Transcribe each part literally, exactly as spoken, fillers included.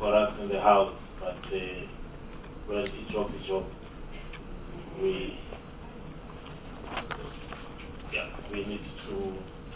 for us in the house, but uh, well, each job is job. We, yeah, we need to.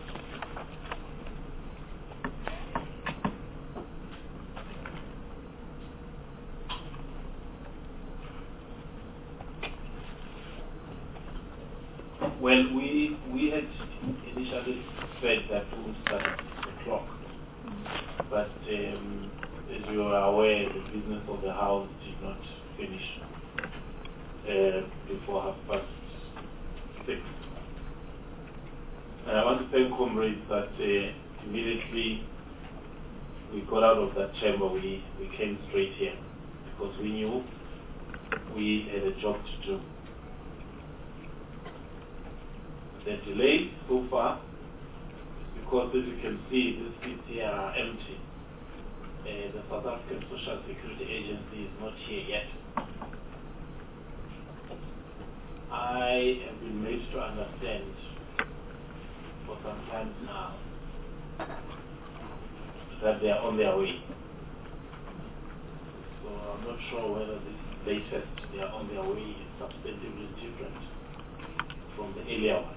Well, we we had initially said that we would start at six o'clock, but um, as you are aware, the business of the house did not finish uh, before half past six. And I want to thank comrades that uh, immediately we got out of that chamber, we, we came straight here because we knew we had a job to do. The delay so far is because, as you can see, the seats here are empty. Uh, the South African Social Security Agency is not here yet. I have been made to understand for some time now that they are on their way. So I'm not sure whether this latest they are on their way is substantively different from the earlier one.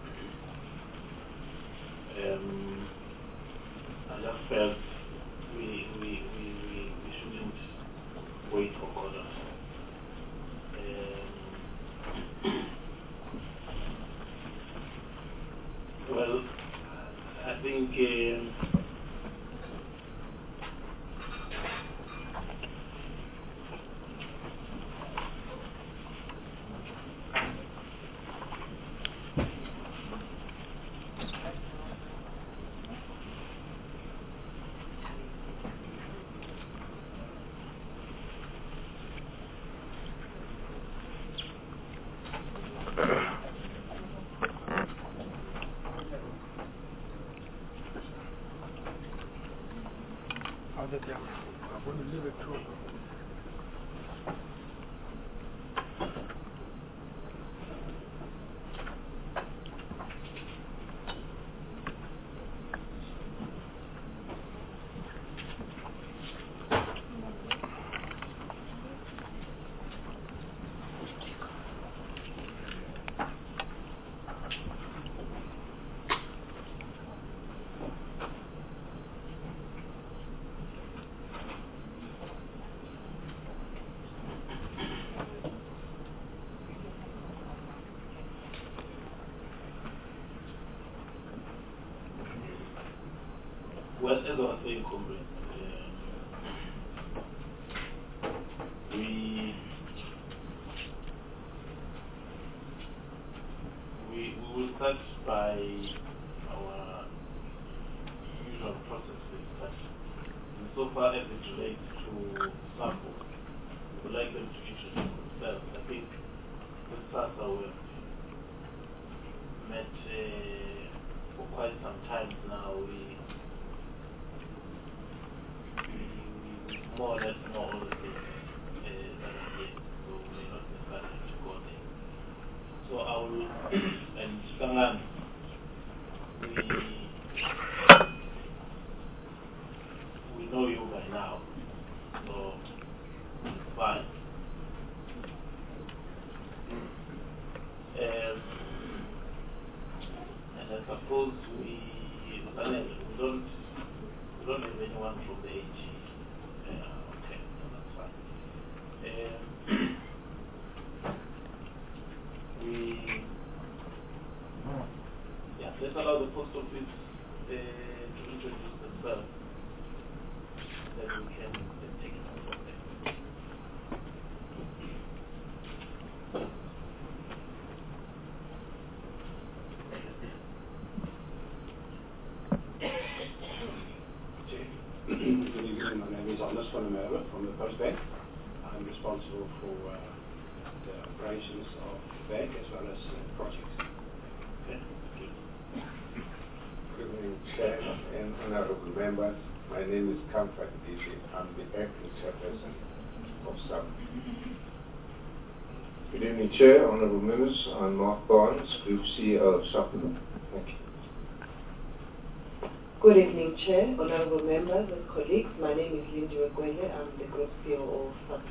Um, I just felt we, we, we, we, we shouldn't wait for others. Um, well, I think um, I'm going to leave it through. well, as I was saying, comrade, uh, we, we we will start by our usual processes, but insofar as it relates to sample, we would like them to introduce themselves. I think this SASSA we have met uh, for quite some time now. We more or less know all the things uh, that are here, so we may not necessarily have to go there. So I will, and Sangan, we, we know you by now, so it's fine. Um, and I suppose we, we don't, we don't have anyone from the A G. Uh, okay, no, that's fine. Um, we, yeah, let's allow the post office uh, to introduce themselves, then we can then take it on from there. Good evening, my name is Anders van der Merwe from the Post Bank. I'm responsible for uh, the operations of the bank as well as uh, projects. Okay. Good evening, Chair and honorable members. My name is Comfort Dizzy. I'm the acting chairperson of S A M. Good evening, Chair, honorable members. I'm Mark Barnes, Group C E O of S A M. Thank you. Good evening, Chair, honorable members and colleagues. My name is Lindy Wekwele. I'm the Group C E O of SAPO.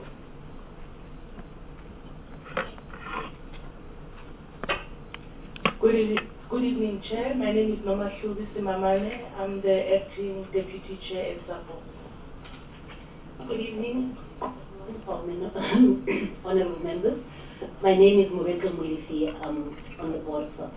Good, e good evening, Chair. My name is Noma Hlubi Simamane. I'm the Acting Deputy Chair at SAPO. Good evening, honorable members. My name is Mureka Mulisi. I'm on the board of SAPO.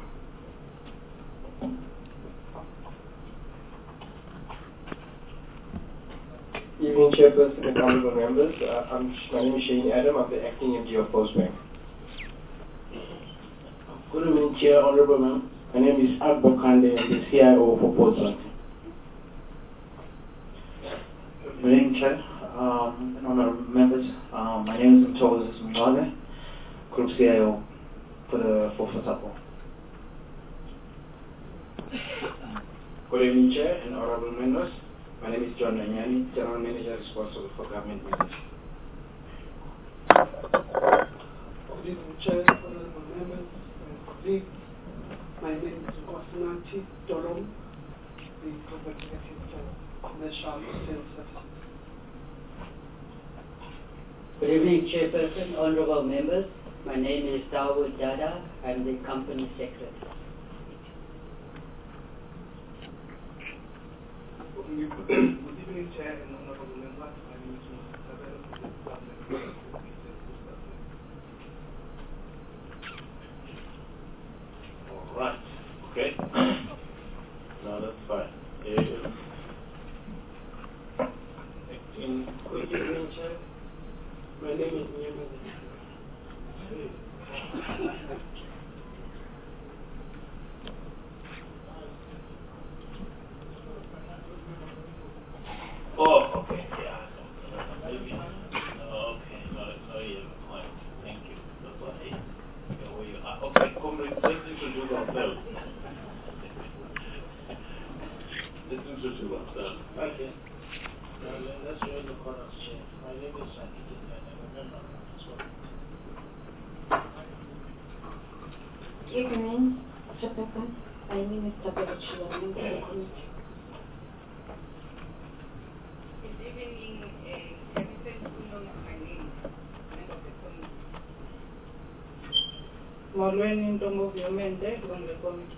Evening, Chairperson and honorable members. Uh, I'm, my name is Shane Adam. I'm the Acting M D of Postbank. Good evening, Chair, honorable members. My name is Akbo Kande. I'm the C I O for Postbank. Good evening, Chair, um, and honorable members. Um, my name is Mthokozi Mngcwabe, Group C I O for the for SAPO. Good evening, Chair and honorable members. My name is John Nanyani, General Manager responsible for government management. Good evening, Chair, honorable members and colleagues. My name is Kwasinati Dolom, the Group Executive for Commercial Sales Services. Good evening, Chairperson, honorable members. My name is Dawood Dada. I'm the Company Secretary. Good evening, Chair and honorable members. My name is Musa Sabero from the Department of All right. Okay. No, that's fine. Uh, In good evening, Chair. My name is Nyama. Oh, okay. Yeah. Maybe. Okay. No, no, you have a point. Thank you. That's why. Yeah, where you are. Okay, comrades, let's introduce ourselves. Let's introduce ourselves. Okay. Now, let's join the corners, Chair. My name is Sakiti, and I'm a member of this one. Evening, Chairperson. My name is Tabela Chua, member of the committee. Good evening, Chairperson Kuno Makalini, member of the committee. Molweni Ntombo Viomende from the committee.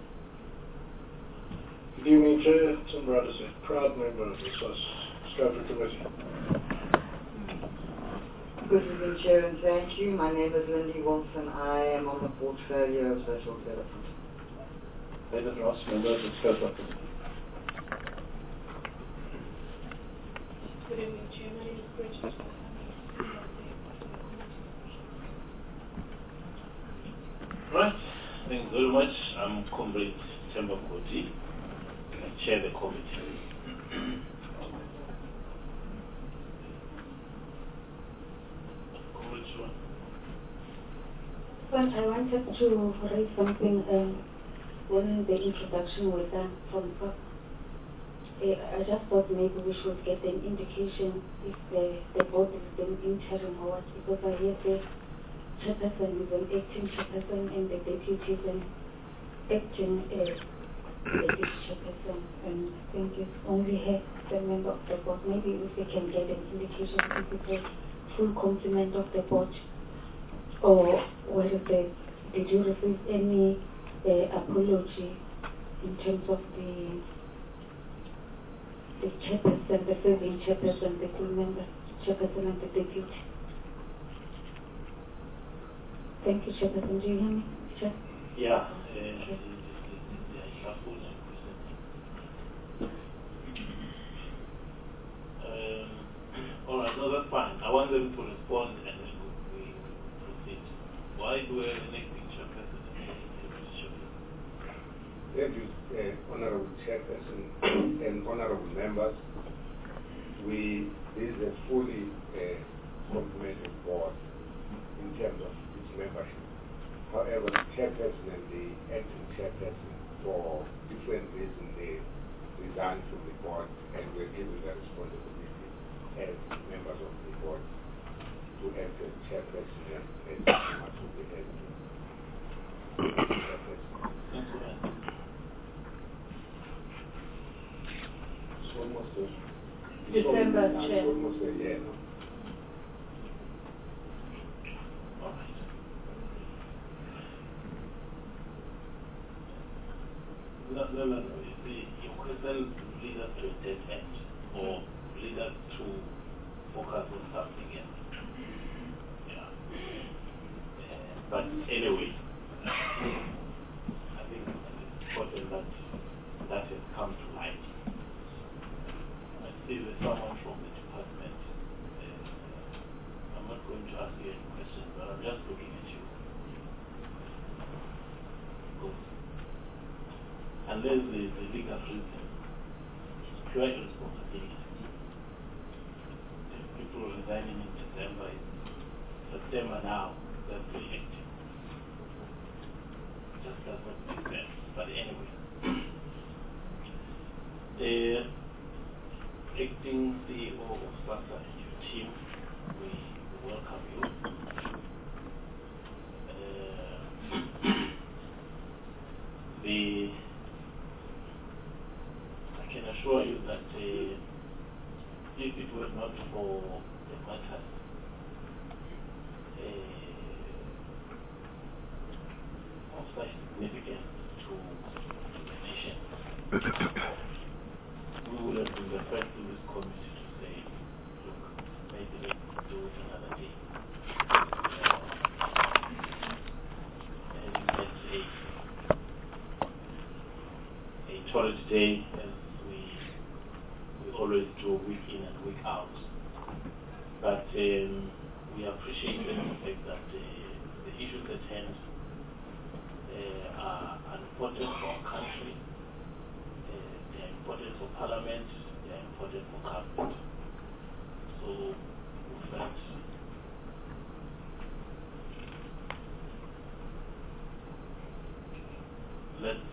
Good evening, Chair. Tim Brothers, a proud member of the Strategy Committee. Good evening, Chair, and thank you. My name is Lindy Wilson. I am on the portfolio of social development. David Ross, member of the Scope of Good evening, Chair. My name is Bridget. Right. Thanks very much. I'm Comrade Temba Koti. I chair the committee. Well, I wanted to raise something um, when the introduction was done from SAPO. Uh, I just thought maybe we should get an indication if the, the board is an interim or what, because I hear the chairperson is an acting chairperson and the deputy is an acting uh, deputy chairperson, and I think it's only her, the member of the board. Maybe if we can get an indication if it's a full complement of the board, or whether the, did you receive any uh, apology in terms of the the chairperson, the serving chairperson, the full member chairperson and the deputy. Thank you, Chairperson. Do you hear me, Chair? Yeah. Uh, okay. Um, all right, no, that's fine. I want them to respond and then we, we proceed. Why do we have an acting chairperson and a deputy chairperson? Thank you, uh, Honorable Chairperson and Honorable Members. We, this is a fully uh, complementary board in terms of its membership. However, the Chairperson and the acting Chairperson, for different reasons, they resigned from the board and were given the responsibility as members of the board to act as Chairperson and as much of the acting Chairperson. That's right. almost a, December, it's Chair. almost a year now. All right. No, no, no, no. The, your question lead us to a dead end or lead us to focus on something else. Yeah. Uh, but anyway, I think it's important that that has come to light. I see there's someone from the department. Uh, I'm not going to ask you any questions, but I'm just looking at you. Because unless there is a legal reason, pure irresponsibility. If people resigning in December, September now, that's very active. Just does not make sense. But anyway, the acting C E O of SASSA and your team, we welcome you. Uh, the I can assure you that uh, if it were not for the matters uh, of such significance to, to the nation, we would have been the first in this committee to say, look, maybe let's do it another day. Uh, and let's say a toilet day as we we always do week in and week out. But um, we appreciate the fact that uh, the issues at hand uh, are, are important for our country, uh, they are important for Parliament, they are important for government. So we felt let's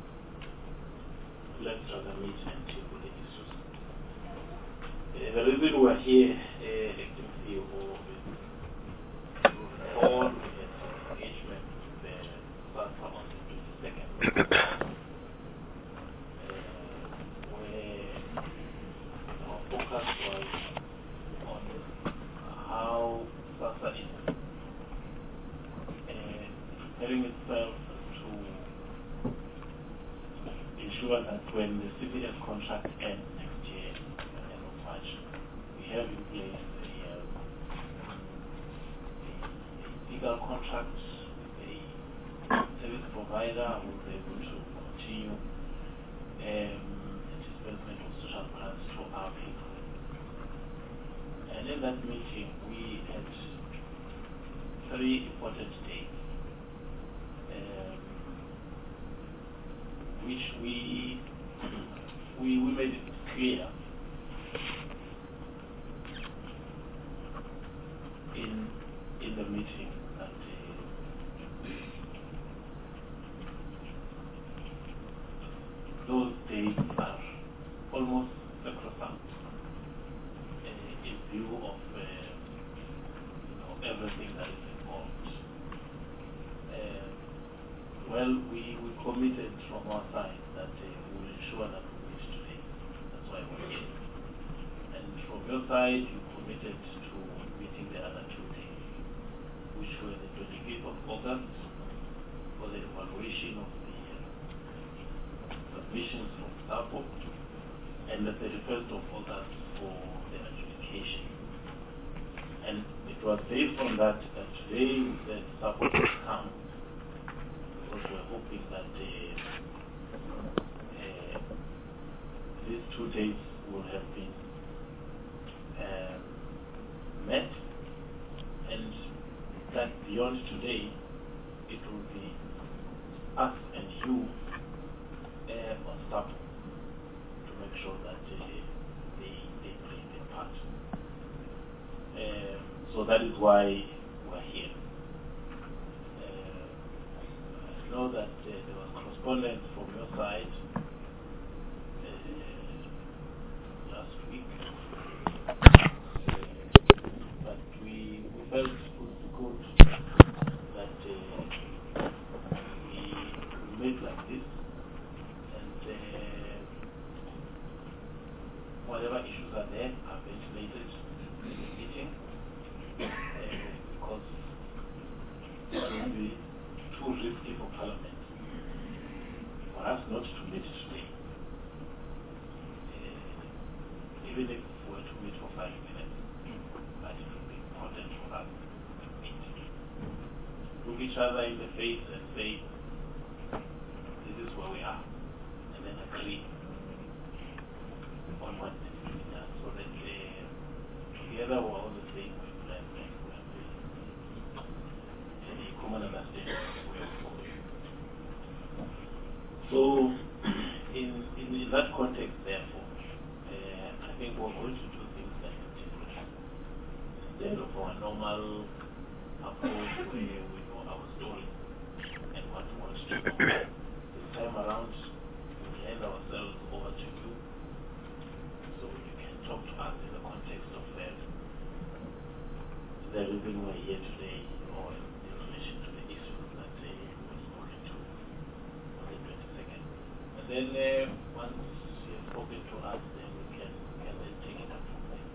let's rather meet and deal with the issues. Uh, the reason we're here, uh, acting C E O, is to form an engagement with the SASSA on the twenty-second, uh, where our focus was on how SASSA is uh, preparing itself to ensure that when the C P F contract ends next year, at the end of March, we have in place a, um, a legal contract with a service provider who will be able to continue um, the disbursement of social grants to our people. And in that meeting, we had three important dates. Um, which we, we we made it clear in in the meeting that uh, those days are almost sacrosanct uh, in view of uh, you know, everything that is involved. Uh, Well, we, we committed from our side that uh, we will ensure that we meet today. That's why we're here. And from your side, you committed to meeting the other two days, which were the twenty-fifth of August for the evaluation of the uh, submissions from SAPO, and the thirty-first of August for the adjudication. And it was based on that that today the SAPO would come, because we're hoping that uh, uh, these two dates will have been um, met, and that beyond today, it will be us and you uh, on staff to make sure that uh, they, they play their part. Uh, so that is why we're here. I know that uh, there was correspondence from your side uh, last week, uh, but we, we felt it would be good that uh, we meet like this, and uh, five minutes, but it will be important for us to meet, look each other in the face and say, this is where we are, and then agree on what needs to be done, so that uh, together we're all the same wavelength and we have a common understanding of where we're going. So, in, in, in that context, therefore, uh, I think we're going to do things like different. Instead of our normal approach where we know our story and what we want to do, this time around, we hand ourselves over to you so you can talk to us in the context of that. The reason we're here today, or in relation to the issues that uh, we're spoken to on the twenty-second. And then uh, once you have spoken to us, then we can, can then take it up from there.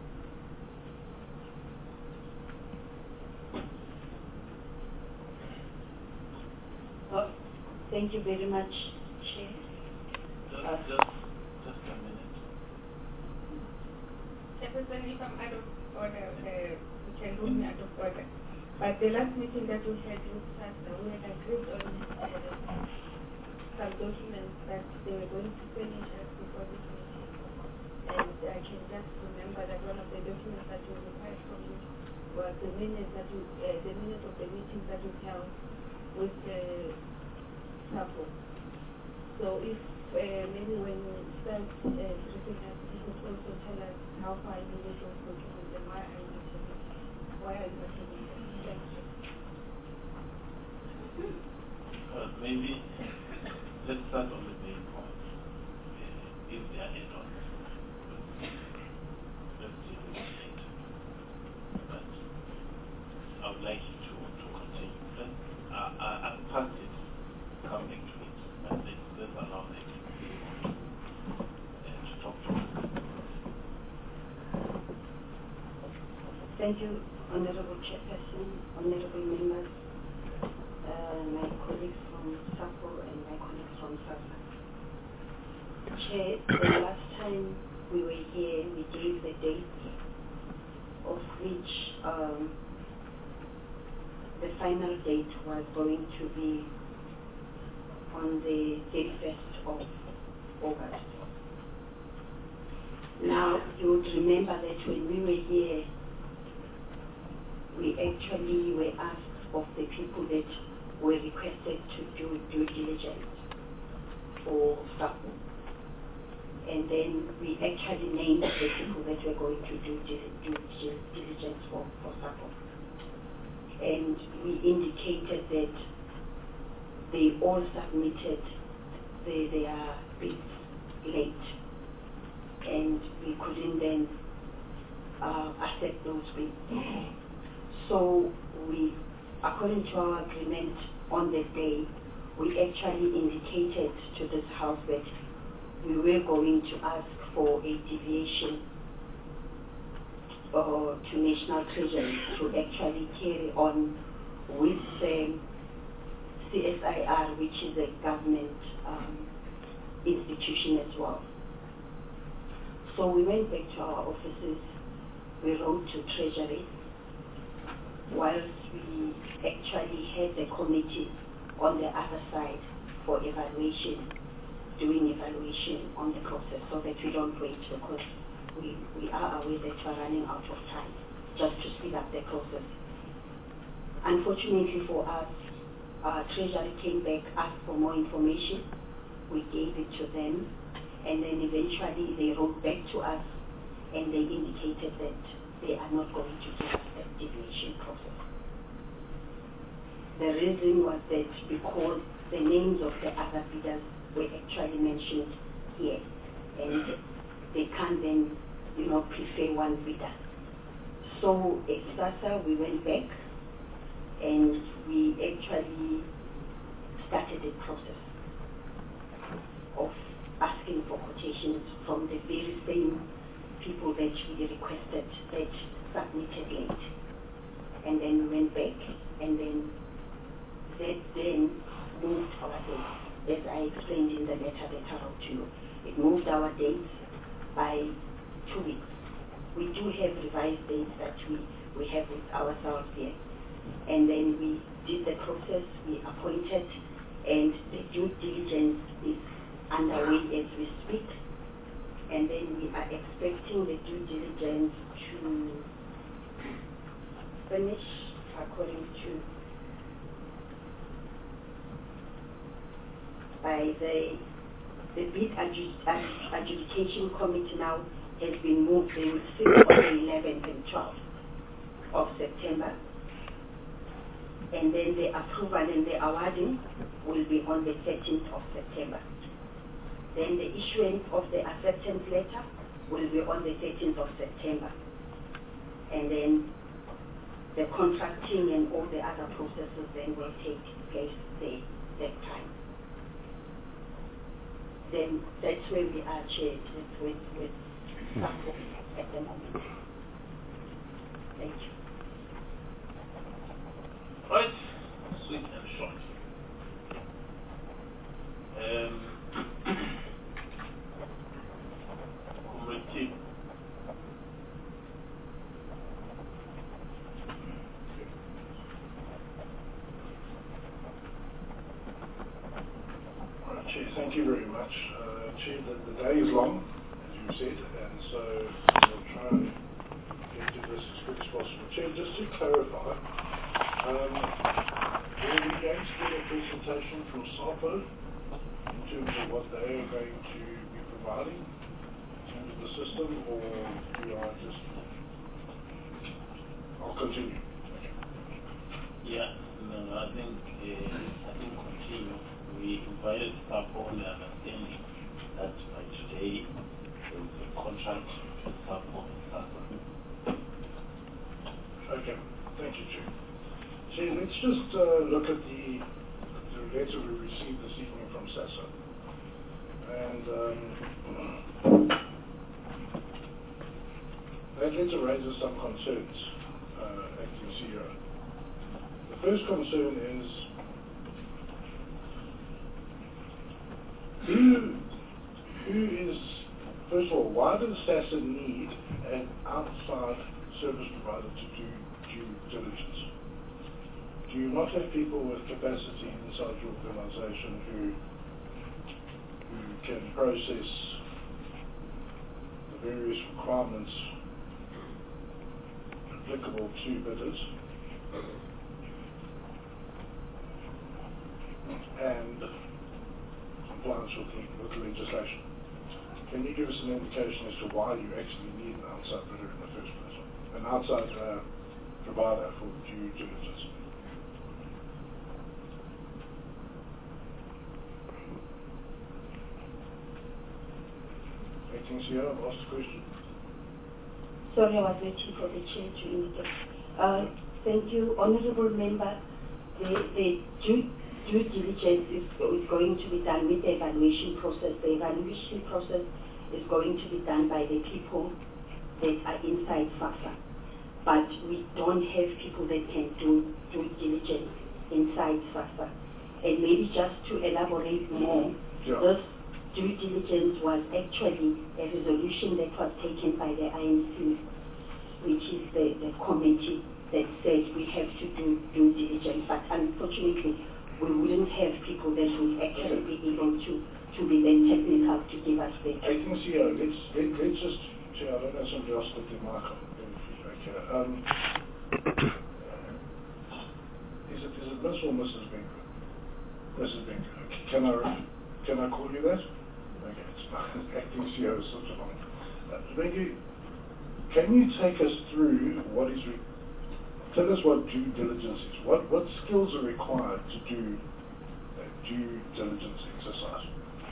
Oh, thank you very much, Chair. Just, Uh, just, just a minute. Chairperson, if I'm out of order, uh, you can rule me out of order. But the last meeting that we had with SASSA, we had agreed on uh, some documents that they were going to finish us before this meeting. And I can just remember that one of the documents that we required from you was the minutes that you, uh, the minutes of the meetings that we held with the SAPO. So if uh, maybe when you start uh, briefing us, you could also tell us how far you with those documents and why are you not having it? Why are you not having it? Thank you. Uh, maybe let's start on the main point. Uh, if they are add-ons, let's deal with it later. But I would like you to, to continue. Let's, uh, uh, I'll pass it, come back to it, but let's, let's allow them to be able to, uh, to talk to us. Thank you, Honorable Chairperson, Honorable members, uh, my colleagues from SAPO and my colleagues from SASSA. Chair, the last time we were here, we gave the date of which um, the final date was going to be on the thirty-first of August. Now, you would remember that when we were here, we actually were asked of the people that were requested to do due diligence for SAPO. And then we actually named the people that were going to do due diligence for, for SAPO. And we indicated that they all submitted the, their bids late. And we couldn't then uh, accept those bids. So we, according to our agreement on the day, we actually indicated to this House that we were going to ask for a deviation uh, to National Treasury to actually carry on with the C S I R, which is a government um, institution as well. So we went back to our offices, we wrote to Treasury, whilst we actually had the committee on the other side for evaluation, doing evaluation on the process so that we don't wait, because we, we are aware that we're running out of time, just to speed up the process. Unfortunately for us, our Treasury came back, asked for more information, we gave it to them, and then eventually they wrote back to us and they indicated that they are not going to give us that deviation process. The reason was that because the names of the other bidders were actually mentioned here, and they can't then, you know, prefer one bidder. So at SASSA we went back and we actually started the process of asking for quotations from the very same people that we requested that submitted late. And then we went back, and then that then moved our dates, as I explained in the letter that I wrote to you. It moved our dates by two weeks. we do have revised dates that we, we have with ourselves here. And then we did the process, we appointed, and the due diligence is underway as we speak. And then we are expecting the due diligence to finish according to by the the bid adjud adjudication committee now has been moved. They will sit on the eleventh and twelfth of September. And then the approval and the awarding will be on the thirteenth of September. Then the issuance of the acceptance letter will be on the thirteenth of September. And then the contracting and all the other processes then will take place the, that time. Then that's where we are, Chair, with, with, with SAPO at the moment. Thank you. Right, sweet and short. Um, Committee. Right, Chair, thank you very much. Uh, Chair, the, the day is long, as you said, and so we'll try and get to this as quick as possible. Chair, just to clarify, Um, are we going to get a presentation from SAPO in terms of what they are going to be providing in terms of the system, or we are just... I'll continue. Okay. Yeah, no, no, I think, uh, I think continue. We invited SAPO on the understanding that by today there is a contract with SAPO and SASA. Okay, thank you, Chair. See, let's just uh, look at the, the letter we received this evening from SASA. And um, that letter raises some concerns, uh, Acting C E O. The first concern is, who, who is, first of all, why does SASA need an outside service provider to do due diligence? Do you not have people with capacity inside your organization who, who can process the various requirements applicable to bidders and compliance with the, with the legislation? Can you give us an indication as to why you actually need an outside bidder in the first place? An outside uh, provider for due diligence? Acting C E O, I've asked a question. Sorry, I was waiting for the chair to indicate. Uh, thank you, honourable member. The, the due, due diligence is, is going to be done with the evaluation process. The evaluation process is going to be done by the people that are inside SASA. But we don't have people that can do due diligence inside SASA. And maybe just to elaborate more, yeah. This due diligence was actually a resolution that was taken by the I N C, which is the, the committee that said we have to do due diligence, but unfortunately we wouldn't have people that would actually be able to, to be then technical to give us the... Acting C E O, let's, let, let's just, I don't know, somebody else put their mic on. Um, is it, is it Miss or Missus Benko? Missus Benko. Can I, can I call you that? Okay, it's fine. Acting C E O is such a long. Uh, Benko, can you take us through what is, re tell us what due diligence is. What, what skills are required to do a due diligence exercise?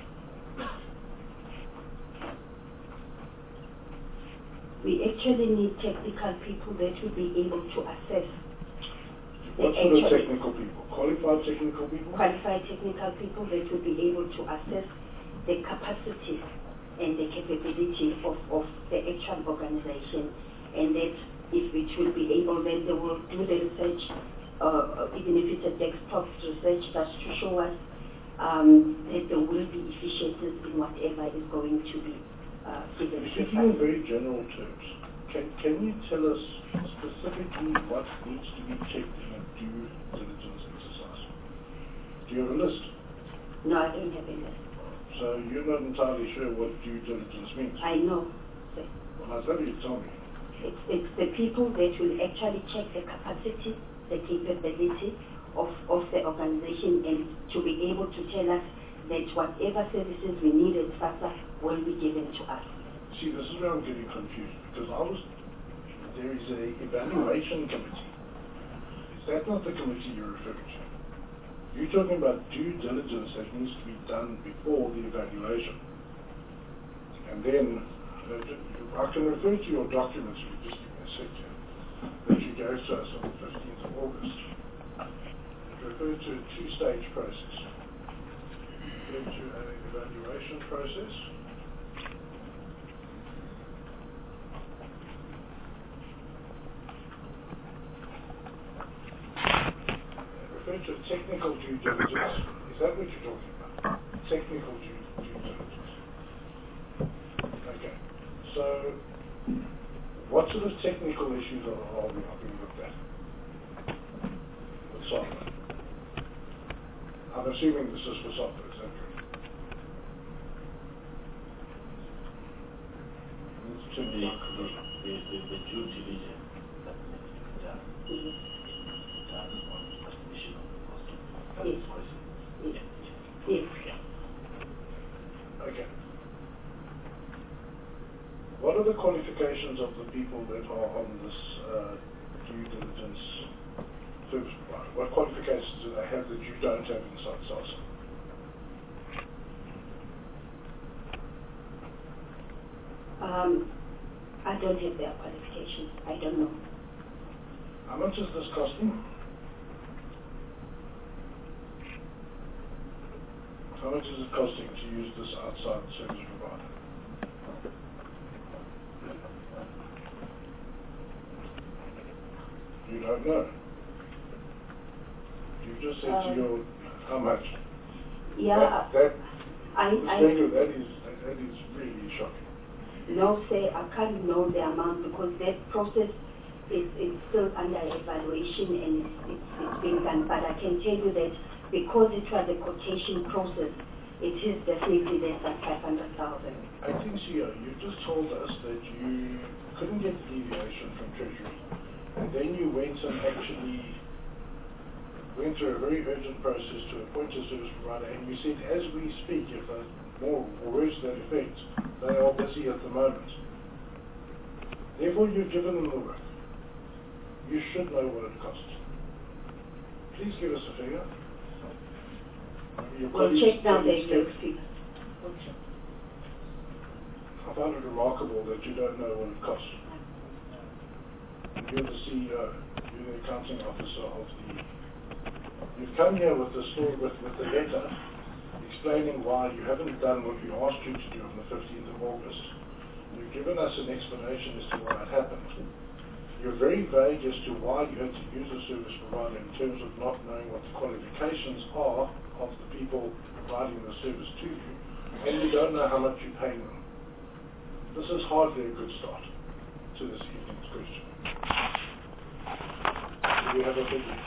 We actually need technical people that will be able to assess. What sort of technical people? Qualified technical people? Qualified technical people that will be able to assess the capacity and the capability of, of the actual organization, and that if it will be able, then they will do the research, uh, even if it's a desktop research, just to show us um, that there will be efficiencies in whatever is going to be Uh, Speaking in very general terms, can, can you tell us specifically what needs to be checked in a due diligence exercise? Do you have a list? No, I don't have a list. So you're not entirely sure what due diligence means? I know. Sir. Well, I'd love you to tell me. It's, it's the people that will actually check the capacity, the capability of, of the organization, and to be able to tell us that whatever services we need at FASA will be given to us. See, this is where I'm getting confused, because I was, there is a evaluation committee. Is that not the committee you're referring to? You're talking about due diligence that needs to be done before the evaluation. And then, uh, I can refer to your documents, if you just give me a second, that you gave to us on the fifteenth of August. It referred to a two-stage process. It referred to an evaluation process. Refer to technical due diligence. Is that what you're talking about? Technical due, due diligence. Okay. So, what sort of technical issues are, are we are being looked at with software? I'm assuming this is for software, is that correct? To the, the, the, the, the due diligence that needs to be done. Done on submission of the cost of that's Yes. the question. Yes. Yes. Okay. What are the qualifications of the people that are on this uh, due diligence service provider? What qualifications do they have that you don't have inside SARSA? Um, I don't have their qualifications. I don't know. How much is this costing? How much is it costing to use this outside service provider? You don't know. You just said Um, to your, how much? Yeah, That, that, I, I, Mister that is, that, that is really shocking. no, say I can't know the amount because that process is, is still under evaluation and it's, it's, it's being done. But I can tell you that because it was a quotation process, it is definitely less than five hundred thousand. I think, Sia, you just told us that you couldn't get deviation from Treasury, and then you went and actually went through a very urgent process to appoint a service provider, and you said, as we speak, if a more or worse to that effect, they are busy at the moment. Therefore, you've given them the work. You should know what it costs. Please give us a figure. Your We'll colleagues- check now the colleagues exact can- figure. I find it remarkable that you don't know what it costs. You're the C E O, you're the accounting officer of the... You've come here with the story, with, with the letter, explaining why you haven't done what we asked you to do on the fifteenth of August. You've given us an explanation as to why it happened. You're very vague as to why you had to use a service provider in terms of not knowing what the qualifications are of the people providing the service to you, and you don't know how much you're paying them. This is hardly a good start to this evening's question. Do we have a figure?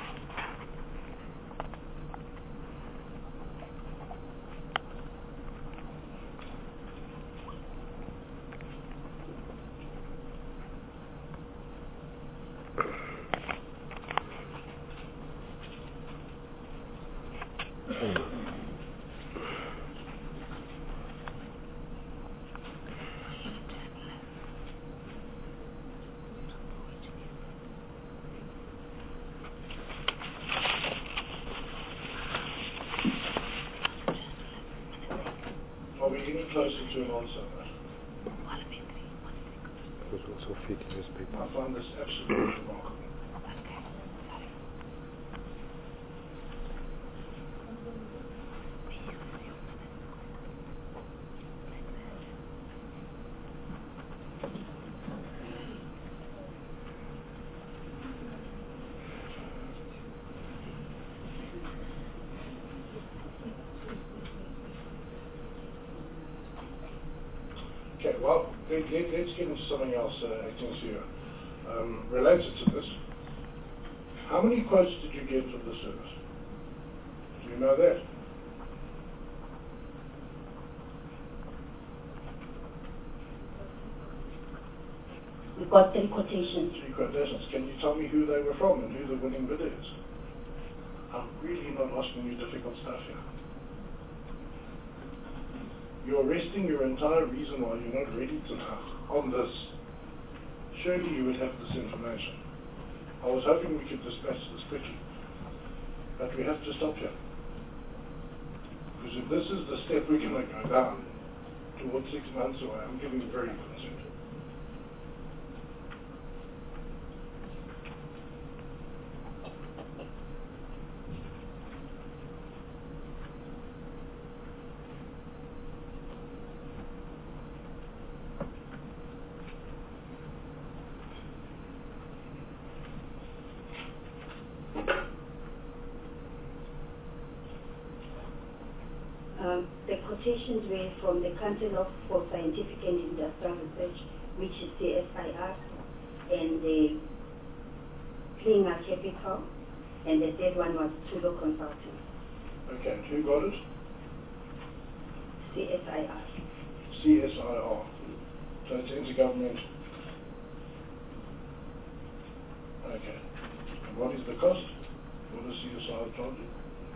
Are we getting closer to an answer on that? Was also fit in this paper. I find this absolutely remarkable. Okay, well, let, let, let's get into something else, uh, Acting C E O. Um, related to this, how many quotes did you get for the service? Do you know that? We've got three quotations. Three quotations. Can you tell me who they were from and who the winning bidder is? I'm really not asking you difficult stuff here. You're resting your entire reason why you're not ready tonight on this. Surely you would have this information. I was hoping we could dispatch this quickly, but we have to stop here. Because if this is the step we're going to go down towards six months away, I'm getting very concerned. Um, the quotations were from the Council of for Scientific and Industrial Research, which is C S I R, and the Klinger Capital, and the third one was Tulo Consulting. Okay, and who got it? C S I R. C S I R. So it's intergovernmental. Okay. And what is the cost? What does C S I R charge you?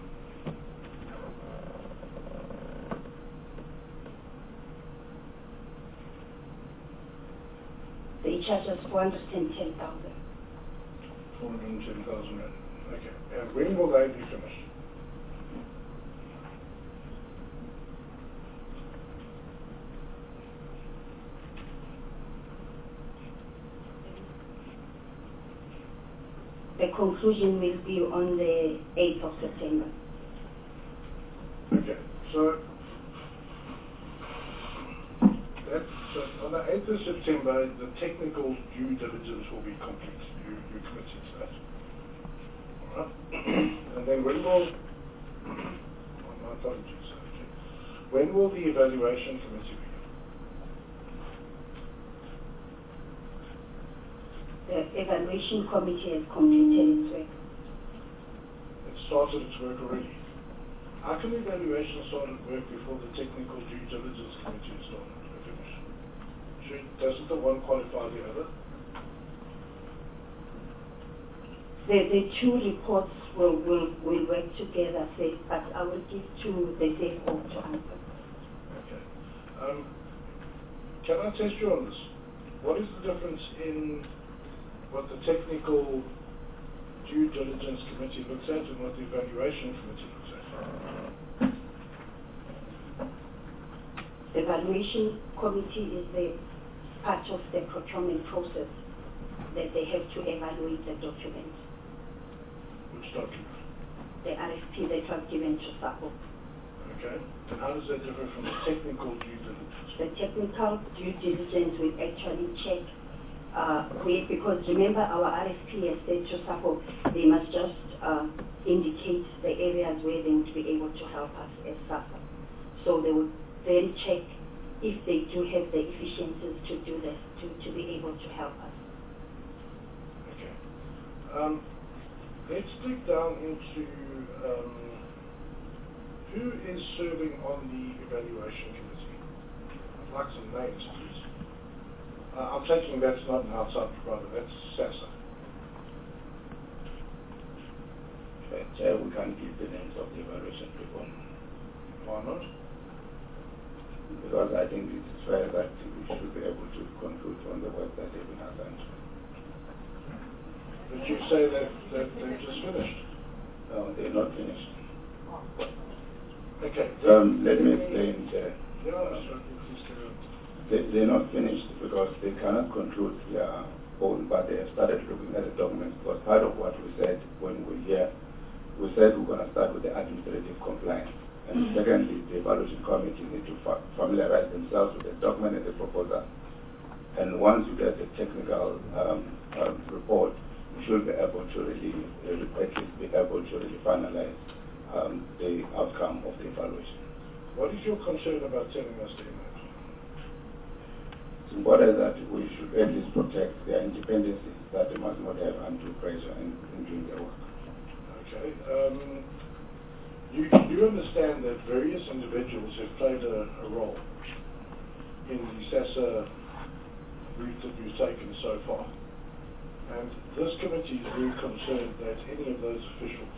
They charge us four hundred ten thousand. four hundred ten thousand rand. Okay. And when will they be finished? The conclusion will be on the eighth of September. Okay. So That's, uh, on the eighth of September, the technical due diligence will be complete. You, you committed to that. All right. And then when will, oh, my apologies, okay. When will the evaluation committee begin? The evaluation committee has completed its work. It started its work already. How can evaluation start at work before the technical due diligence committee is started? Doesn't the one qualify the other? The, the two reports will, will, will work together, say, but I will give to the safe board to answer. Okay. Um, can I test you on this? What is the difference in what the technical due diligence committee looks at and what the evaluation committee looks at? The evaluation committee is the part of the procurement process that they have to evaluate the document. Which document? The R F P that was given to SAPO. Okay. And how does that differ from the technical due diligence? The technical due diligence will actually check, uh, we, because remember our R F P has said to SAPO, they must just uh, indicate the areas where they would be able to help us as SAPO. So they would then check if they do have the efficiencies to do this, to, to be able to help us. Okay. Um, let's dig down into um, who is serving on the evaluation committee. I'd like some names, please. Uh, I'm taking that's not an outside provider, that's SASA. Okay, Chair, we can't give the names of the evaluation people. Why not? Because I think it is fair that we should be able to conclude on the work that they've been assigned to. But you say that, that they've just finished? No, they're not finished. Okay. Um, let me explain, Chair. Yeah, um, they, they're not finished because they cannot conclude their own, but they have started looking at the documents. Because part of what we said when we were here, we said we're going to start with the administrative compliance. And secondly, the evaluation committee need to fa familiarize themselves with the document and the proposal. And once you get the technical um, um, report, you should be able to really, really, at least be able to really finalize um, the outcome of the evaluation. What is your concern about telling us the image? it's important that we should at least protect their independence, that they must not have undue pressure in, in doing their work. Okay. Um, you, you understand that various individuals have played a, a role in the SASSA route that we've taken so far. And this committee is very concerned that any of those officials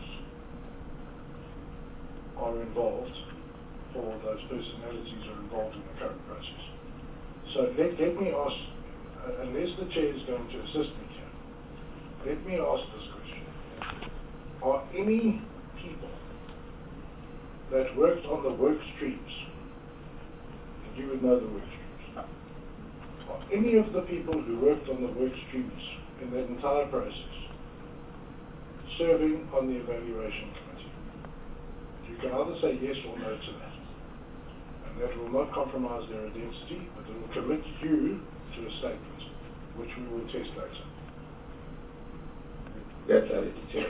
are involved, or those personalities are involved in the current process. So let, let me ask, uh, unless the chair is going to assist me here, let me ask this question. Are any people that worked on the work streams, and you would know the work streams, are any of the people who worked on the work streams in that entire process serving on the evaluation committee? You can either say yes or no to that. And that will not compromise their identity, but it will commit you to a statement, which we will test later. Yes, sir, Chair.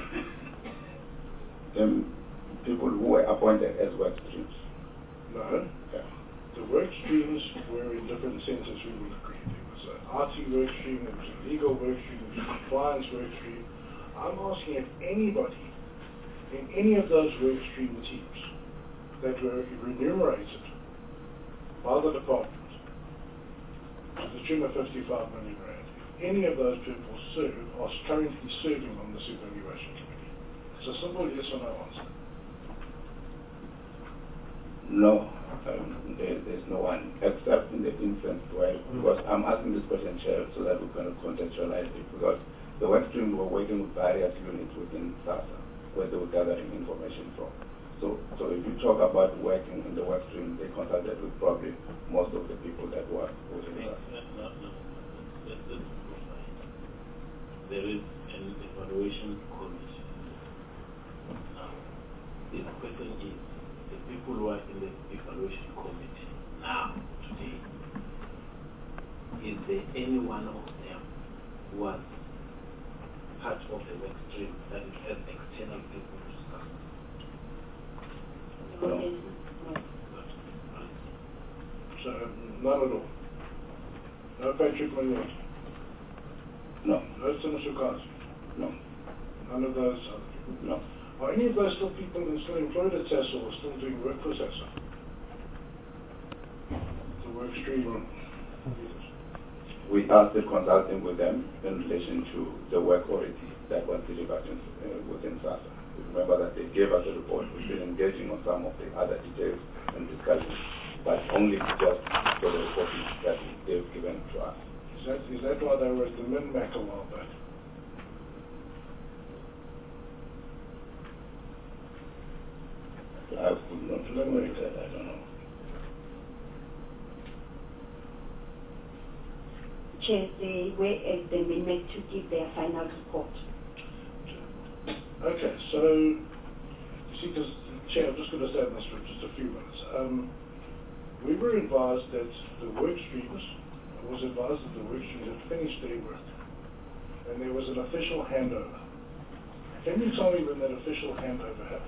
Um, people who were appointed as work streams. No. Yeah. The work streams were in different centers, we will agree. There was an R T work stream, there was a legal work stream, there was a compliance work stream. I'm asking if anybody in any of those work stream teams that were remunerated by the department to the tune of fifty-five million rand, if any of those people serve, are currently serving on this evaluation committee. It's a simple yes or no answer. No, um, there, there's no one, except in the instance where, because I'm asking this question, Chair, so that we can contextualize it, because the work stream were working with various units within SASSA, where they were gathering information from. So, so if you talk about working in the work stream, they consulted with probably most of the people that work within SASSA. No, no, let's, let's provide. There is an evaluation committee. Now, the question is, the people who are in the evaluation committee now, today, is there any one of them who was part of the work stream that is as external people to SASSA? No. So, none at all. No Patrick Malone? No. No Sinosukasi? No. None of those other people? No. Are any of those still people who are still employed at SASSA or still doing work for SASSA? The work stream leaders? We are still consulting with them in relation to the work already that was delivered in, uh, within SASSA. Remember that they gave us a report. We've been engaging on some of the other details and discussions, but only just for the reporting that they've given to us. Is that, is that why they were at the Minmac a while back? I could not remember that, I don't know. Chair, they were at the Minmac to give their final report. Okay, so, you see, because, Chair, I'm just going to stay on this for just a few minutes. Um, we were advised that the work streams, I was advised that the work streams had finished their work, and there was an official handover. Can you tell me when that official handover happened?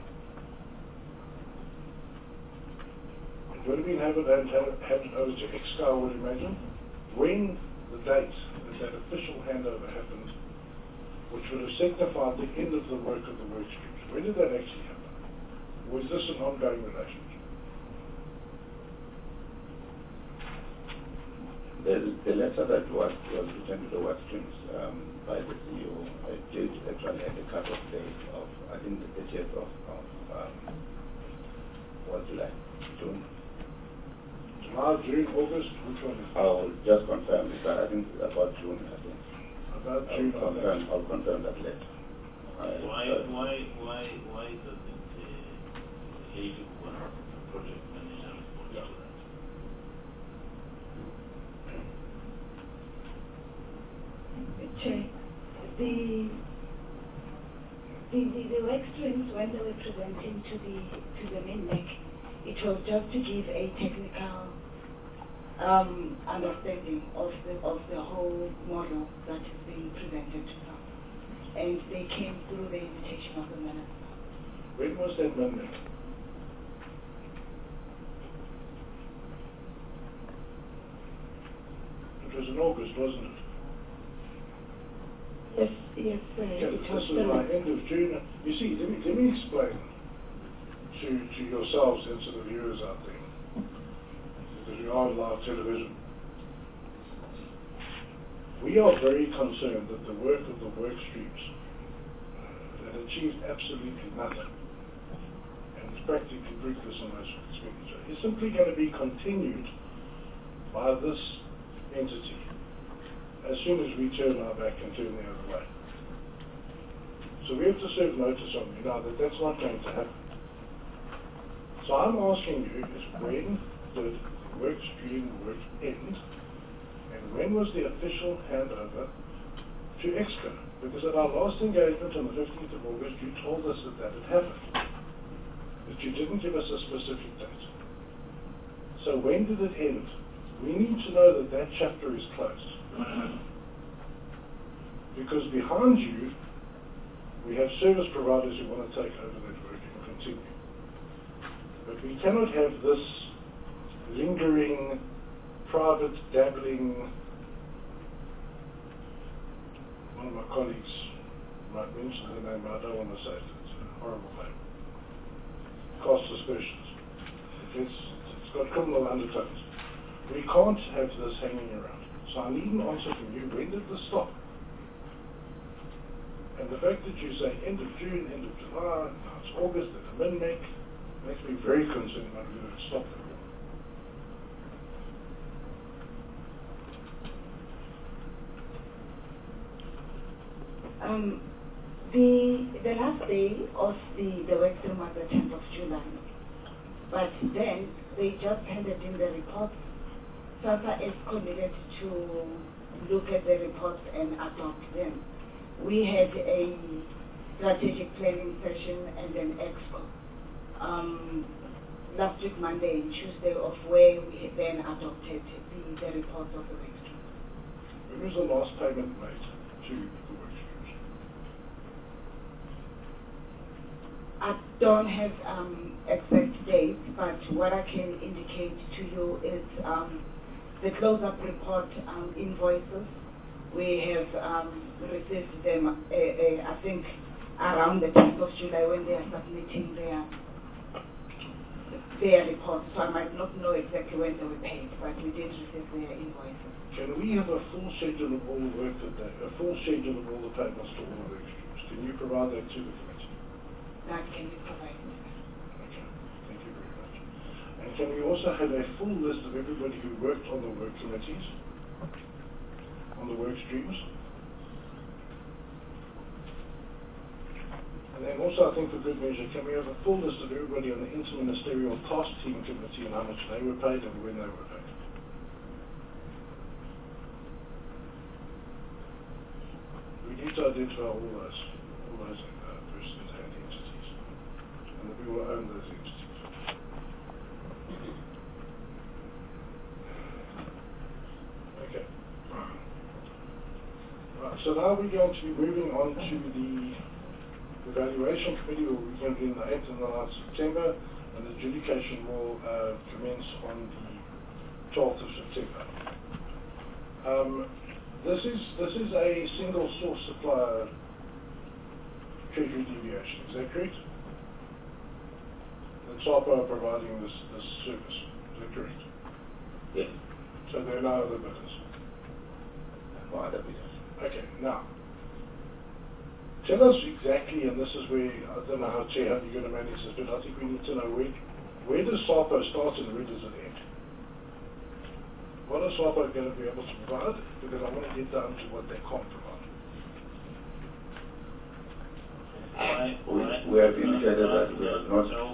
It would have been handed, handed over to X-C A, I would imagine. When the date that that official handover happened, which would have signified the end of the work of the work streams. When did that actually happen? Was this an ongoing relationship? The, the letter that was, was written to the work streams um, by the C E O, I did actually at the cut-off date of, I think, the thirtieth of, of um, what, July, June? July, June, August, which one is it? I'll just confirm it, but I think it's about June, I think. About I'll June confirm, I'll confirm that later. Uh, why, why, why, why doesn't the lady who was project manager respond yeah. to that? Chair, the, the, the, the work streams, when they were presenting to the, to the Minmac, it was just to give a technical um, understanding of the, of the whole model that is being presented to them. And they came through the invitation of the minister. When was that Monday? It was in August, wasn't it? Yes, yes, uh, Okay, it this was is my end of June. You see, let me, let me explain to, to yourselves and to the viewers out there, because we are on live television. We are very concerned that the work of the work streams that achieved absolutely nothing and is practically fruitless on most expenditure is simply going to be continued by this entity as soon as we turn our back and turn the other way. So we have to serve notice on you now that that's not going to happen. So I'm asking you is when did the work stream work end, and when was the official handover to Exco? Because at our last engagement on the fifteenth of August, you told us that that had happened, but you didn't give us a specific date. So when did it end? We need to know that that chapter is closed. Because behind you, we have service providers who want to take over that work and continue. But we cannot have this lingering, private, dabbling. One of my colleagues might mention the name, but I don't want to say it. It's a horrible name. Cost suspicions. It's, it's got criminal undertones. We can't have this hanging around. So I need an answer from you. When did this stop? And the fact that you say end of June, end of July, now it's August, at the min-make, makes me very concerned about whether it stopped at all. Um, the the last day of the, the work stream was the tenth of July. But then they just handed in the reports. SASSA is committed to look at the reports and adopt them. We had a strategic planning session and an exco um, last week, Monday and Tuesday, of where we then adopted the, the reports of the work streams. When was the last payment made to the work streams? I don't have um, exact dates, but what I can indicate to you is um, the close-up report um, invoices. We have um, received them, uh, uh, I think, around the tenth of July when they are submitting their their reports. So I might not know exactly when they were paid, but we did receive their invoices. Can we have a full schedule of all the work that they, a full schedule of all the payments to all the work streams? Can you provide that to the committee? That can be provided. Okay, thank you very much. And can we also have a full list of everybody who worked on the work committees, on the work streams? And then also, I think for good measure, can we have a full list of everybody on the Interministerial Task Team Committee and how much they were paid and when they were paid? We need to identify all those, all those uh, persons and entities, and the people who own those entities. Okay. Right, so now we're going to be moving on to the evaluation committee, will be convened on the eighth and the ninth of September, and the adjudication will uh, commence on the twelfth of September. Um, this is this is a single source supplier treasury deviation, is that correct? And SAPA are providing this, this service, is that correct? Yes. So there are no other bidders? No other bidders. Okay, now, tell us exactly, and this is where, I don't know how, Chair, how you're going to manage this, but I think we need to know where, where does SAPA start and where does it end? What is SAPA going to be able to provide? Because I want to get down to what they can't provide. Why, We, why, we have indicated that we have not. Uh,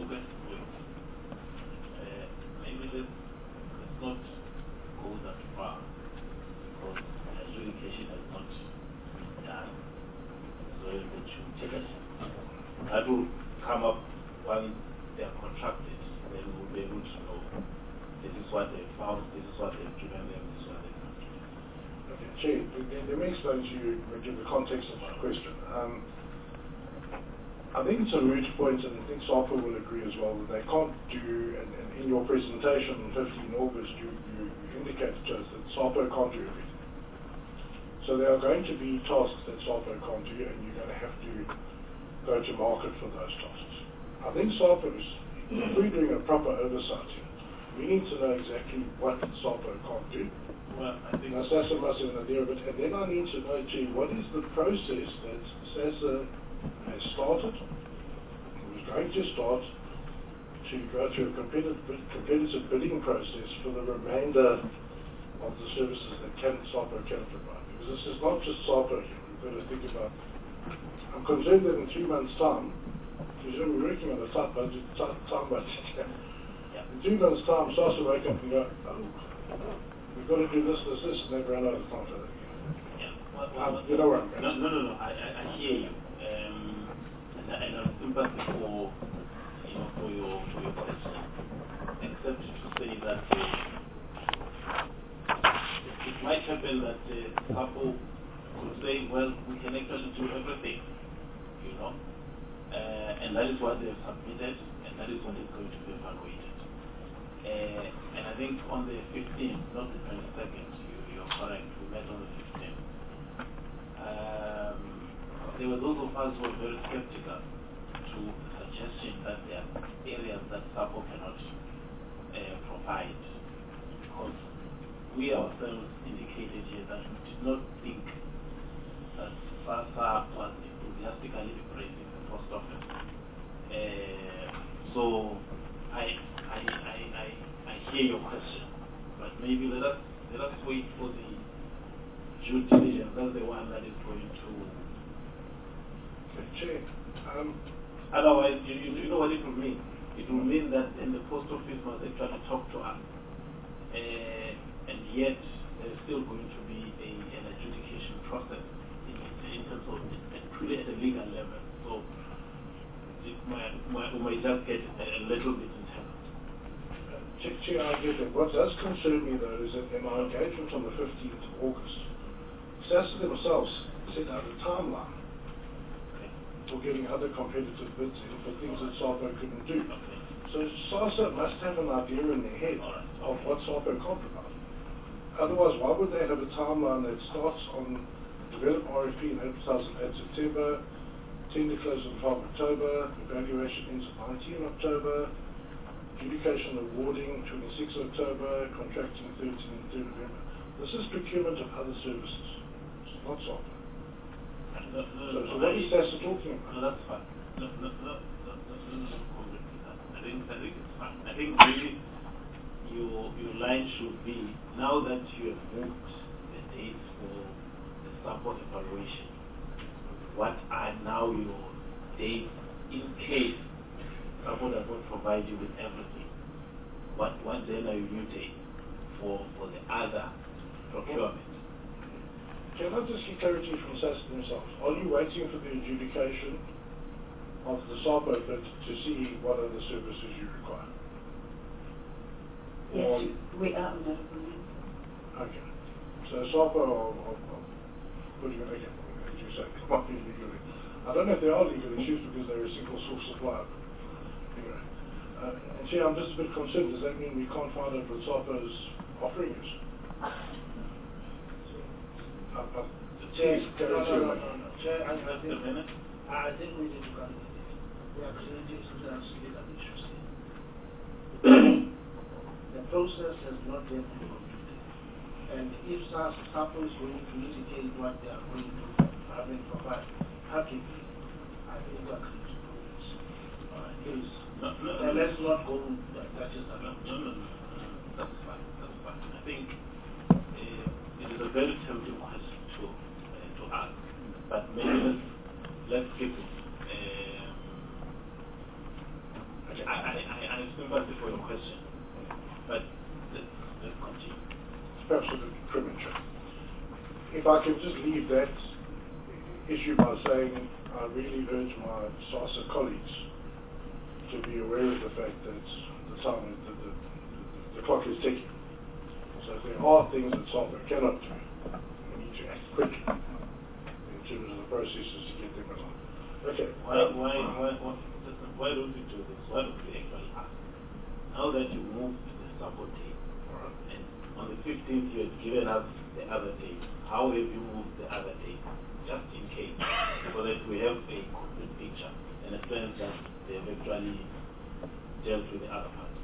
maybe let's, let's not go that far, because adjudication has not been done. So that should take us. That will come up when they are contracted, then we'll be able to know this is what they found, this is what they've given them, this is what they've not given. Okay, Chair, let me explain to you, give the context of my question. Um, I think it's a moot point, and I think SAPA will agree as well, that they can't do, and, and in your presentation on fifteenth August, you, you, you indicated to us that SAPA can't do everything. So there are going to be tasks that SAPA can't do, and you're going to have to go to market for those tasks. I think SAPA is, if we're doing a proper oversight here, we need to know exactly what SAPA can't do. Well, I think now, SASSA must have an idea of it, and then I need to know too, what is the process that SASSA has started, was going to start, to go through a competitive, competitive bidding process for the remainder of the services that can, SAPA can provide. Because this is not just SAPA here, we've got to think about, I'm concerned that in three months' time, because we're working on a tight budget, tight time budget here. In three months' time, SASSA wake up and go, oh, we've got to do this, this, this, and they've run out of time for that again. Yeah. Well, um, well, you know where I'm going. No, no, no, no. I, I, I hear you. Um, and, I, and I'm sympathetic for, you know, for your, for your question. Except to say that uh, it might happen that uh, SAPO could say, well, we can actually do everything, you know. Uh, and that is what they have submitted, and that is what is going to be evaluated. Uh, and I think on the fifteenth, not the twenty-second, you, you're correct, we met on the fifteenth. Um, there were those of us who were very skeptical to the suggestion that there are areas that SAPO cannot uh, provide, because we ourselves indicated here that we did not think that SASSA was enthusiastically embracing the post office. Uh, so I, I, I, I, I hear your question, but maybe let us let us wait for the due diligence. That's the one that is going to check. Um, Otherwise, you, you, you know what it will mean. It will mean that then the post office must actually talk to us, uh, and yet there's still going to be a, an adjudication process in, in terms of truly at a legal level. So it might, might, we might just get a, a little bit entangled. Chair, I get it. What does concern me though is that in our engagement on the fifteenth of August, SASSA themselves set out a timeline okay. for getting other competitive bids in for things that SAPO couldn't do. Okay. So SASSA must have an idea in their head right. of what SAPO can't provide. Otherwise, why would they have a timeline that starts on develop R F P and advertise in September, tender close on twelve October, evaluation ends on nineteenth October, adjudication awarding twenty-sixth October, contracting thirteenth November. This is procurement of other services. It's not SAPO. No, no, so, no, so what I, is SASSA talking about? No, that's fine. No, no, no, no, no, no, no, no, I think, I think it's fine. I think really your, your line should be, now that you have moved the dates for the SAPO evaluation, what are now your dates in case SAPO does not provide you with everything? What, what then are your new dates for, for the other procurement? Can I just get clarity from SASSA themselves? Are you waiting for the adjudication of the SAPO bid to see what other services you require? Yes, or we are on that. Okay. So SAPO are, are, are putting it again, as you say, it might be legally. I don't know if they are legal issues because they're a single source supplier. Anyway. Uh, and see, I'm just a bit concerned. Does that mean we can't find out what SAPO's offering us? Uh, uh, Chair, Chair, no, no, no, no, no. Chair, I, I, think, minute? I think we need to come to this. We are creating certain legal issues here. The process has not yet been completed. And if SAPO is going to indicate what they are going to I mean, provide publicly, I think we are going to do this. All right, please. No, no, and no, let's not go that, that is the no, no, no, no, no, that's fine, that's fine. I think uh, it is a very tempting question to, uh, to ask, but maybe let's, let's keep it. Um, I, I, I, I have sympathy for your question, but let's, let's continue. It's perhaps a bit premature. If I could just leave that issue by saying I really urge my SASSA colleagues to be aware of the fact that the time, the, the, the, the clock is ticking. So if there are things that SAPO cannot do, we need to act quickly in terms of the processes to get them along. Okay. Why, why, why, why, why don't we do this? Why don't we actually ask? Now that you moved the support day, and on the fifteenth you had given us the other day, how have you moved the other day? Just in case, so that we have a complete picture and a sense that they have actually dealt with the other part.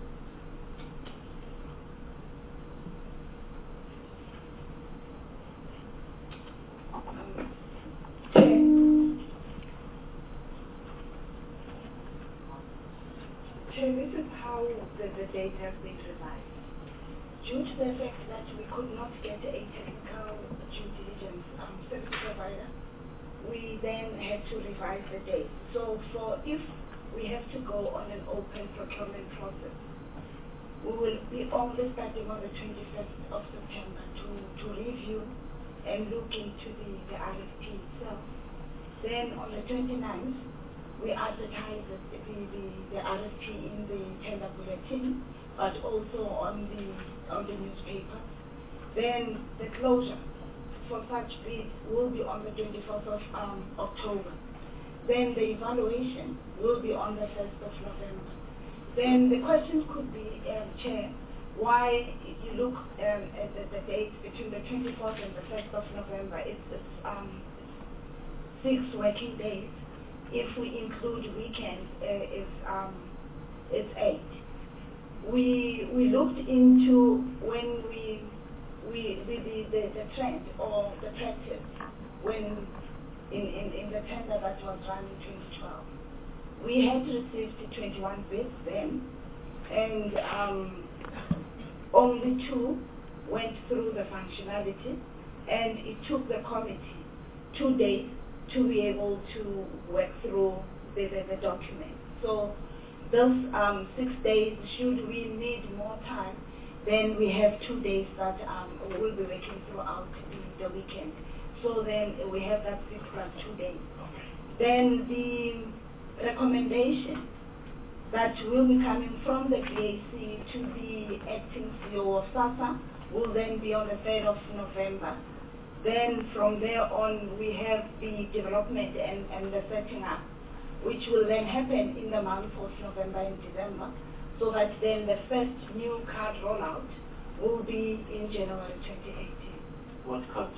So this is how the, the data has been revised. Due to the fact that we could not get a technical due diligence um, service provider, we then had to revise the date. So for if we have to go on an open procurement process, we will be only starting on the twenty-first of September to, to review and look into the, the R F P itself. Then on the twenty-ninth, we advertise the, the, the, the R F P in the tender bulletin, but also on the on the newspaper. Then the closure for such bid will be on the twenty-fourth of um, October. Then the evaluation will be on the first of November. Then the question could be, um, Chair, why you look um, at the, the dates between the twenty-fourth and the first of November. It's, it's um, six working days. If we include weekends, uh, it's, um, it's eight. We we looked into when we we the the, the, the trend or the practice when in, in, in the tender that was run in twenty twelve. We had received twenty-one bids then, and um, only two went through the functionality, and it took the committee two days to be able to work through the, the, the document. So those um, six days, should we need more time, then we have two days that um, we'll be working throughout the, the weekend. So then we have that six plus two days. Then the recommendation that will be coming from the P A C to the acting C E O of SASSA will then be on the third of November. Then from there on, we have the development and, and the setting up, which will then happen in the month of November and December, so that then the first new card rollout will be in January twenty eighteen. What card?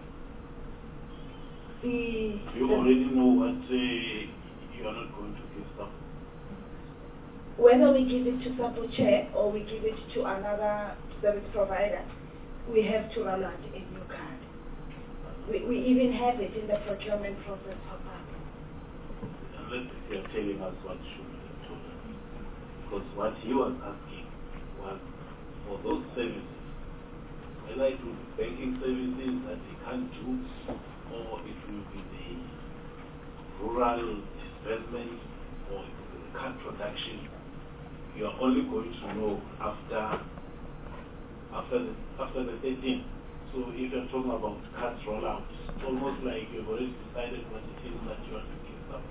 The, you the already know what uh, you are not going to give them. Whether we give it to Sapo Chair or we give it to another service provider, we have to roll out a new card. We, we even have it in the procurement process for that. Unless you're telling us what should be told. Because what he was asking was for those services, whether it will be banking services that they can't do, or it will be the rural disbursement, or it will be the card production, you are only going to know after after the, after the thirteenth. So if you're talking about cards rollout, it's almost like you've already decided what it is that you want to give them.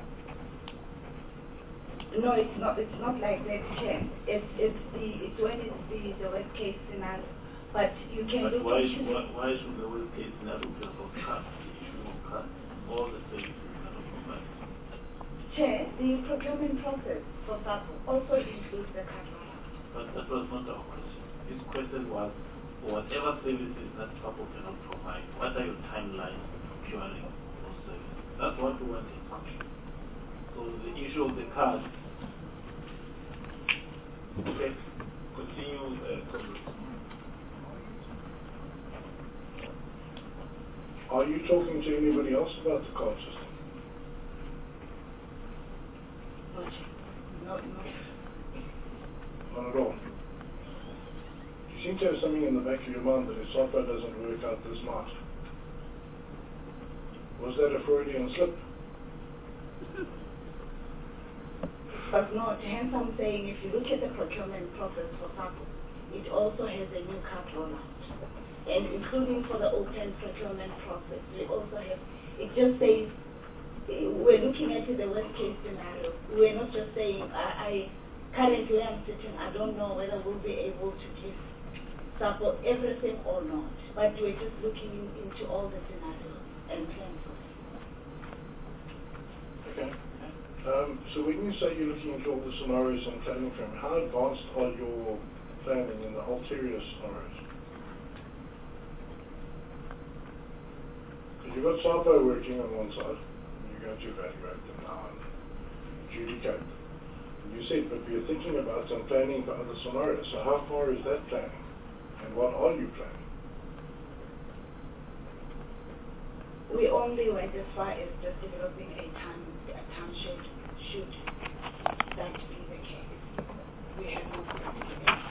No, it's not. It's not like that, Chair. It's it's the it's when it's the, the worst case scenario. But you can but look why, into why, why should the worst case scenario be about cards? The issue of cards, all the services that are provided. Chair, the procurement process for SAPO also includes the card rollout. But that was not our question. His question was, for whatever services that SAPO cannot provide, what are your timelines for procuring those services? That's what we wanted. So the issue of the card. Okay, continue. Uh, Are you talking to anybody else about the card system? No, no. Not at all. You seem to have something in the back of your mind that if software doesn't work out, this might. Was that a Freudian slip? But not, hence I'm saying if you look at the procurement process for SAPO, it also has a new card rollout. And including for the open procurement process, we also have, it just says, we're looking at the worst case scenario. We're not just saying, I, I currently I'm sitting, I don't know whether we'll be able to give SAPO everything or not. But we're just looking into all the scenarios and plans for it. Um, so when you say you're looking into all the scenarios and planning for them, how advanced are your planning in the ulterior scenarios? Because you've got SAPO working on one side, and you're going to evaluate them now and adjudicate. And you said, but we're thinking about some planning for other scenarios. So how far is that planning? And what are you planning? We only went as far as just developing a time, a time should, should that be the case. We have not started yet.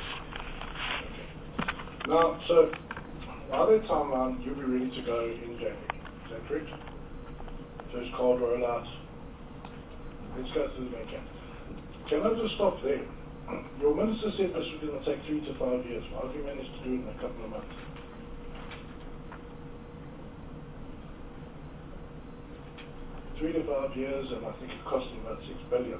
Now, so by that time around, you'll be ready to go in January. Is that correct? First card rollout. Let's go through the mechanic. Can I just stop there? Your minister said this was going to take three to five years. Why have you managed to do it in a couple of months? Three to five years, and I think it cost them about six billion.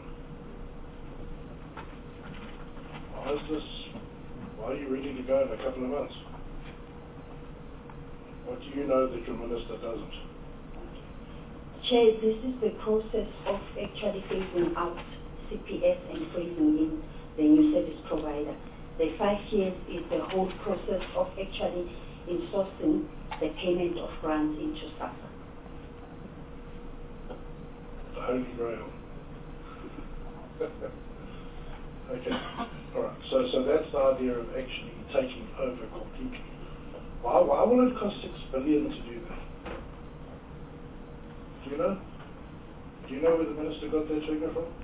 Why is this? Why are you ready to go in a couple of months? What do you know that your minister doesn't? Chair, this is the process of actually phasing out C P S and phasing in the new service provider. The five years is the whole process of actually insourcing the payment of grants into SASSA. The Holy Grail. Okay. All right. So, so that's the idea of actually taking over completely. Why, why will it cost six billion to do that? Do you know? Do you know where the minister got that figure from?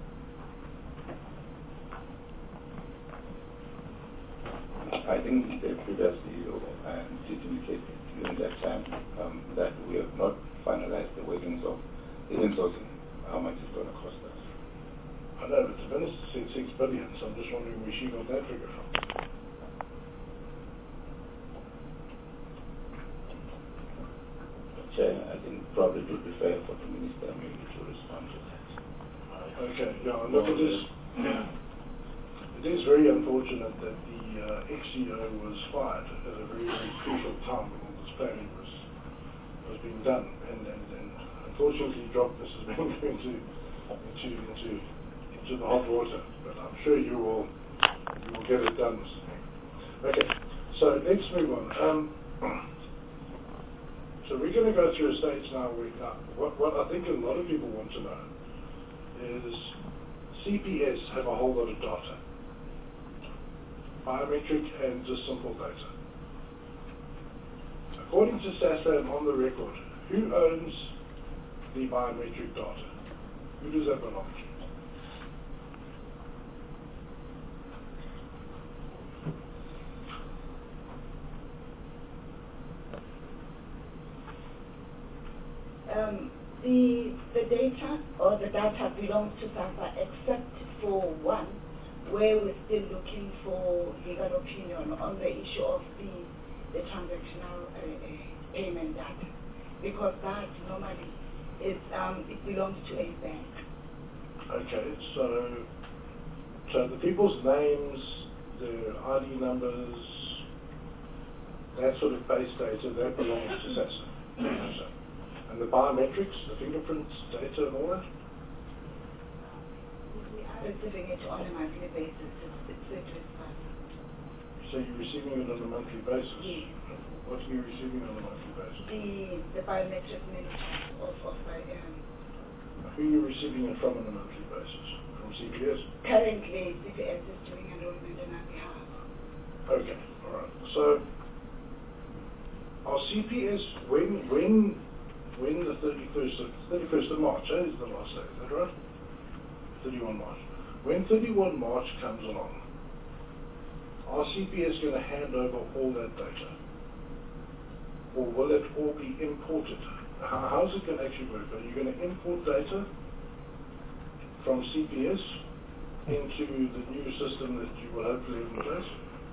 I think the previous C E O um, did indicate during that time um, that we have not finalized the workings of the insourcing, how much it's going to cost us. I know, but the minister said six billion, so I'm just wondering where she got that figure from. Chair, I think probably it would be fair for the minister maybe to respond to that. Okay, yeah, look at this. It is very unfortunate that the uh, ex-C E O was fired at a very, very crucial time when all this planning was was being done, and, and, and unfortunately dropped this has been going into into into into the hot water. But I'm sure you will you will get it done, Mister Mayor. Okay, so let's move on. Um, so we're going to go through a stage now where now, what what I think a lot of people want to know is C P S have a whole lot of data. Biometric and just simple data. According to SASSA and on the record, who owns the biometric data? Who does that belong to? Um, the, the data or the data belongs to SASSA except for one, where we're still looking for legal opinion on the issue of the, the transactional uh, uh, payment data, because that normally is um, it belongs to a bank. Okay, so so the people's names, their I D numbers, that sort of base data, that belongs to SASSA. And the biometrics, the fingerprints, data and all that? Receiving it on a monthly basis. It's, it's it with SASSA. So you're receiving it on a monthly basis? Yes. What are you receiving on a monthly basis? The the biometric management of of my um, who are you receiving it from on a monthly basis? From C P S? Currently C P S is doing enrollment on our behalf. Okay, all right. So our C P S when when when the thirty-first of thirty-first of March, eh, is the last day, is that right? thirty-first of March. When thirty-first of March comes along, are C P S going to hand over all that data? Or will it all be imported? How, how's it going to actually work? Are you going to import data from C P S into the new system that you will hopefully have in place?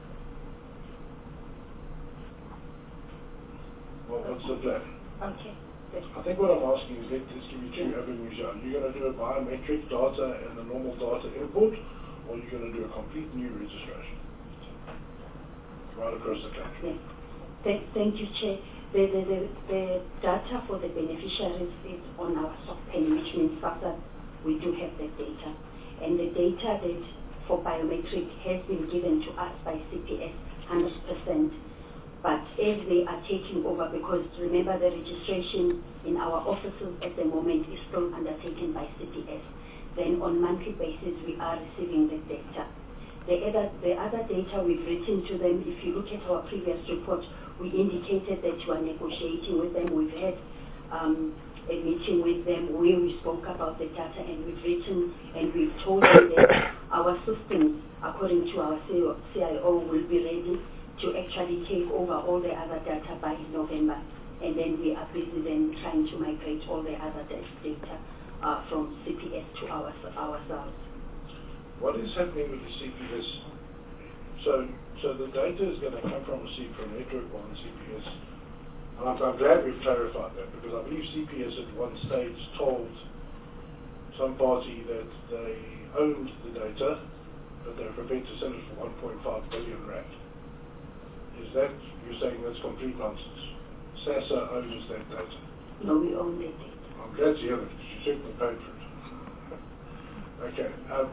Well, what's the plan? Okay. I think what I'm asking is, let's give you two avenues here. Are you going to do a biometric data and a normal data import, or are you going to do a complete new registration? Right across the country. Thank, thank you, Chair. The, the, the, the data for the beneficiaries is on our soft pen, which means SASSA we do have that data. And the data that for biometric has been given to us by C P S one hundred percent. But as they are taking over, because remember the registration in our offices at the moment is still undertaken by C P S, then on monthly basis we are receiving the data. The other, the other data we've written to them, if you look at our previous report, we indicated that you are negotiating with them. We've had um, a meeting with them where we spoke about the data, and we've written and we've told them that our systems, according to our C I O, will be ready to actually take over all the other data by November. And then we are busy then trying to migrate all the other data uh, from C P S to our, ourselves. What is happening with the C P S? So, so the data is going to come from a C from Network One C P S. And I'm, I'm glad we've clarified that, because I believe C P S at one stage told some party that they owned the data, but they were prepared to sell it for one point five billion rand. Is that, you're saying that's complete nonsense? SASA owns that data? No, we own that data. I'm glad to hear that, because you certainly paid for it. Okay. Um,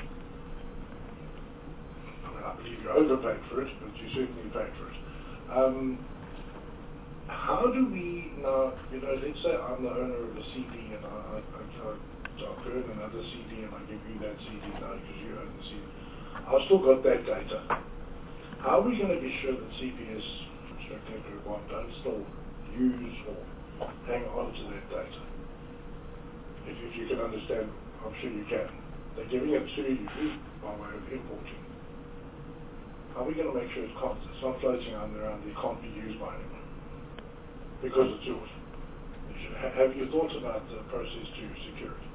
I mean, I believe you overpaid for it, but you certainly paid for it. Um, how do we now, you know, let's say I'm the owner of a C D and I, I, I, I burn another C D and I give you that C D now because you own the C D. I've still got that data. How are we going to be sure that C P S, Network One, don't still use or hang on to that data? If, if you can understand, I'm sure you can. They're giving it to you by way of importing. How are we going to make sure it can't, it's not floating around around, it can't be used by anyone? Because it's yours. Have you thought about the process to security?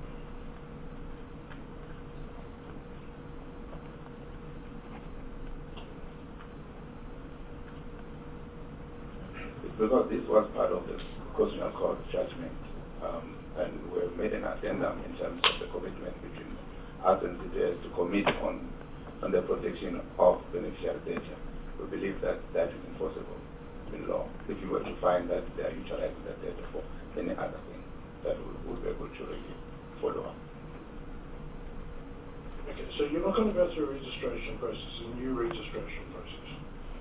Because this was part of the Constitutional Court judgment, um, and we made an addendum in terms of the commitment between us and C P S to commit on, on the protection of beneficiary data. We believe that that is enforceable in law. If you were to find that they are utilizing that data for any other thing, that we would be able to really follow up. Okay, so you're not going to go through a registration process, a new registration process?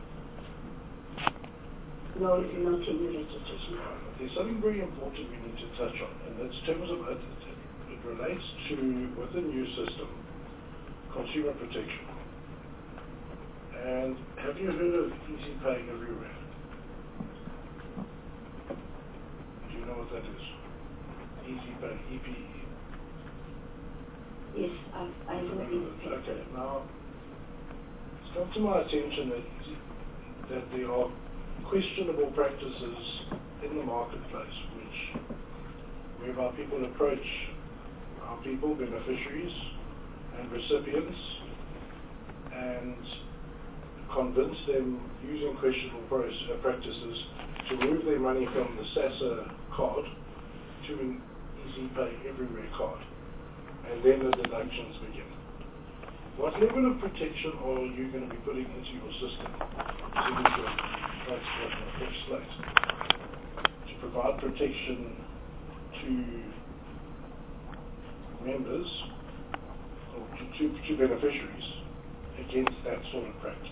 No, it's not a new registration. There's something very important we need to touch on, and that's terms of it, it relates to, with the new system, consumer protection. And have you heard of Easy Pay Everywhere? Do you know what that is? Easy Pay, E P E. Yes, I, I know Easy Pay. Okay, now it's come to my attention that that there are questionable practices in the marketplace, which whereby people approach our people, beneficiaries and recipients, and convince them using questionable uh, practices to move their money from the SASA card to an Easy Pay Everywhere card, and then the deductions begin. What level of protection are you going to be putting into your system to provide protection to members or to, to, to beneficiaries against that sort of practice?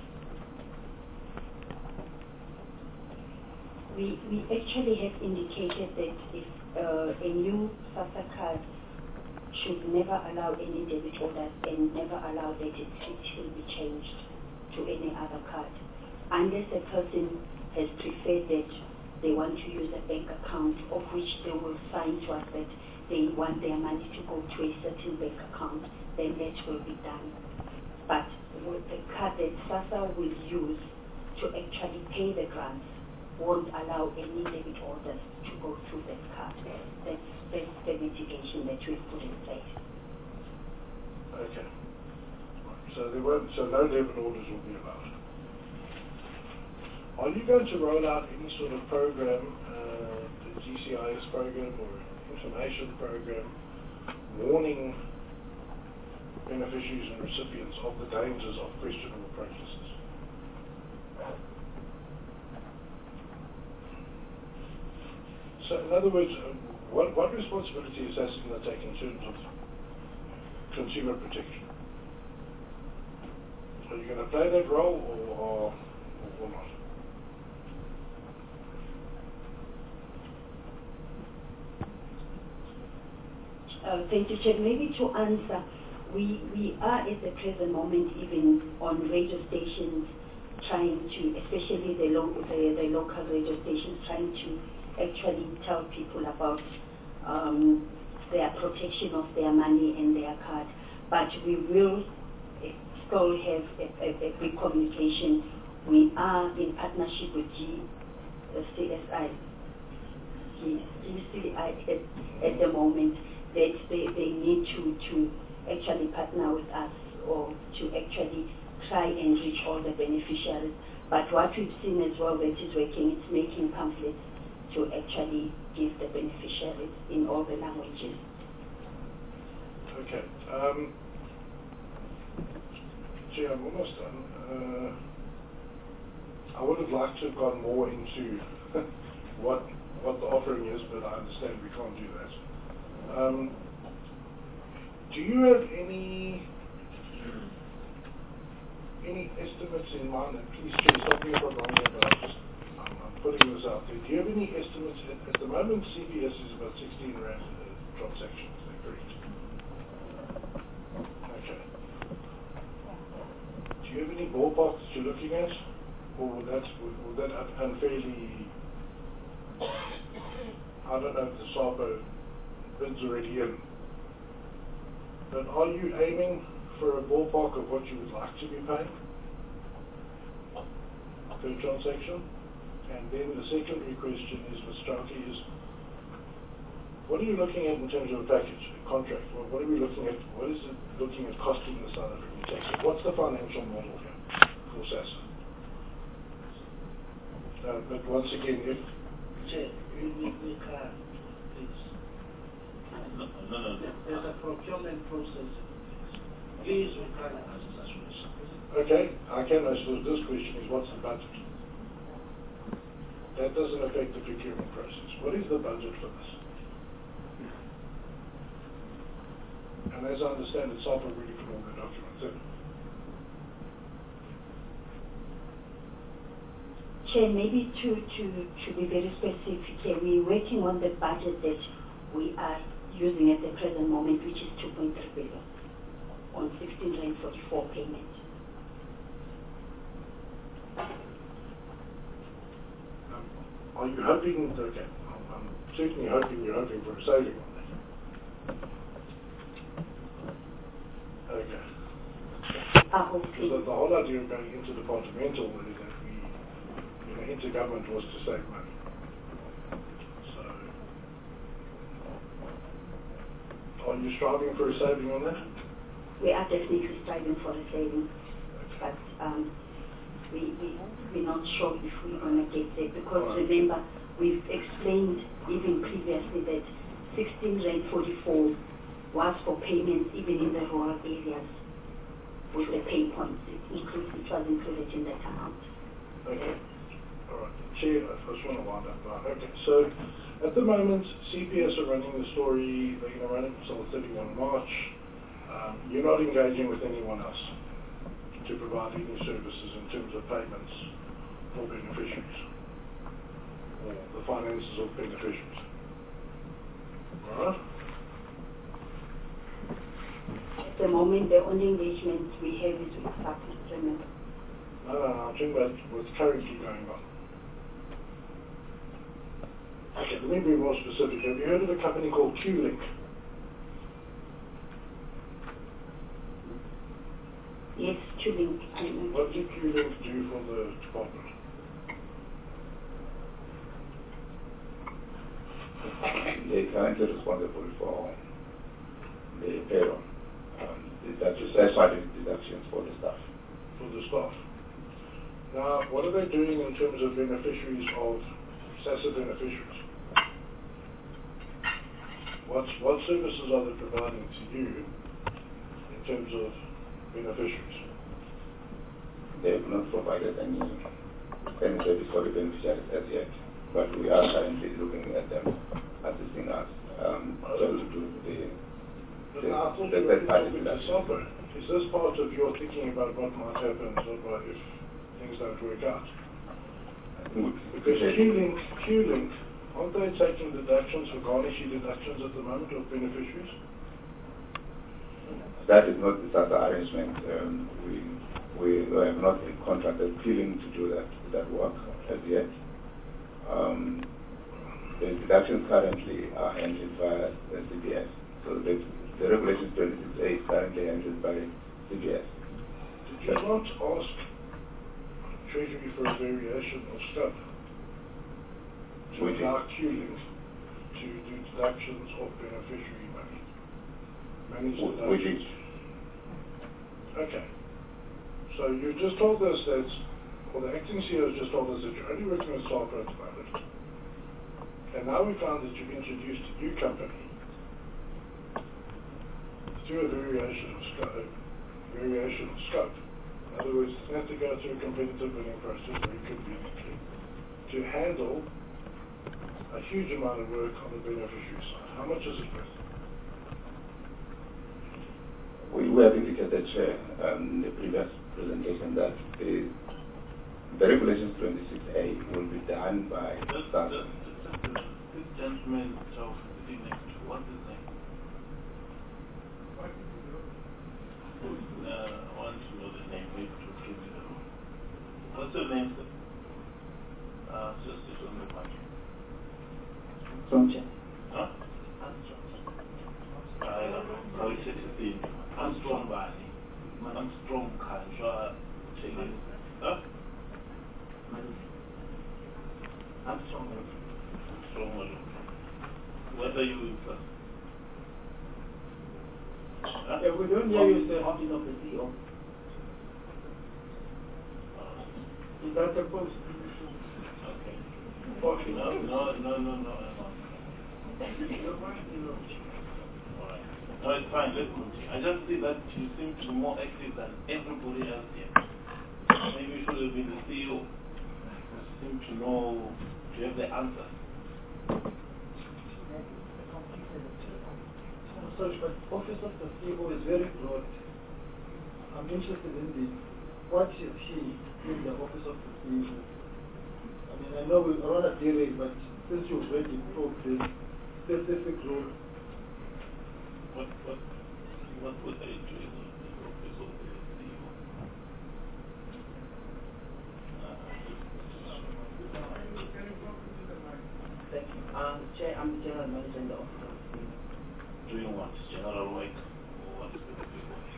We, we actually have indicated that if uh, a new SASA card should never allow any debit orders and never allow that it, it will be changed to any other card, unless a person has preferred that they want to use a bank account of which they will sign to us that they want their money to go to a certain bank account, then that will be done. But with the card that SASA will use to actually pay the grants won't allow any debit orders to go through that card. That's, that's the mitigation that we've put in place. Okay. So there won't, so no debit orders will be allowed. Are you going to roll out any sort of program, uh, the G C I S program or information program, warning beneficiaries and recipients of the dangers of questionable practices? So in other words, what, what responsibility is SASSA going to take in terms of consumer protection? Are you going to play that role or, or, or not? Uh, thank you, Chair. Maybe to answer, we, we are at the present moment even on radio stations trying to, especially the, lo the, the local radio stations, trying to actually tell people about um, their protection of their money and their card. But we will uh, still have a, a, a big communication. We are in partnership with G, uh, C S I, G C I at, at the moment, that they, they need to, to actually partner with us or to actually try and reach all the beneficiaries. But what we've seen as well that is working, it's making pamphlets to actually give the beneficiaries in all the languages. Okay. Um, gee, I'm almost done. Uh, I would have liked to have gone more into what what the offering is, but I understand we can't do that. Um, do you have any any estimates in mind? And please, please stop me if I'm wrong here, but I'm just I'm, I'm putting this out there. Do you have any estimates? At, at the moment, C P S is about sixteen rand a transaction. Is that correct? Okay. Do you have any ballparks that you're looking at, or would that would, would that unfairly? I don't know if the SAPO bids already in, but are you aiming for a ballpark of what you would like to be paying per transaction? And then the secondary question is, Miz Strauke, is what are you looking at in terms of a package, a contract? Well, what are we looking at? What is it looking at costing the South African tax? What's the financial model here for SASSA? Uh, but once again, if Chair, you need to be clear, please. No, no, no. There's a procurement process. Please be clear as as well. okay, I can answer this question is what's the budget? That doesn't affect the procurement process. What is the budget for this? And as I understand it, SAPO really put all the documents in. Chair, maybe to, to, to be very specific here, we're working on the budget that we are using at the present moment, which is two point three billion on sixteen rand forty-four payment. Um, are you hoping, okay, I'm, I'm certainly hoping you're hoping for a saving on that. Okay. I hope so the, the whole idea of going interdepartmental is that we, you know, intergovernment was to save money. So, are you striving for a saving on that? We are definitely striving for a saving, but um, we, we, we're not sure if we're going to get there, because right. Remember, we've explained even previously that sixteen rand forty-four was for payments even in the rural areas with the pay points. It, includes, it was included in that amount. Okay. All right. Chair, I just want to wind up. Right. Okay. So, at the moment, C P S are running the story. They're going to run it until the thirty-first of March. Um, you're not engaging with anyone else to provide any services in terms of payments for beneficiaries or the finances of beneficiaries. All right? At the moment, the only engagement we have is with SAPO, remember? No, no, no. I'm talking about what's currently going on. Okay, let me be more specific. Have you heard of a company called Q-Link? Yes, Q-Link. What did Q-Link do for the department? They're currently responsible for the payroll. Um, that's third-party deductions for the staff. For the staff. Now, what are they doing in terms of beneficiaries of SASSA beneficiaries? What's, what services are they providing to you in terms of beneficiaries? They have not provided any, any service for the beneficiaries as yet, but we are currently looking at them assisting us um, to do the, But the, I thought the you were third party talking to deduction. Sampo. Is this part of your thinking about what might happen or what if things don't work out? Because Q-Link, Q-Link, aren't they taking deductions for garnishee deductions at the moment of beneficiaries? That is not the SASSA arrangement. Um, we, we have not contracted Q-Link to do that, that work as yet. Um, the deductions currently are handled by the C B S. So the, the regulations twenty-six A is currently handled by C B S. Did you not ask Treasury for a variation of scope to We allow Q-Link to do deductions of beneficiary money? Manage deductions. We did. Okay. So you just told us that, or the acting C E O has just told us that you're only working with SAPRA at the moment. And now we found that you've introduced a new company through a variation of scope. Variation of scope. In other words, it has to go through a competitive bidding process very conveniently to handle a huge amount of work on the beneficiary side. How much is it worth? We, we have indicated, Chair, um, in the previous presentation that the, the regulations twenty-six A will be done by SASSA. This gentleman of sitting next to, what's his name? Uh, I want to know the name, maybe to give me the room. What's your name, sir? Uh, just sit on the mic. From Chair. Huh? Armstrong. I don't know. How is it his name? Armstrong Bani. Armstrong Kanjwa Chile. Huh? Armstrong. Armstrong. What are you with, sir? Huh? Yeah, we don't hear you, sir. Office of the C E O. Is that the post? Okay. Okay. No, no, no, no, no. Alright. No, it's fine. Let's continue. I just see that you seem to be more active than everybody else here. Maybe you should have been the C E O. You seem to know, to have the answer. Sorry, but office of the C E O is very broad. I'm interested in the what is he in the office of the C E O. I mean, I know we're on a day rate, but since you've already proved this specific role. What what what would they do in the office of the C E O? Thank you. Um, Chair, I'm the General Manager in the office of the C E O. Doing what? General work or what specific work?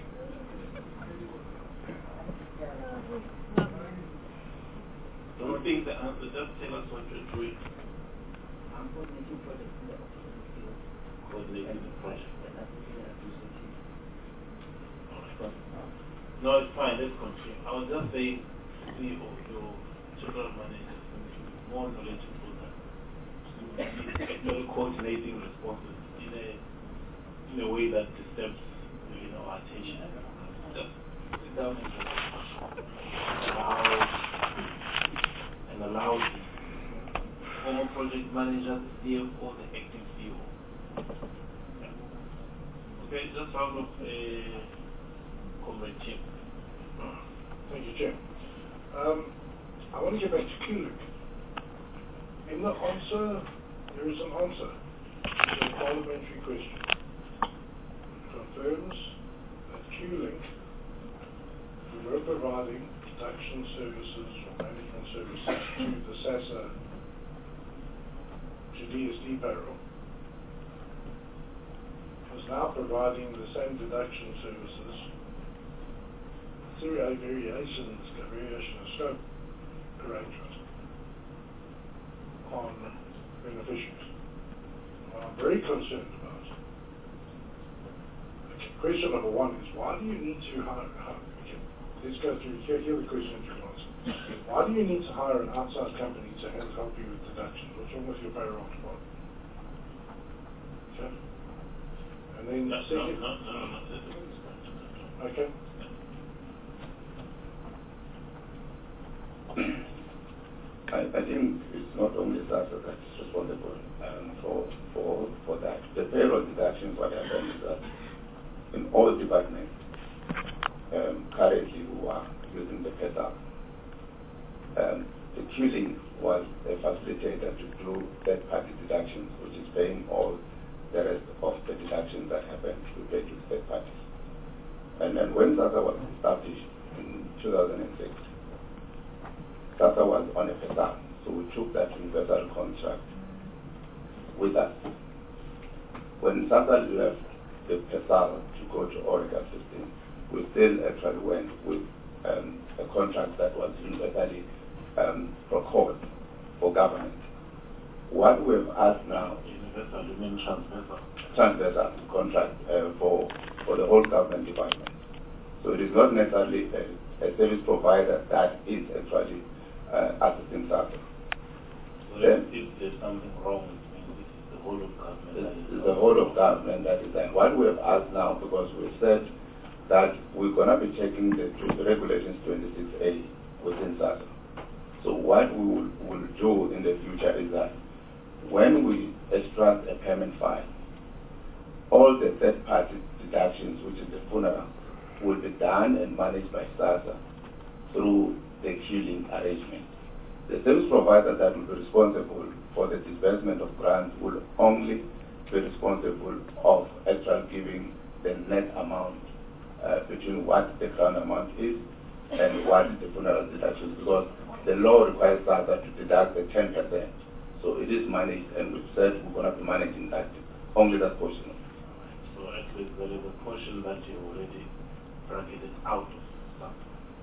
Don't think the answer, just tell us what you're doing. I'm coordinating projects in the office of the C E O. Coordinating the project. And assisting and administrative. Alright. No, it's fine, let's continue. I was just saying, C E O, your general manager seems to be more knowledgeable than actually coordinating responses in a in a way that disturbs you know, our attention. Just sit down and just allow and allow the former project manager, the C F O, the acting C E O. Yeah. Okay, just out of a comrade Jim. Thank you, Chair. Um, I want to get back to Q-Link. In the answer, there is an answer to a parliamentary question. Confirms that Q-Link, who were providing deduction services or management services to the SASSA, to D S D payroll, is now providing the same deduction services through a variation, a variation of scope arrangement on beneficiaries. What I'm very concerned about. Question number one is, why do you need to hire, hire okay, let's go through, here, here the question that you can answer. Why do you need to hire an outside company to help you with deductions? What's wrong with your payroll department? Okay. And then No, second, no, no, no, no, that's a good question. Okay. I I, I think it's not only SASSA that is responsible um, for, for, for that. The payroll deductions, what happened is that in all departments um, currently who are using the PESAP, um, the queuing was a facilitator to do third-party deductions, which is paying all the rest of the deductions that happen to pay to third parties. And then when SASSA was established in two thousand six, SASSA was on a PESAP, so we took that universal contract with us. When SASSA left the PESAP to go to Orica system, we still actually went with um, a contract that was universally um, procured for government. What we've asked now, universal, you mean transversal? Transversal contract uh, for, for the whole government department. So it is not necessarily a, a service provider that is actually uh, assisting SASSA. So then, if there's something wrong, it means this is the whole of government. It's the whole of government that is done. What we have asked now, because we said that we're going to be checking the, the regulations twenty-six A within SASSA. So what we will, will do in the future is that when we extract a payment file, all the third-party deductions, which is the funeral, will be done and managed by SASSA through the queuing arrangement. The service provider that will be responsible for the disbursement of grants will only be responsible of actually giving the net amount uh, between what the grant amount is and what the funeral deductions, because the law requires SASSA to deduct the ten percent. So it is managed, and we've said we're going to be managing that, only that portion. So at least there is a portion that you already bracketed out of SASSA.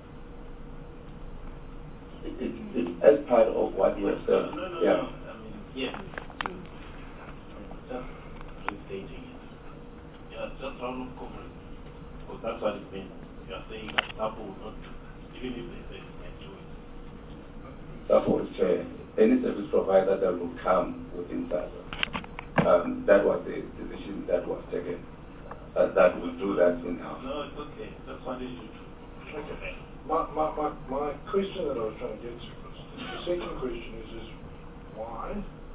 It, it, it, as part of what we have said. No, no, no, yeah. no. I mean, yes. I mean, just restating it. Yeah, just round of coverage. Because that's what it means. You are saying that SASSA will not do, even if they say they can do it. SASSA will share any service provider that will come within SASSA. Um, that was the decision that was taken. Uh, that will do that in-house. No, it's okay. Just wanted you to. Okay. My, my, my, my question that I was trying to get to was, the second question is, is why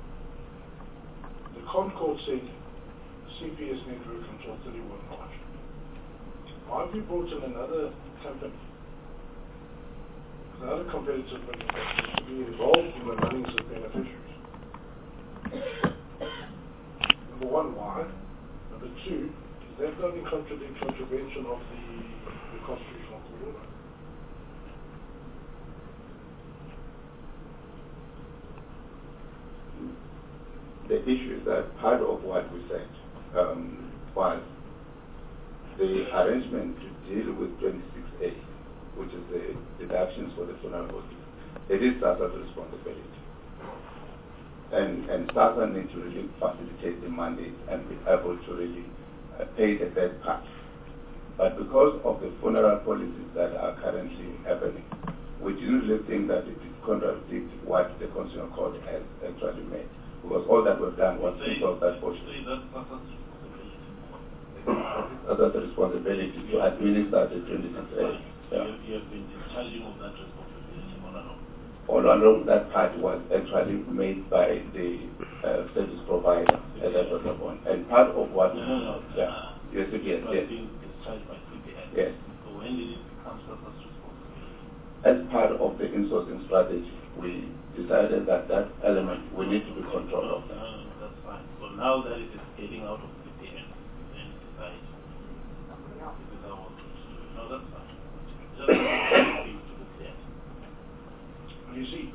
the Concord said C P S network until thirty-first March. Why have you brought in another company, another competitive manufacturer to be involved in the runnings of beneficiaries? Number one, why? Number two, is that not in contradict contravention of the, the constitutional court order? The issue is that part of what we said um, was the arrangement to deal with twenty-six A, which is the deductions for the funeral bodies. It is SASSA's responsibility. And, and SASSA needs to really facilitate the mandate and be able to really uh, pay the third part. But because of the funeral policies that are currently happening, we didn't really think that it would contradict what the Constitutional Court has actually made. Because all that was done was to solve that portion. That's the responsibility to administer the twenty-six A. Yeah. You have been discharging of that responsibility all along. All along, that part was actually made by the uh, service provider at that point. And part of what... No, no, no. Yeah. Yes, yes, yes. being discharged by C P S. Yes. So when did it become SASSA's responsibility? As part of the insourcing strategy, we decided that that element we need to be controlled of. No, no, no, that's fine. So now that it is getting out of C P S and decide, this is how we'll do it. No, that's fine. Just things to be clear. You see.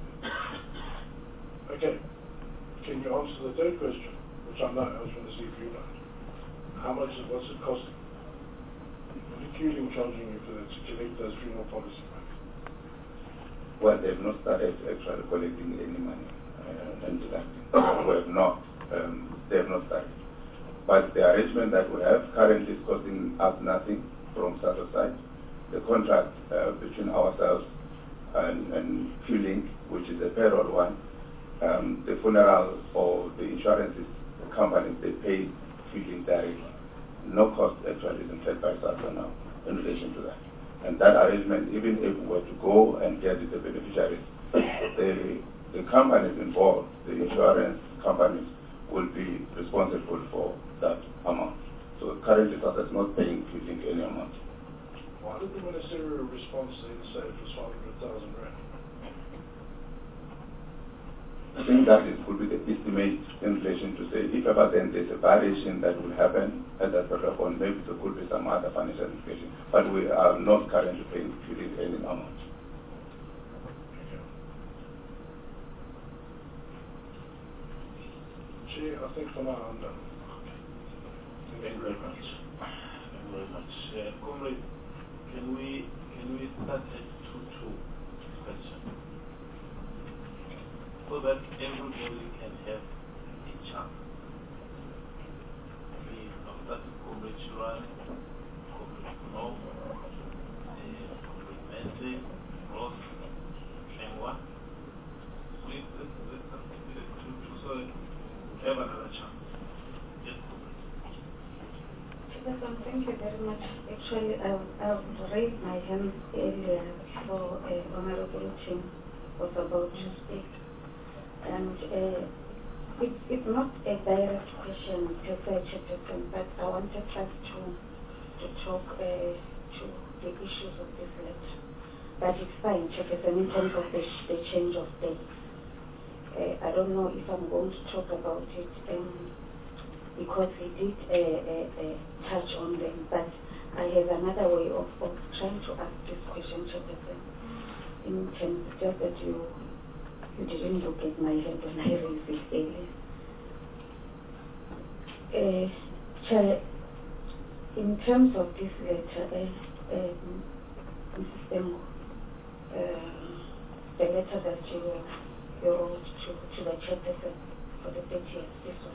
Okay. Can you answer the third question, which I know, I was going to see if you know. How much is, what's it costing? What are queuing charging you for that to collect those funeral policy money? Well, they've not started actually collecting any money uh, and deducting. We have not. Um, they have not started. But the arrangement that we have currently is costing us nothing from SASSA side. The contract uh, between ourselves and, and Q-Link, which is a payroll one, um, the funeral or the insurance companies, they pay Q-Link directly. No cost actually is incurred by SASSA now in relation to that. And that arrangement, even if we were to go and get the beneficiaries the, the companies involved, the insurance companies, will be responsible for that amount. So currently SASSA is not paying Quilting any amount. Why did the ministerial response then say it was five hundred thousand rand? I think that it could be the estimate in relation to say if ever then there's a variation that will happen at that particular point, maybe there could be some other financial implication. But we are not currently paying Quilting any amount. Chair, I think for now I'm done. Thank you very much. Thank you very much. Uh, Comrade, can we can we start at two two question so that everybody can have a chance? Please, I'll start with Comrade Shiran, Comrade No, uh, Comrade Mende, Ross, Shengwa. Please, let's let's start at two two so that we have another chance. Thank you very much. Actually, I, I raised my hand earlier for uh, Honorable Tim was about to speak. And uh, it, it's not a direct question per se, Chairperson, but I wanted us to, to talk uh, to the issues of this letter. But it's fine, Chairperson, in terms of the, the change of dates. Uh, I don't know if I'm going to talk about it. Um, because we did uh, uh, uh, touch on them, but I have another way of, of trying to ask this question, Chairperson, in terms just that you you didn't look at my head when I raised it earlier. Uh, Chair, in terms of this letter, uh, um, Missus Bengo, uh, the letter that you, you wrote to, to the Chairperson for the thirtieth, this was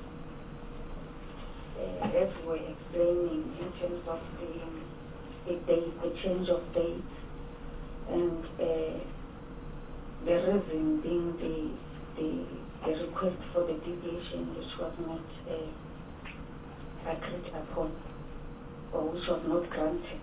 Uh, as we were explaining in terms of the, the date, the change of date, and uh, the reason being the, the the request for the deviation which was not uh, agreed upon or which was not granted.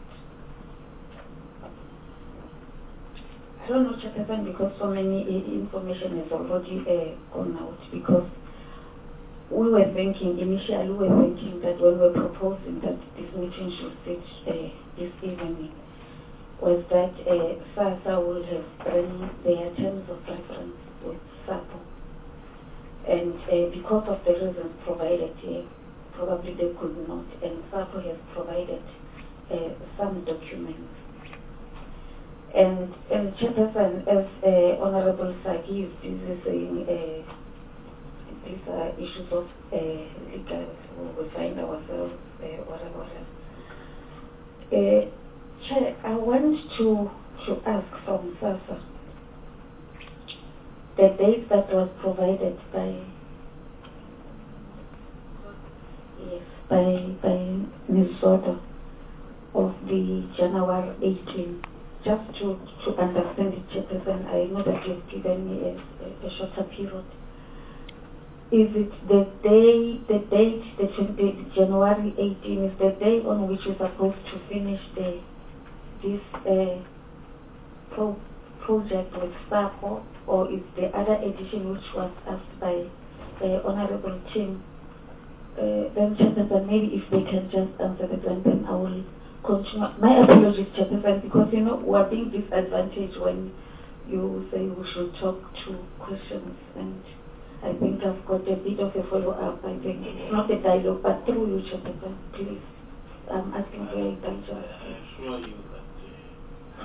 I don't know, Chairperson, because so many uh, information has already uh, gone out, because we were thinking, initially we were thinking that when we were proposing that this meeting should sit uh, this evening, was that uh, SASSA will have bring their terms of reference with SAPO. And uh, because of the reasons provided here, probably they could not, and SAPO has provided uh, some documents. And, and Chairperson, as uh, Honorable Sagi is busy saying, uh, these are issues of uh, legal, we find ourselves, uh, whatever. Uh, Chair, I want to, to ask from SASSA the date that was provided by yes, by by Miz Soto of the January eighteenth, just to, to understand it, Chairperson. I know that you've given me a, a, a shorter period. Is it the day, the date, the, the January eighteenth, is the day on which you're supposed to finish the this uh, pro project with SAPO, or is the other edition which was asked by uh, Honorable Tim? Uh, then, Chairperson, maybe if they can just answer the question, then I will continue. My apologies, Chairperson, because you know we are being disadvantaged when you say we should talk to questions, and I think I've got a bit of a follow-up. I think it's not a dialogue, but through you, Chairperson, please. I'm asking for your indulgence. I assure you that, uh,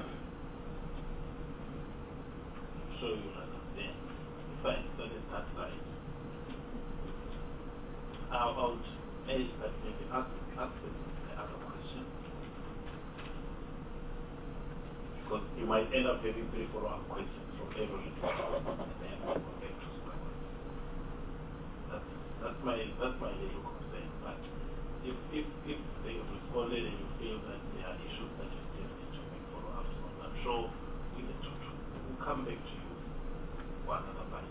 I'm sure you'll understand. Fine, let us start right. I would urge that maybe ask, ask the other question, because you might end up having three follow-up questions from everyone. That's my that's my little concern. But if if if they have responded and you feel that there are issues that you still need to make follow ups on, I'm sure we will we'll come back to you for another bite.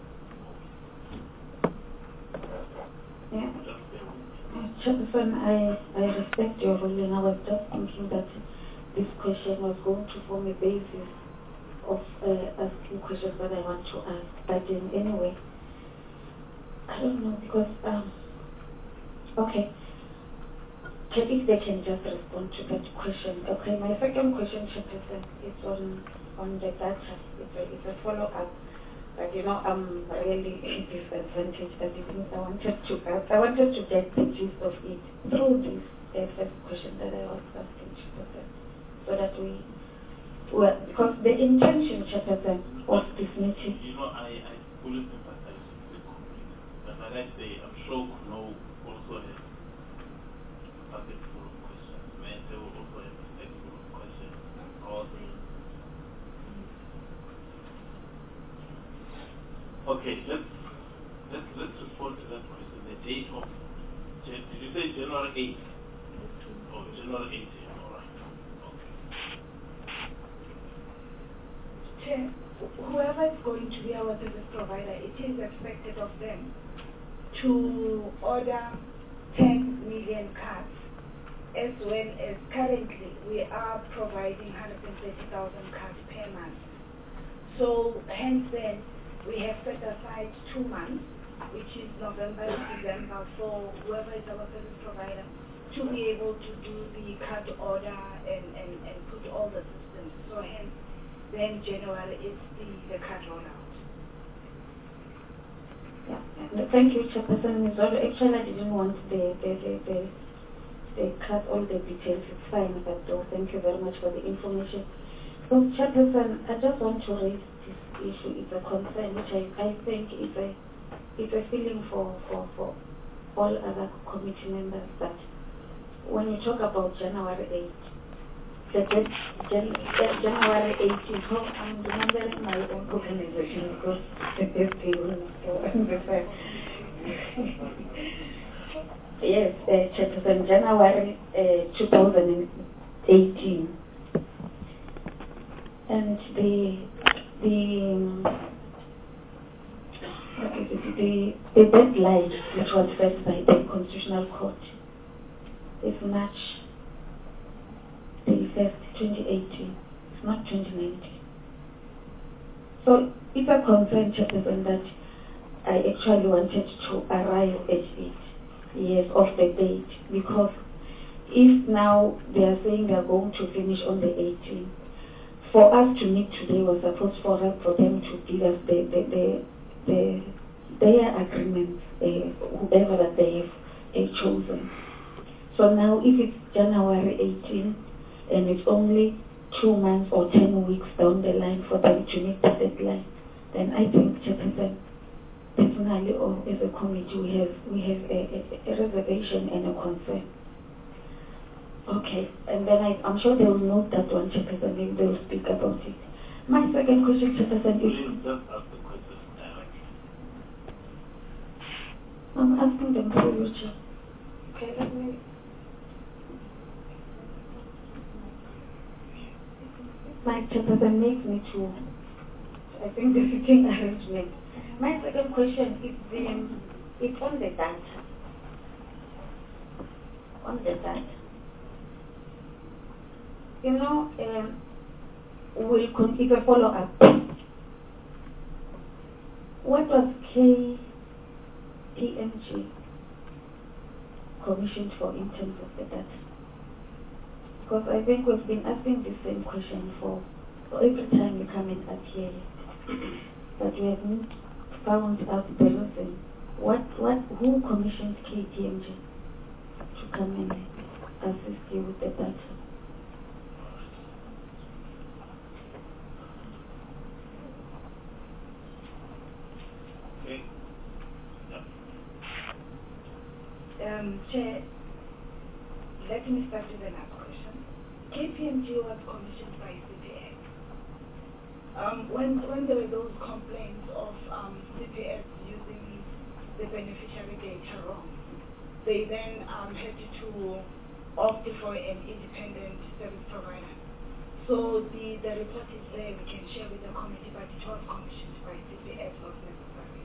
Yeah. Chairperson, I I respect your ruling. I was just thinking that this question was going to form a basis of uh, asking questions that I want to ask, but in anyway, I don't know because um okay. If they can just respond to that question. Okay, my second question, Chairperson, is on on the data. It's a, it's a follow-up. But you know, I'm really disadvantaged at it means I wanted to ask, I wanted to get the gist of it through this uh, first question that I was asking, Chairperson, so that we, well, because the intention, Chairperson, of this meeting. You know, I, I fully sympathize with the community, but like I say, I'm sure Kuno also has bucket full of questions. Man, they will also have a set full of questions. Also, okay, let's let's let's respond to that question. The date of did you say January eighth? Oh, January eighteenth. All right. Okay. Whoever is going to be our service provider, it is expected of them to order ten million cards, as well as currently we are providing one hundred thirty thousand cards per month. So hence then we have set aside two months, which is November and December, for whoever is our service provider to be able to do the card order and, and, and put all the systems. So hence then January is the, the card rollout. Yeah, thank you, Chairperson. Actually, I didn't want the the the, the they cut all the details, it's fine, but oh, thank you very much for the information. So, Chairperson, I just want to raise this issue. It's a concern which I, I think is a, it's a feeling for, for, for all other committee members that when you talk about January eighth, the date, Jan, January eighteenth, how I'm remembering my own organization because the birthday will not Yes, uh, Chairperson, January uh, two thousand eighteen, and the the the the deadline which was set by the Constitutional Court is March thirty-first, twenty eighteen. It's not twenty nineteen. So it's a concern, Chairperson, that I actually wanted to arrive at it. Yes, of the date, because if now they are saying they are going to finish on the eighteenth, for us to meet today was supposed for us for them to give us the the the, the their agreements, uh, whoever that they have uh, chosen. So now, if it's January eighteenth and it's only two months or ten weeks down the line for them to meet the deadline, then I think, Chairperson, personally or as a committee, we have we have a, a, a reservation and a concern. Okay, and then I, I'm sure they will note that one, Chairperson, maybe they will speak about it. My second question, Chairperson, is... Just ask the question directly. I'm asking them for you, Chair. Okay, let me... My Chairperson makes me to... I think the sitting arrangement. My second question is the, it's on the data. On the data. You know, um, we'll con- it's a follow-up. What was K P M G commissioned for in terms of the data? Because I think we've been asking the same question for, for every time you come and appear, but we haven't found out the reason. What, what, who commissioned K P M G to come and assist you with the data? Okay. Um, Chair, let me start with the last question. K P M G was commissioned by C P F. Um, when, when there were those complaints of um, C P F using the beneficiary data wrong, they then um, had to opt for an independent service provider. So the, the report is there, we can share with the committee, but it was commissioned by C P F, not necessarily.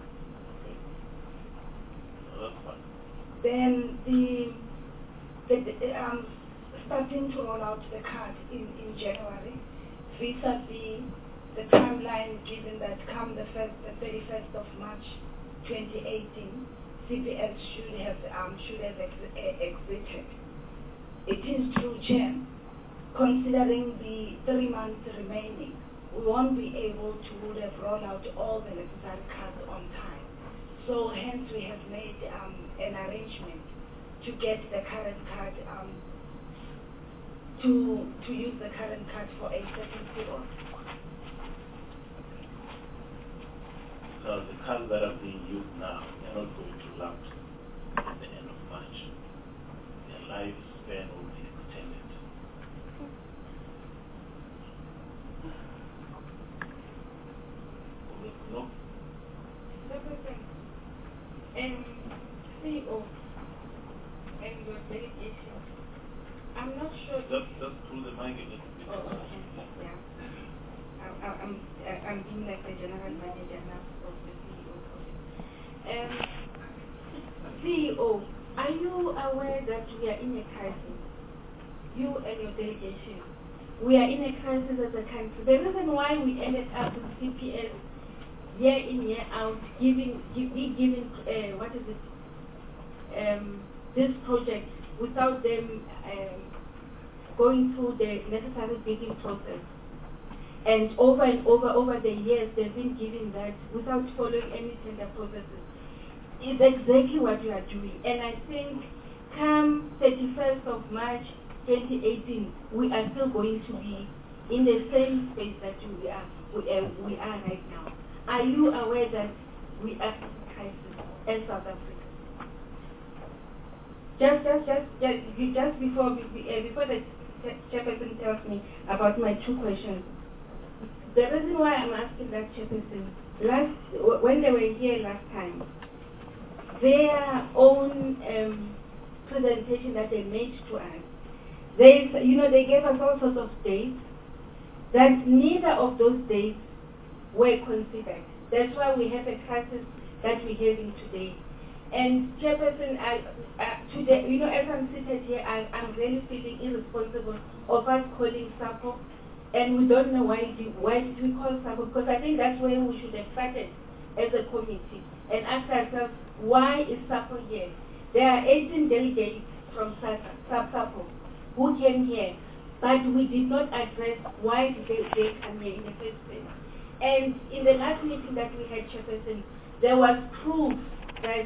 That's fine. Then the, the, the um, starting to roll out the card in, in January, vis-a-vis the timeline, given that come the first, the thirty-first of March, twenty eighteen, C P S should have um, should have ex exited. It is true, Chair. Considering the three months remaining, we won't be able to would have rolled out all the necessary cards on time. So hence we have made um, an arrangement to get the current card, um, to to use the current card for a certain period. So the cards that are being used now are not going to lapse at the end of March. Their lifespan will be extended. No? And C E O and your delegation, I'm not sure. Just, just through the mic a little bit. Oh, okay. Yeah. I, I, I'm, I'm being like the general manager now of the C E O. Um, C E O, are you aware that we are in a crisis? You and your delegation. We are in a crisis as a country. The reason why we ended up with C P S year in, year out, giving, give, we giving, uh, what is it, um, this project without them um, going through the necessary bidding process. And over and over, over the years, they've been giving that without following any tender processes. It's exactly what you are doing. And I think come thirty-first of March twenty eighteen, we are still going to be in the same space that we are, we, uh, we are right now. Are you aware that we are in a crisis in South Africa? Just, just, just, just, just before, uh, before the chairperson tells me about my two questions, the reason why I'm asking that, chairperson, last when they were here last time, their own um, presentation that they made to us, they, you know, they gave us all sorts of dates that neither of those dates were considered. That's why we have a crisis that we're having today. And chairperson, I, uh, today, you know, as I'm seated here, I, I'm really feeling irresponsible of us calling SAPO, and we don't know why do, why did we call SAPO, because I think that's where we should have started as a committee and ask ourselves, why is SAPO here? There are eighteen delegates from SAPO who came here, but we did not address why did they, they come here in the first place. And in the last meeting that we had, chairperson, there was proof that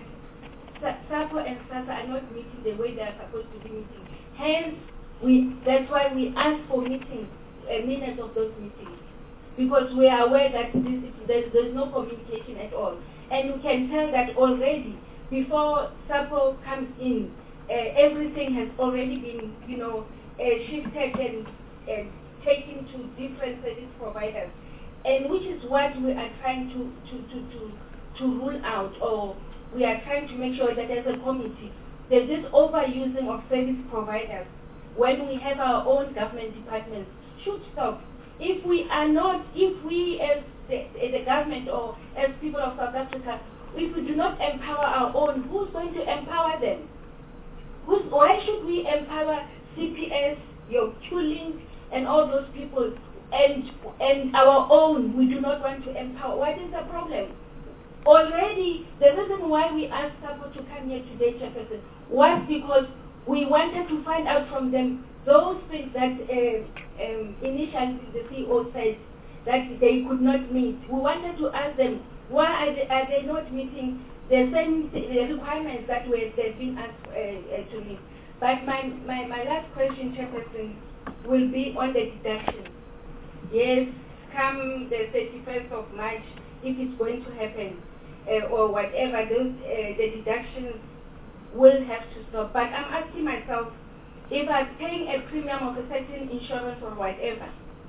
SAPO and SASA are not meeting the way they are supposed to be meeting. Hence, we, that's why we asked for meetings, uh, minutes of those meetings, because we are aware that this is, there's, there's no communication at all. And we can tell that already, before SAPO comes in, uh, everything has already been, you know, uh, shifted and uh, taken to different service providers. And which is what we are trying to, to, to, to, to rule out, or we are trying to make sure that as a committee, there's this overusing of service providers when we have our own government departments should stop. If we are not, if we as the, the government or as people of South Africa, if we do not empower our own, who's going to empower them? Who's, why should we empower C P S, your Q-Link, and all those people, and and our own we do not want to empower? What is the problem? Already, the reason why we asked SAPO to come here today, chairperson, was because we wanted to find out from them those things that uh, um, initially the C E O said that they could not meet. We wanted to ask them, why are they, are they not meeting the same the requirements that were they've been asked uh, uh, to meet? But my, my, my last question, chairperson, will be on the deduction. Yes, come the thirty-first of March, if it's going to happen, uh, or whatever, those, uh, the deductions will have to stop. But I'm asking myself, if I'm paying a premium of a certain insurance or whatever,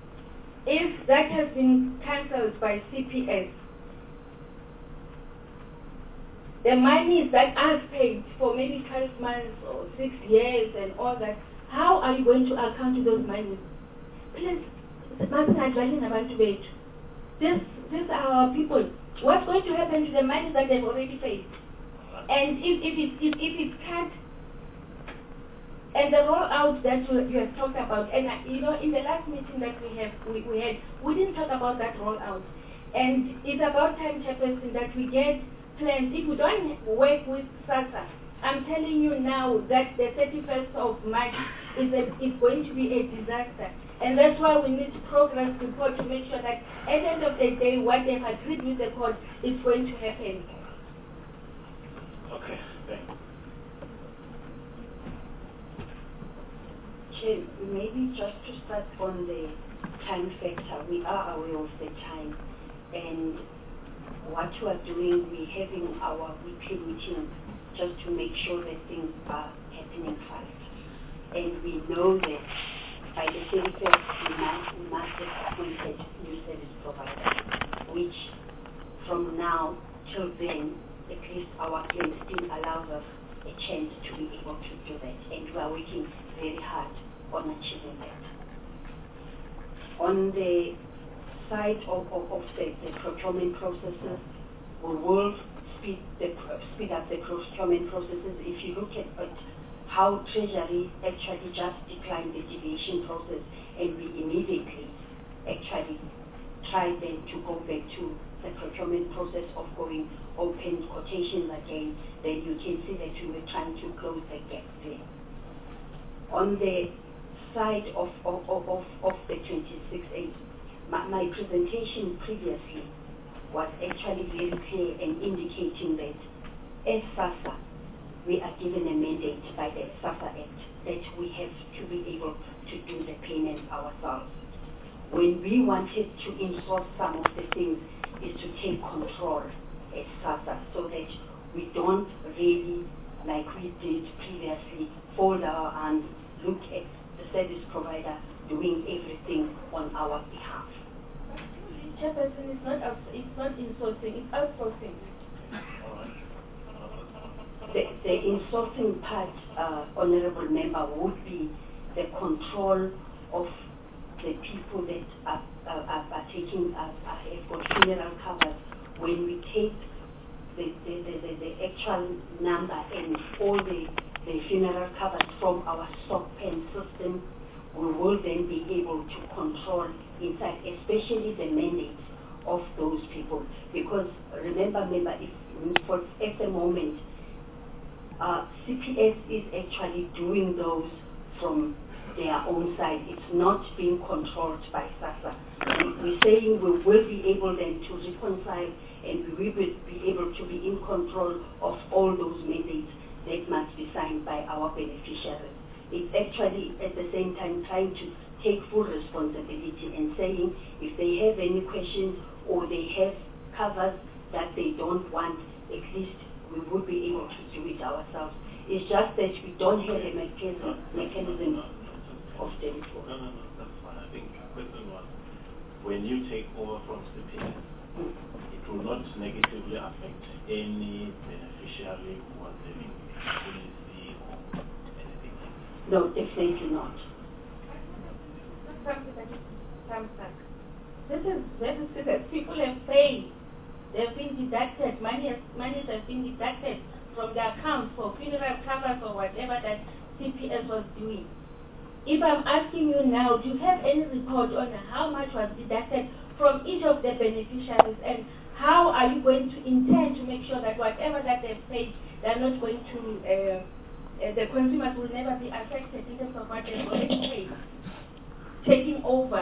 if that has been cancelled by C P S, the monies that I've paid for maybe twelve months or six years and all that, how are you going to account those monies? Please, this, these are our people. What's going to happen to the money that they've already paid? And if, if, it, if, if it's cut, and the rollout that you, you have talked about, and uh, you know, in the last meeting that we have we, we had, we didn't talk about that rollout. And it's about time, Chairperson, that we get plans. If we don't work with SASSA, I'm telling you now that the thirty-first of March is, a, is going to be a disaster. And that's why we need progress report to make sure that at the end of the day, what they've agreed with the court is going to happen. Okay, thanks. Chair, maybe just to start on the time factor, we are aware of the time. And what we are doing, we're having our weekly meetings just to make sure that things are happening fast. And we know that by the thirty-first, we must, we must have appointed new service providers, which from now till then, at least our claim still allows us a chance to be able to do that. And we are working very hard on achieving that. On the side of, of, of the, the procurement processes, we will speed, the, speed up the procurement processes. If you look at, at how Treasury actually just declined the deviation process, and we immediately actually tried then to go back to the procurement process of going open quotations again, then you can see that we were trying to close the gap there. On the side of, of, of, of the twenty-six eight, My, my presentation previously was actually very clear and indicating that as SASSA, we are given a mandate by the SASSA Act that we have to be able to do the payment ourselves. When we wanted to enforce some of the things is to take control as SASSA so that we don't really, like we did previously, fold our hands, look at the service provider doing everything on our behalf. Chairperson, it's not out, it's not insourcing, it's outsourcing. The, the insourcing part, uh, Honourable Member, would be the control of the people that are, are, are, are taking, uh, have got funeral covers. When we take the, the, the, the, the actual number and all the, the funeral covers from our stock pen system, we will then be able to control, in fact, especially the mandates of those people. Because remember, member, if for at the moment, uh, C P S is actually doing those from their own side. It's not being controlled by SASSA. We're saying we will be able then to reconcile, and we will be able to be in control of all those mandates that must be signed by our beneficiaries. It's actually at the same time trying to take full responsibility and saying if they have any questions or they have covers that they don't want, at least we would be able to do it ourselves. It's just that we don't have a mechanism, mechanism of telephone. No, no, no, that's fine. I think the question was, when you take over from C P S, mm. it will not negatively affect any beneficiary who was living policy or anything like that. No, definitely not. This is this is that people have paid. They've been deducted. Money has, monies have been deducted from the account for funeral covers or whatever that C P S was doing. If I'm asking you now, do you have any report on how much was deducted from each of the beneficiaries, and how are you going to intend to make sure that whatever that they've paid, they're not going to, uh, uh, the consumers will never be affected in terms of what they've already paid, taking over?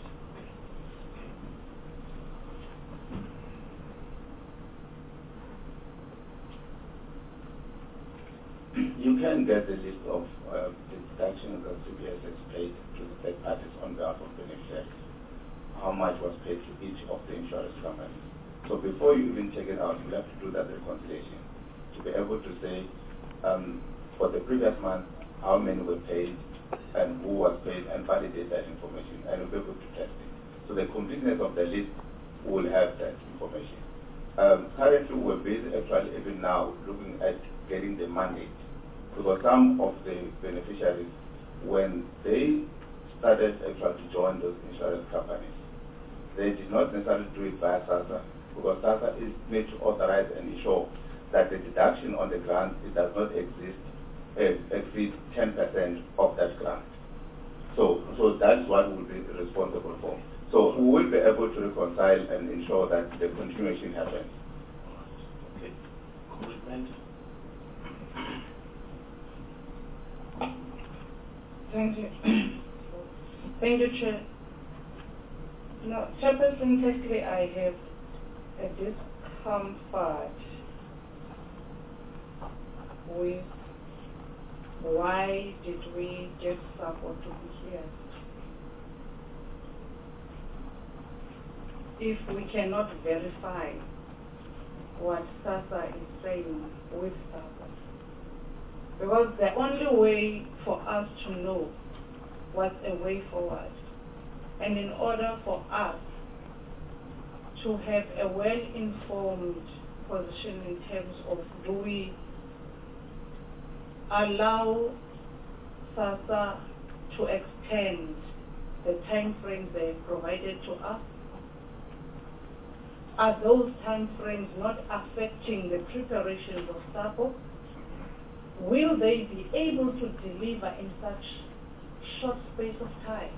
You can get the list of uh, the deductions that C P S has paid to the third parties on behalf of beneficiaries, how much was paid to each of the insurance companies. So before you even check it out, you have to do that reconciliation to be able to say, um, for the previous month, how many were paid and who was paid, and validate that information, and you'll be able to test it. So the completeness of the list will have that information. Um, currently, we're busy actually even now looking at getting the mandate, because some of the beneficiaries, when they started actually to join those insurance companies, they did not necessarily do it via SASSA, because SASSA is made to authorize and ensure that the deduction on the grant, it does not exist uh, exceed ten percent of that grant. So, so that's what we'll be responsible for. So we will be able to reconcile and ensure that the continuation happens. Okay. Commitment. Thank you. Thank you, Chair. Now, Chairperson, firstly, I have a discomfort with why did we get support to be here if we cannot verify what SASSA is saying with SASSA. Because the only way for us to know what's a way forward, and in order for us to have a well-informed position in terms of do we allow SASSA to extend the time frames they provided to us? Are those time frames not affecting the preparations of SAPO? Will they be able to deliver in such short space of time?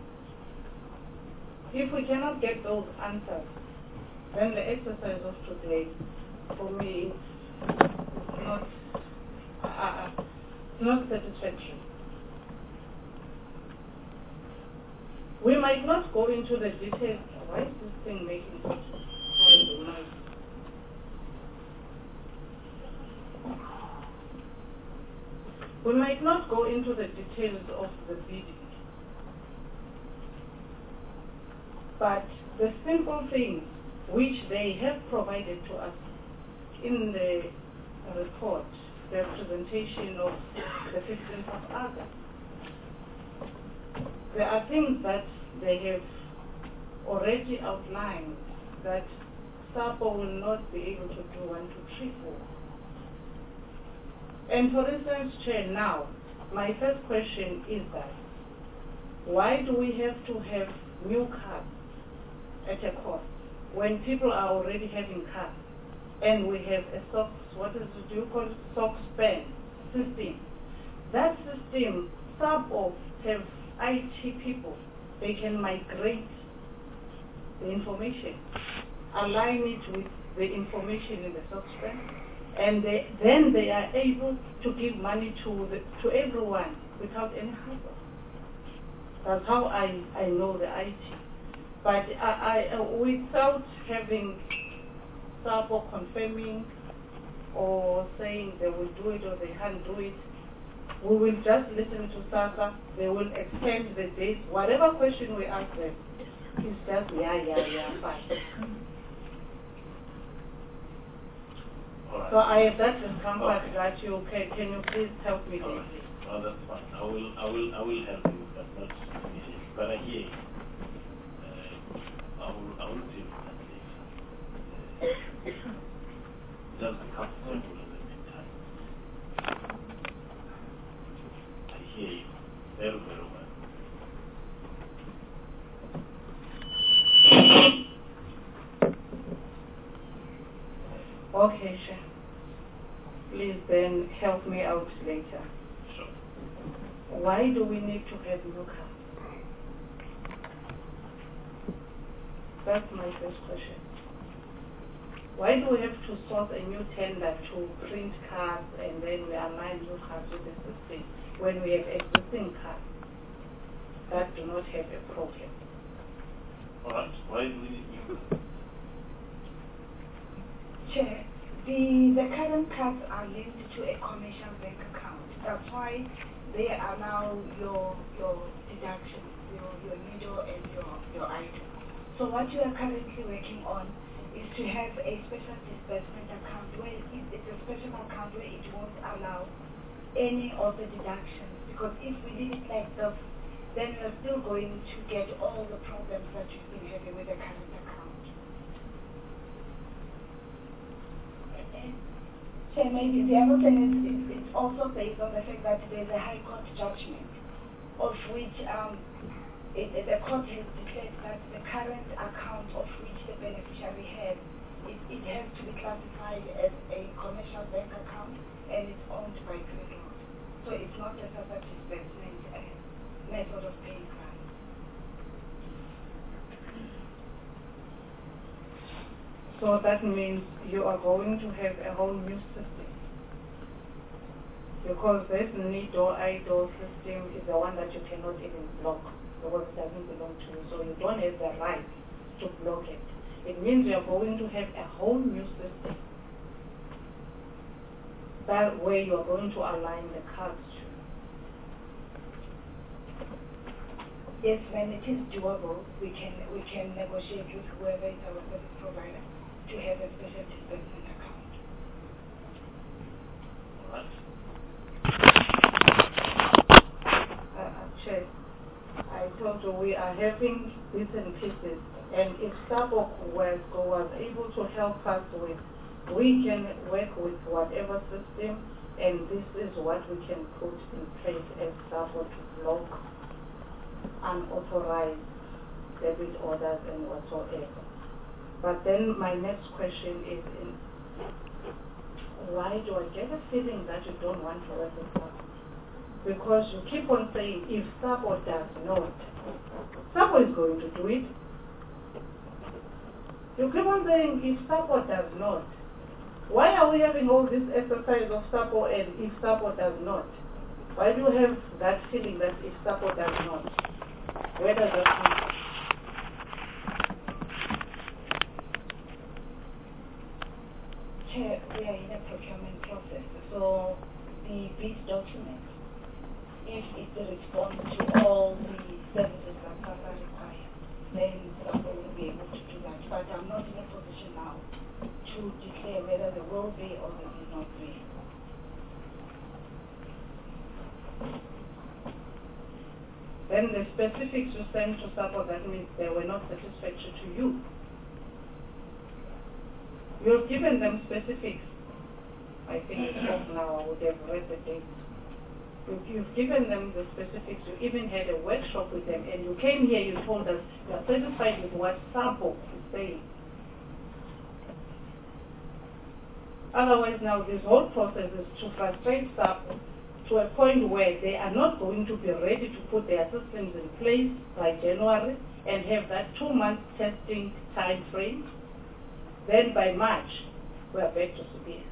If we cannot get those answers, then the exercise of today, for me, is not, uh, not satisfactory. We might not go into the details. Why is this thing making such horrible noise? We might not go into the details of the bidding, but the simple things which they have provided to us in the report, the presentation of the fifteenth of August, there are things that they have already outlined that SAPO will not be able to do one, two, three, four. And for instance, Chair, now, my first question is that, why do we have to have new cars at a cost when people are already having cars and we have a SOX, what is it, do you call it, SOX span system? That system, SAPO have I T people, they can migrate the information, align it with the information in the SOX span, and they, then they are able to give money to the, to everyone without any hassle. That's how I, I know the I T. But I, I, uh, without having SAPO confirming or saying they will do it or they can't do it, we will just listen to SASSA. They will extend the date. Whatever question we ask them, it's just yeah, yeah, yeah, fine. Right. So I have that discomfort okay. that you can. Can you please help me? All right. Oh, that's fine. I will. I will. I will help you, but not immediately. But I hear you. Uh, I will. I will deal with that later. Uh, just be comfortable in the meantime. I hear you very, very well. Okay, sure. Please then help me out later. Sure. Why do we need to have new cars? That's my first question. Why do we have to source a new tender to print cards and then we align new cards with the system when we have existing cards that do not have a problem? All right. Why do we need new cards? Chair, the, the current cards are linked to a commercial bank account. That's why they allow your your deductions, your, your needle and your, your item. So what you are currently working on is to have a special disbursement account where it, it's a special account where it won't allow any of the deductions. Because if we did it like this, then we're still going to get all the problems that you've been having with the current account. So maybe the other thing is, is it's also based on the fact that there's a High Court judgment of which um, it, the court has declared that the current account of which the beneficiary has, it, it has to be classified as a commercial bank account and it's owned by Greenroad. So it's not a self-disbursement uh, method of paying grants. So that means you are going to have a whole new system. Because this need-door, I-door system is the one that you cannot even block because it doesn't belong to you. So you don't have the right to block it. It means you're going to have a whole new system. That way you're going to align the cards to. Yes, when it is doable, we can we can negotiate with whoever is our service provider to have a special disbursement account. All right. Uh, Chair, I told you we are having bits and pieces, and if SAPOC was, was able to help us with, we can work with whatever system, and this is what we can put in place as SAPOC to block unauthorized debit orders and whatsoever. But then my next question is, in, why do I get a feeling that you don't want to work with SAPOC? Because you keep on saying, if SAPOC does not, SAPOC is going to do it. You keep on saying, if SAPOC does not. Why are we having all this exercise of SAPOC and if SAPOC does not? Why do you have that feeling that if SAPOC does not? Where does that come from? Chair, we are in a procurement process, so the bid document, if it responds to all the services that SAPA require, then SAPA will be able to do that. But I'm not in a position now to declare whether there will be or there will not be. Then the specifics you sent to SAPA, that means they were not satisfactory to you. You've given them specifics. I think it's off now, I would have read the dates. You've, you've given them the specifics. You even had a workshop with them, and you came here, you told us you are satisfied with what SAPOC is saying. Otherwise, now this whole process is to frustrate SAPOC to a point where they are not going to be ready to put their systems in place by January and have that two-month testing time frame. Then by March, we are back to severe.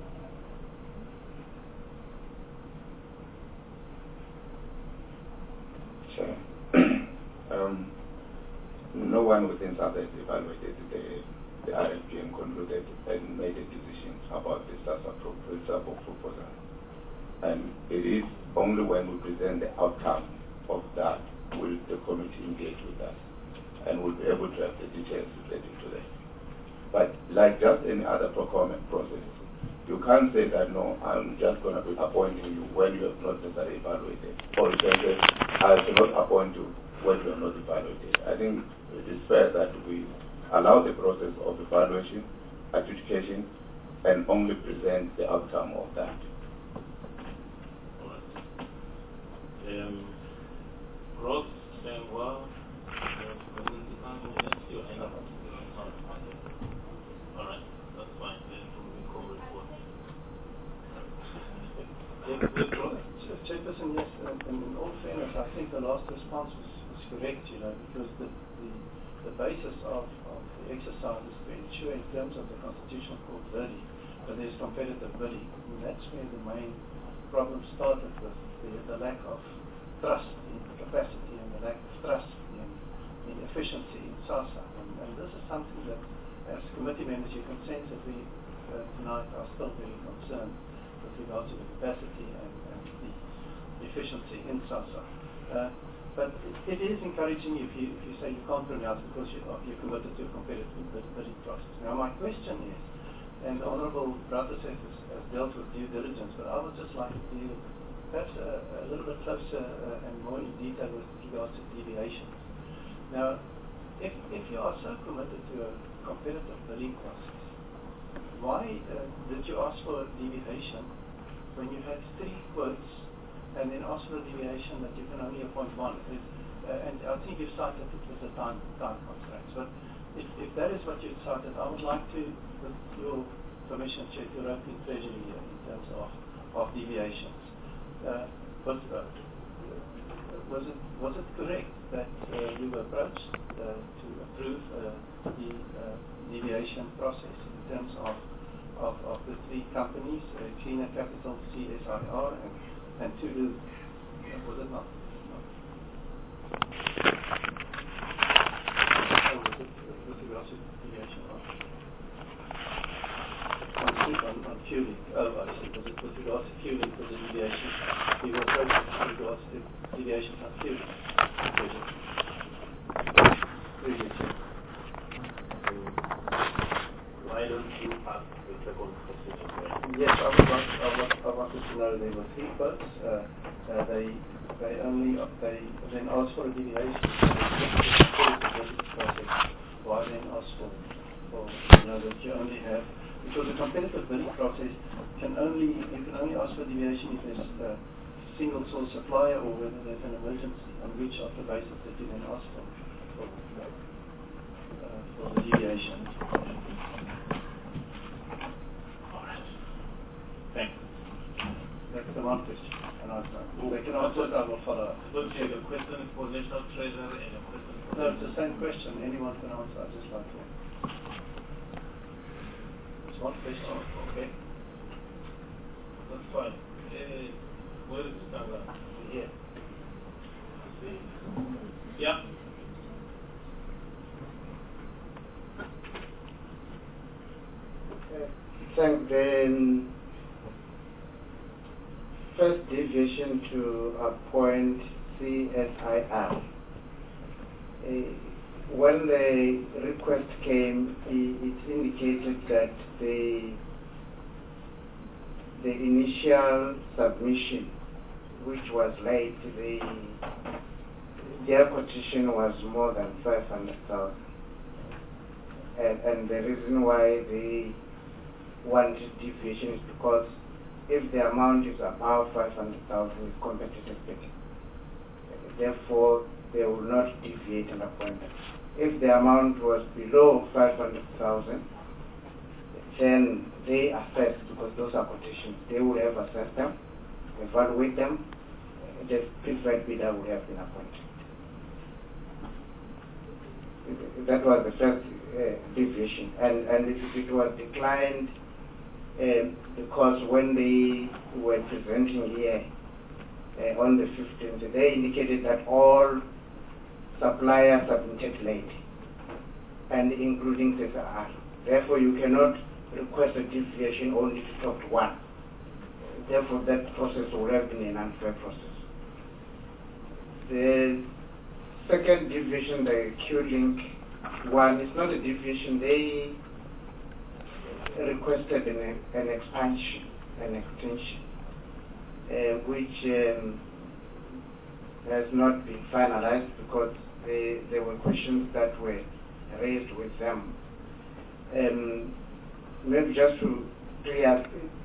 Sure. um, no one within SAPA has evaluated the, the R F P and concluded and made a decision about the SAPOC proposal. And it is only when we present the outcome of that will the committee engage with us and we'll be able to have the details relating to that. But like just any other procurement process, you can't say that, no, I'm just going to be appointing you when you have not necessarily evaluated. Or you can say, I cannot appoint you when you have not evaluated. I think it is fair that we allow the process of evaluation, adjudication, and only present the outcome of that. Um, Ross, Benoit, all right, that's fine. Then we call report. Chairperson, yes, and, and in all fairness, I think the last response was, was correct, you know, because the, the, the basis of, of the exercise is to ensure in terms of the Constitutional Court verdict that there's competitive bidding. And that's where the main problem started with the, the lack of trust in capacity and the lack of trust in, in efficiency in SASA. And, and this is something that, as committee members, you can sense that we uh, tonight are still very concerned with regard to the capacity and, and the efficiency in SASA. Uh, but it, it is encouraging if you, if you say you can't pronounce because you, you're committed to a competitive bidding process. Now my question is, and the Honourable Brothersafe has, has dealt with due diligence, but I would just like to deal perhaps a, a little bit closer uh, and more in detail with regards to deviations. Now, if, if you are so committed to a competitive bidding process, why uh, did you ask for a deviation when you had three quotes and then ask for a deviation that you can only appoint one? It, uh, and I think you cited it with the time, time constraints. But if, if that is what you cited, I would like to, with your permission, check your opening treasury here in terms of, of deviations. Uh, But uh, was it was it correct that uh, you were approached uh, to approve uh, the uh, deviation process in terms of of, of the three companies, uh, Cleaner Capital, C S I R, and and Tulu? Uh, was it not? No. Or was it with regards to deviation? On, on, on fueling. Oh, I see. Was it with regards to fueling for the deviation? You were approached with regards to deviation from fueling. Previously. Why don't you ask the second question? Yes, I would want, I want, I wanted to know there were three votes. Uh, uh, they they only uh, they then asked for a deviation. Why then ask for for you know that you only have, because a competitive bidding process can only you can only ask for deviation if there's a single source supplier or whether there's an emergency, on which of the basis that you then ask for for, uh, for the deviation. Thanks. That's the one question. And I they can answer it, I will follow up. Okay, the question is for National Treasurer and a question for... No, it's the same question. Anyone can answer. I just like to. It's one question. Oh, okay. That's fine. Uh, where is the camera? Here. See? Yeah. Uh, thank the first division to appoint C S I R. Uh, when the request came, it indicated that the the initial submission, which was late, the their quotation was more than five hundred thousand, and, and the reason why they wanted deviation is because if the amount is above five hundred thousand, it's competitive bidding. Therefore, they will not deviate and appoint them. If the amount was below five hundred thousand, then they assess, because those are quotations, they will have assessed them, evaluate them, the preferred bidder would have been appointed. That was the first uh, deviation. And, and it, it was declined uh, because when they were presenting here uh, on the fifteenth, they indicated that all suppliers submitted late, and including C S I R. Therefore, you cannot request a deviation only to talk to one. Therefore, that process would have been an unfair process. The second division, the Q-Link one, is not a division. They requested an, an expansion, an extension, uh, which um, has not been finalized because they, there were questions that were raised with them. Um, maybe just to clear,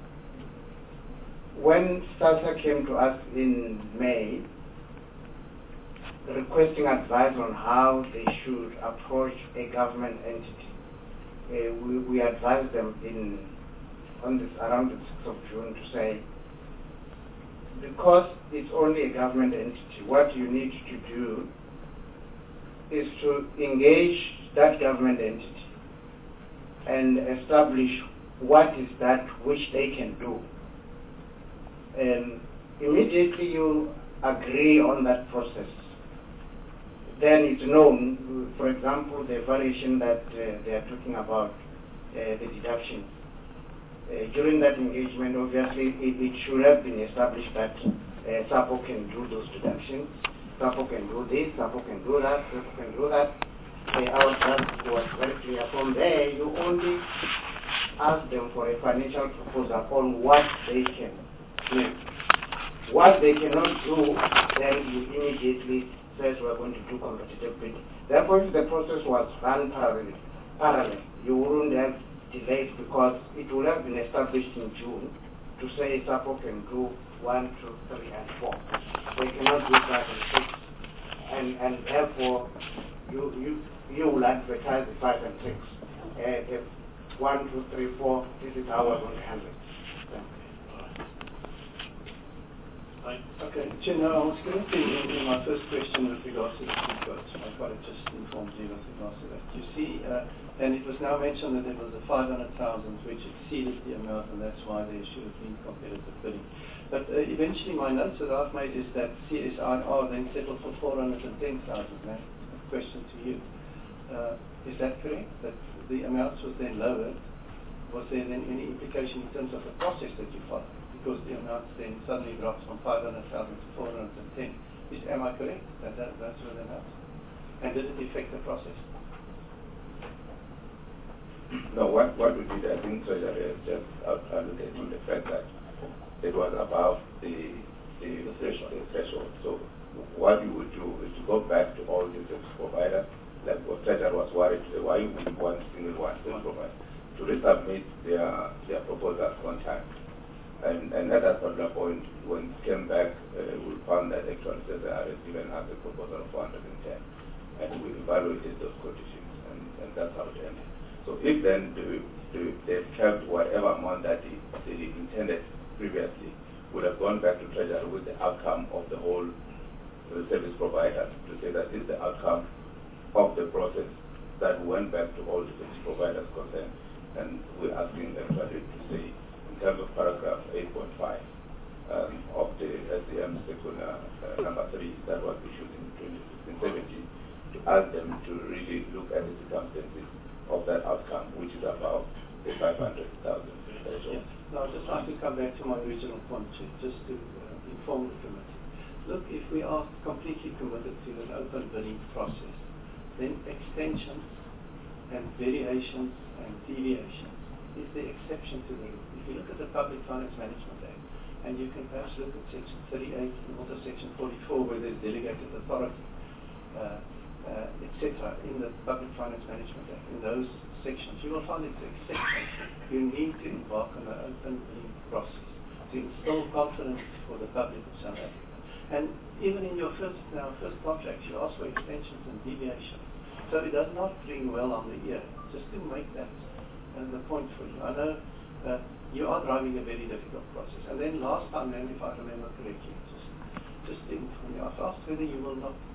when SASA came to us in May, requesting advice on how they should approach a government entity, uh, we, we advised them in on this around the sixth of June to say, because it's only a government entity, what you need to do is to engage that government entity and establish what is that which they can do. And immediately you agree on that process, then it's known, for example, the variation that uh, they are talking about, uh, the deductions. Uh, during that engagement, obviously, it, it should have been established that uh, SAPO can do those deductions, SAPO can do this, SAPO can do that, SAPO can do that. Uh, our task was very clear. From there, you only ask them for a financial proposal on what they can do. What they cannot do, then you immediately says we're going to do competitive bidding. Therefore, if the process was run parallel, parallel, you wouldn't have delays because it would have been established in June to say SAPO can do one, two, three, and four. They cannot do five and six, and and therefore you you you will advertise the five and six. Uh, if one, two, three, four, this is how we're going to handle it. Right. Okay, Chair, now I was going to, in, in my first question with regards to the two quotes, my colleague just informed you with regards to that. You see, uh, and it was now mentioned that there was a five hundred thousand which exceeded the amount, and that's why there should have been competitive bidding. But uh, eventually my notes that I've made is that C S I R then settled for four hundred ten thousand. Now, question to you. Uh, is that correct? That the amounts was then lowered? Was there then any implication in terms of the process that you followed? Because the amounts then suddenly drops from five hundred thousand to four hundred ten. Is, am I correct? That, that that's where the amounts? And did it affect the process? No, what, what we did, I think Treasury has just allocated on the fact that it was above the, the, the, threshold. the threshold. So what you would do is to go back to all the service providers, like what Treasury was worried, why would one single one service provider, to resubmit their, their proposals on time. And, and at that particular point, when it came back, uh, we found that actually the I R S given us a proposal of four hundred ten, and we evaluated those conditions, and, and that's how it ended. So if then the, the, they've kept whatever amount that they, they intended previously, would have gone back to Treasury with the outcome of the whole uh, service provider to say that this is the outcome of the process that went back to all the service providers concerned. And we're asking them to say, in terms of paragraph eight point five um, of the S D M circular uh, number three that was issued in twenty sixteen seventeen, to ask them to really look at the circumstances of that outcome, which is about the five hundred thousand threshold. Yes. Now, I'd just like to come back to my original point, just to uh, inform the committee. Look, if we are completely committed to an open bidding process, then extensions and variations and deviations is the exception to the rule. If you look at the Public Finance Management Act, and you can perhaps look at section thirty-eight and also section forty-four where there's delegated authority, uh, uh, et cetera, in the Public Finance Management Act, in those sections, you will find it's an exception. You need to embark on an open bidding process to instill confidence for the public of South Africa. And even in your first, now, first contract, you ask for extensions and deviations. So it does not ring well on the ear, just to make that uh, the point for you. I know uh, you are driving a very difficult process. And then last time, then, if I remember correctly, just, just think from you, I've asked whether you will not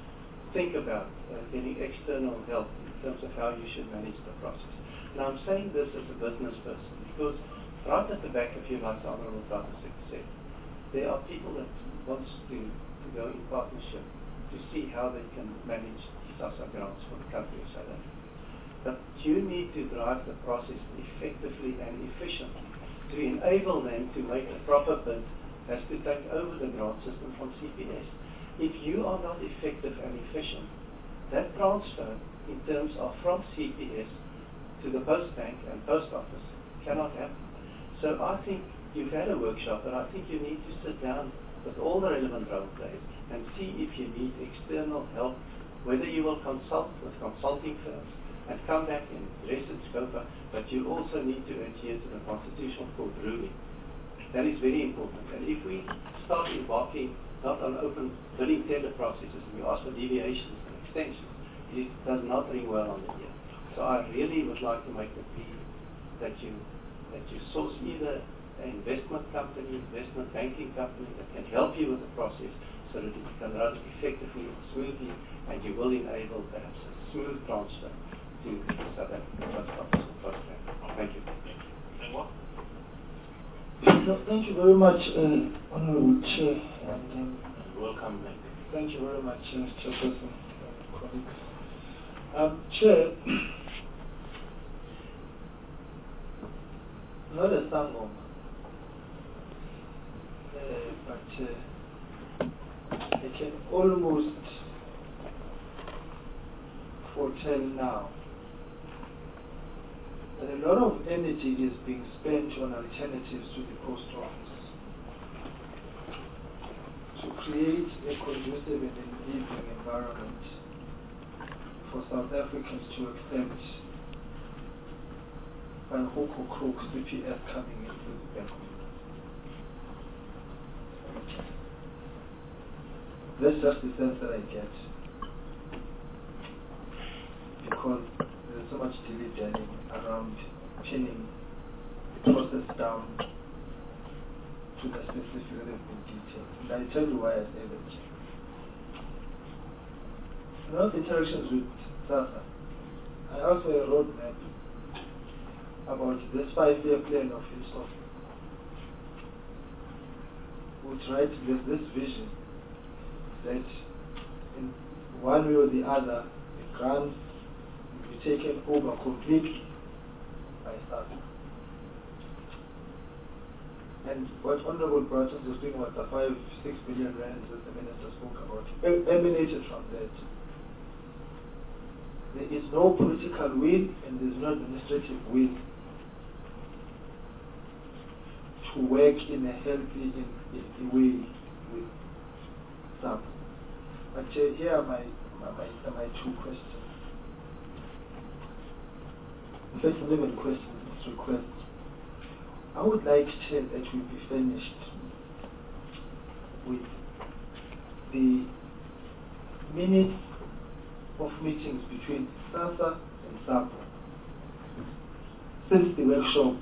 think about uh, getting external help in terms of how you should manage the process. Now I'm saying this as a business person because right at the back of you, like the Honourable Prime Minister said, there are people that want to, to go in partnership to see how they can manage SASSA grants for the country of South Africa. But you need to drive the process effectively and efficiently. To enable them to make a proper bid has to take over the grant system from C P S. If you are not effective and efficient, that transfer in terms of from C P S to the Post Bank and Post Office cannot happen. So I think you've had a workshop, but I think you need to sit down with all the relevant role players and see if you need external help, whether you will consult with consulting firms and come back and address it, scope, but you also need to adhere to the Constitutional Court ruling. That is very important. And if we start embarking not on open bidding tender processes and we ask for deviations and extensions, it does not ring well on the ear. So I really would like to make the plea that you that you source either an investment company, investment banking company that can help you with the process so that it can run effectively and smoothly, and you will enable perhaps a smooth transfer to South Africa Post Office and Post Bank. Thank you. No, thank you very much, uh, Honourable Chair. And, um, welcome, Nick. Thank you very much, uh, Chairperson and colleagues. Um, Chair, not a sangoma, uh, but uh, I can almost foretell now that a lot of energy is being spent on alternatives to the post office to create a conducive and enabling environment for South Africans to accept by hook or crook C P S coming in through the back window. That's just the sense that I get, because there's so much dilly-dallying around pinning the process down to the specifics that have been detailed. And I tell you why I say that. In all the interactions with SASSA, I asked for a roadmap about this five-year plan of his office, which writes this, this vision that in one way or the other, the grants will be taken over completely by SASSA. And what Honorable Bratton was doing was the five, six billion rands that the Minister spoke about, emanated from that. There is no political will and there is no administrative will to work in a healthy in, in way with SAP. But uh, here are my, my, my, my two questions. In fact, not even questions, it's requests. I would like, Chair, that we be finished with the minutes of meetings between SASSA and SAPO since the workshop,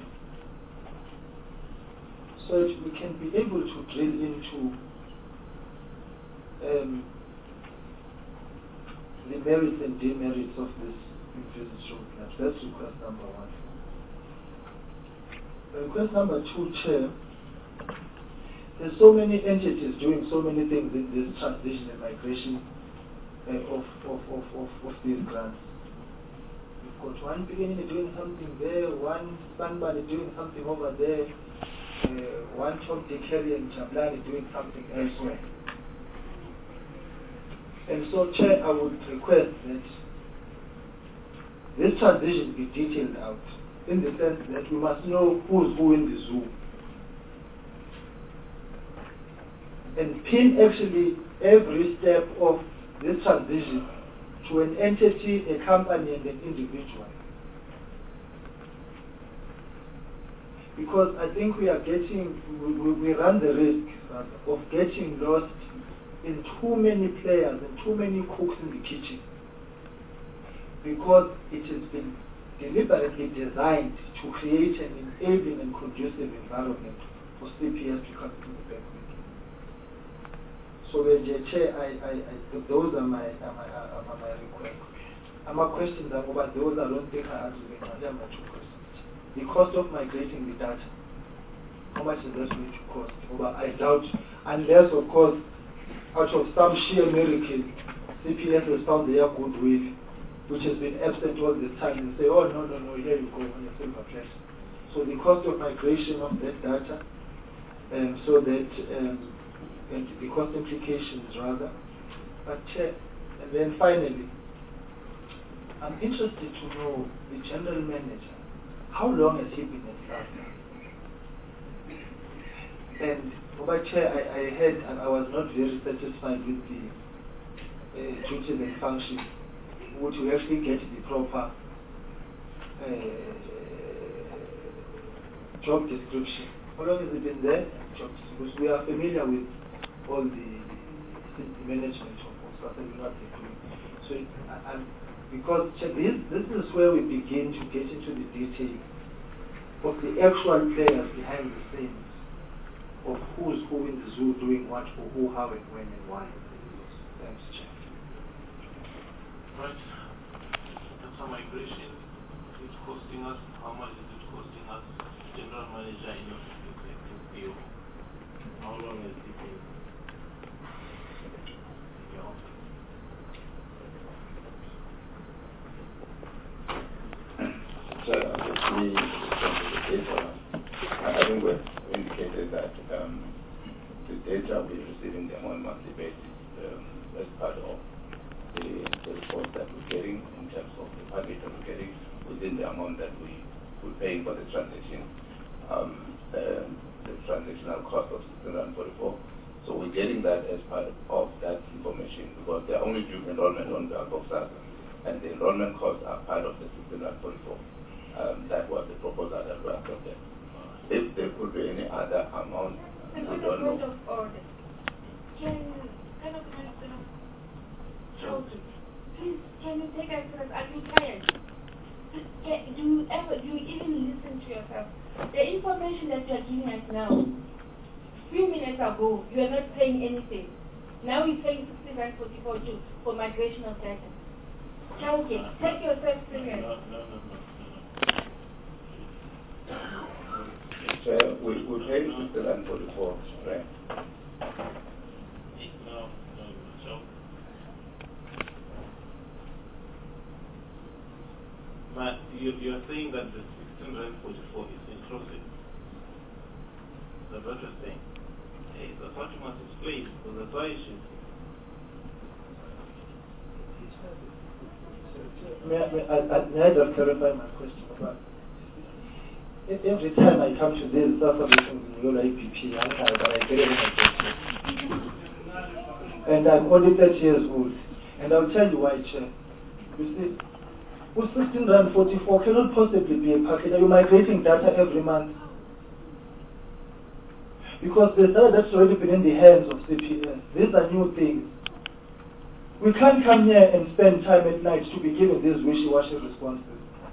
so that we can be able to drill into um, the merits and demerits of this envisaged roadmap. That's request number one. Request number two, Chair, there's so many entities doing so many things in this transition and migration uh, of, of, of, of, of these grants. We've got one beginning doing something there, one somebody doing something over there, uh, one Tom Dick Harry and Chablani doing something elsewhere. And so, Chair, I would request that this transition be detailed out, in the sense that we must know who's who in the zoo. And pin actually every step of this transition to an entity, a company, and an individual. Because I think we are getting, we, we run the risk rather, of getting lost in too many players and too many cooks in the kitchen. Because it has been deliberately designed to create an enabling and conducive environment for C P S to come to the back with. So, uh, Chair, I, I, I, those are my, are my, are my requests. And my questions are about those I don't think I answered. They are my two questions. The cost of migrating the data, how much is that going to cost? But I doubt, unless, of course, out of some sheer miracle, C P S has found their goodwill, which has been absent all this time, and say, oh, no, no, no, here you go on your silver plate. So the cost of migration of that data, um, so that, um, and the cost implications rather. But, uh, and then finally, I'm interested to know the general manager, how long has he been at SASSA? And, by Chair, I, I heard, and I was not very satisfied with the uh, duties and functions. Would you actually get the proper uh, job description? How long has it been there? Job because we are familiar with all the, the management of SASSA and what they're doing. So, it, I, I'm, because check, this, this is where we begin to get into the details of the actual players behind the scenes, of who's who in the zoo doing what for who, how, and when, and why. Thanks, Chair. Right. Data migration, it's costing us, how much is it costing us? General manager in your perspective view, how long has it been in your office? So, the data, I think we've indicated that um, the data we're receiving them on a monthly basis um, as part of the, the report that we're getting in terms of the package that we're getting within the amount that we, we're paying for the transaction, um, uh, the transactional cost of six hundred forty-four. So we're getting that as part of that information because they're only due enrollment on behalf of SASSA, and the enrollment costs are part of the six hundred forty-four. Um, that was the proposal that we accepted. If there could be any other amount, we And on don't the point know. of order, can, kind of, kind of, kind of, Children, please, can you take us as are you tired? Can, do you ever, do you even listen to yourself? The information that you are giving us now, few minutes ago, you are not paying anything. Now you're paying sixteen rand forty-four to for migration of data. Okay, take yourself serious. No, no, no, no. So we we pay sixteen rand forty-four, right? No, no, so. But you, you're saying that the sixteen rand forty-four is inclusive. That's what you're saying. Hey, that's what you must explain, because that's why she. May I, may I, I- may I just clarify my question? About e- every time I come to this SASSA meetings in Yola A P P, I'm tired, but I get it when I get here. And I'm only thirty years old. And I'll tell you why, Chair. You see, with sixteen rand forty-four cannot possibly be a package. Are you migrating data every month? Because the data that's already been in the hands of C P S. These are new things. We can't come here and spend time at night to be given these wishy-washy responses.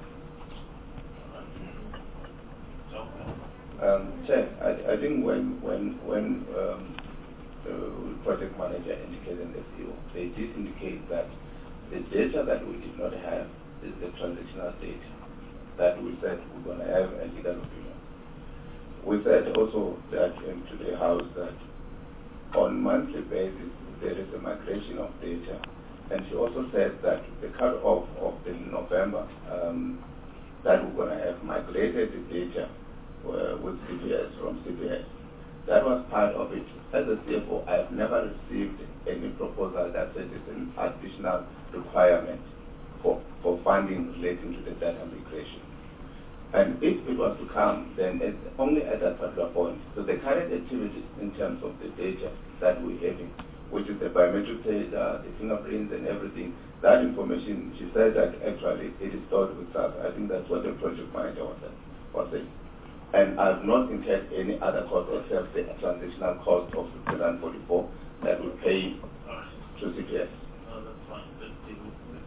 Um, Chair, I, I think when when when um, the project manager indicated in the C O, they did indicate that the data that we did not have is the transactional data that we said we're going to have a legal opinion. We said also that into the House that on monthly basis there is a migration of data, and she also said that the cut-off of the November um, that we're going to have migrated the data uh, with C P S from C P S. That was part of it. As a C F O, I have never received any proposal that says it's an additional requirement for, for funding relating to the data migration. And if it was to come, then it's only at that particular point. So the current activities in terms of the data that we're having, which is the biometric data, the fingerprints and everything, that information, she said that actually it is stored with us. I think that's what the project manager was saying. And I've not incurred any other cost except the transactional cost of sixteen rand forty-four that we pay to C P S. No, that's fine. Let's deal with the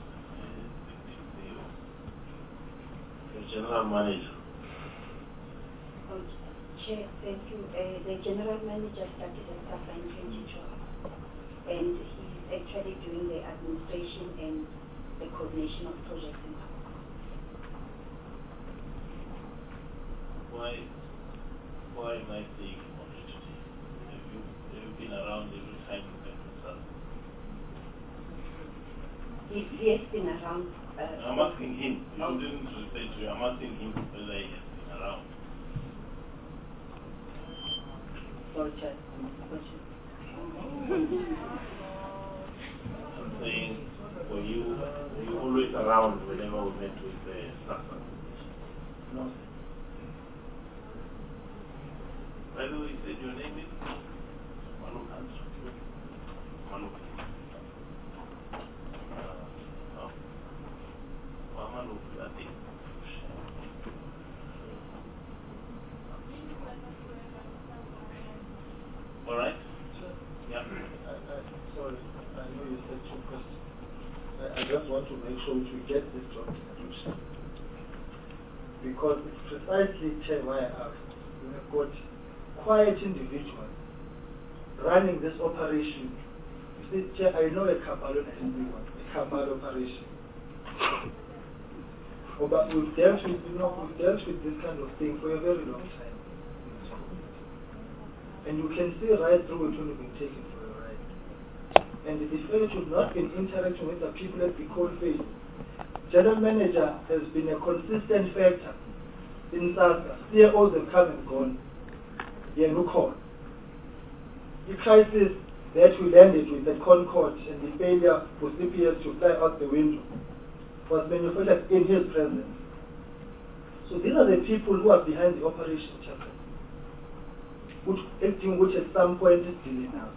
The general manager. Oh, Chair, thank you. Uh, the general manager started at SASSA in twenty twelve, and he's actually doing the administration and the coordination of projects in South. Why, why am I saying opportunity? Have you, have you been around every time you met with us? He, he has been around. Uh, I'm asking him. You oh. didn't refer to you. I'm asking him whether he has been around. Sorry, Chair. I'm saying, were you, were you always around whenever we met with the SASSA? No. By the way, you said your name is Manuk Answer. Manuk. Uh, oh. Oh, Manuk, I think. All right? Yeah. I, I, sorry, I know you said two questions. I, I just want to make sure we get this job description. Because it's precisely, Chair, why I asked. We have got quiet individuals running this operation. You see, Chair, I know a Kabalo and everyone, a Kabalo operation. Oh, but we've dealt with, you know, we've dealt with this kind of thing for a very long time. And you can see right through it when you've been taken for a ride. And the defendant should not been interacting with the people at the cold face. General manager has been a consistent factor in SASSA. C E Os have come and gone. Yeah, no call. The crisis that we landed with the Concord and the failure for C P S to fly out the window was manufactured in his presence. So these are the people who are behind the operation chapter, which acting which at some point is dealing now.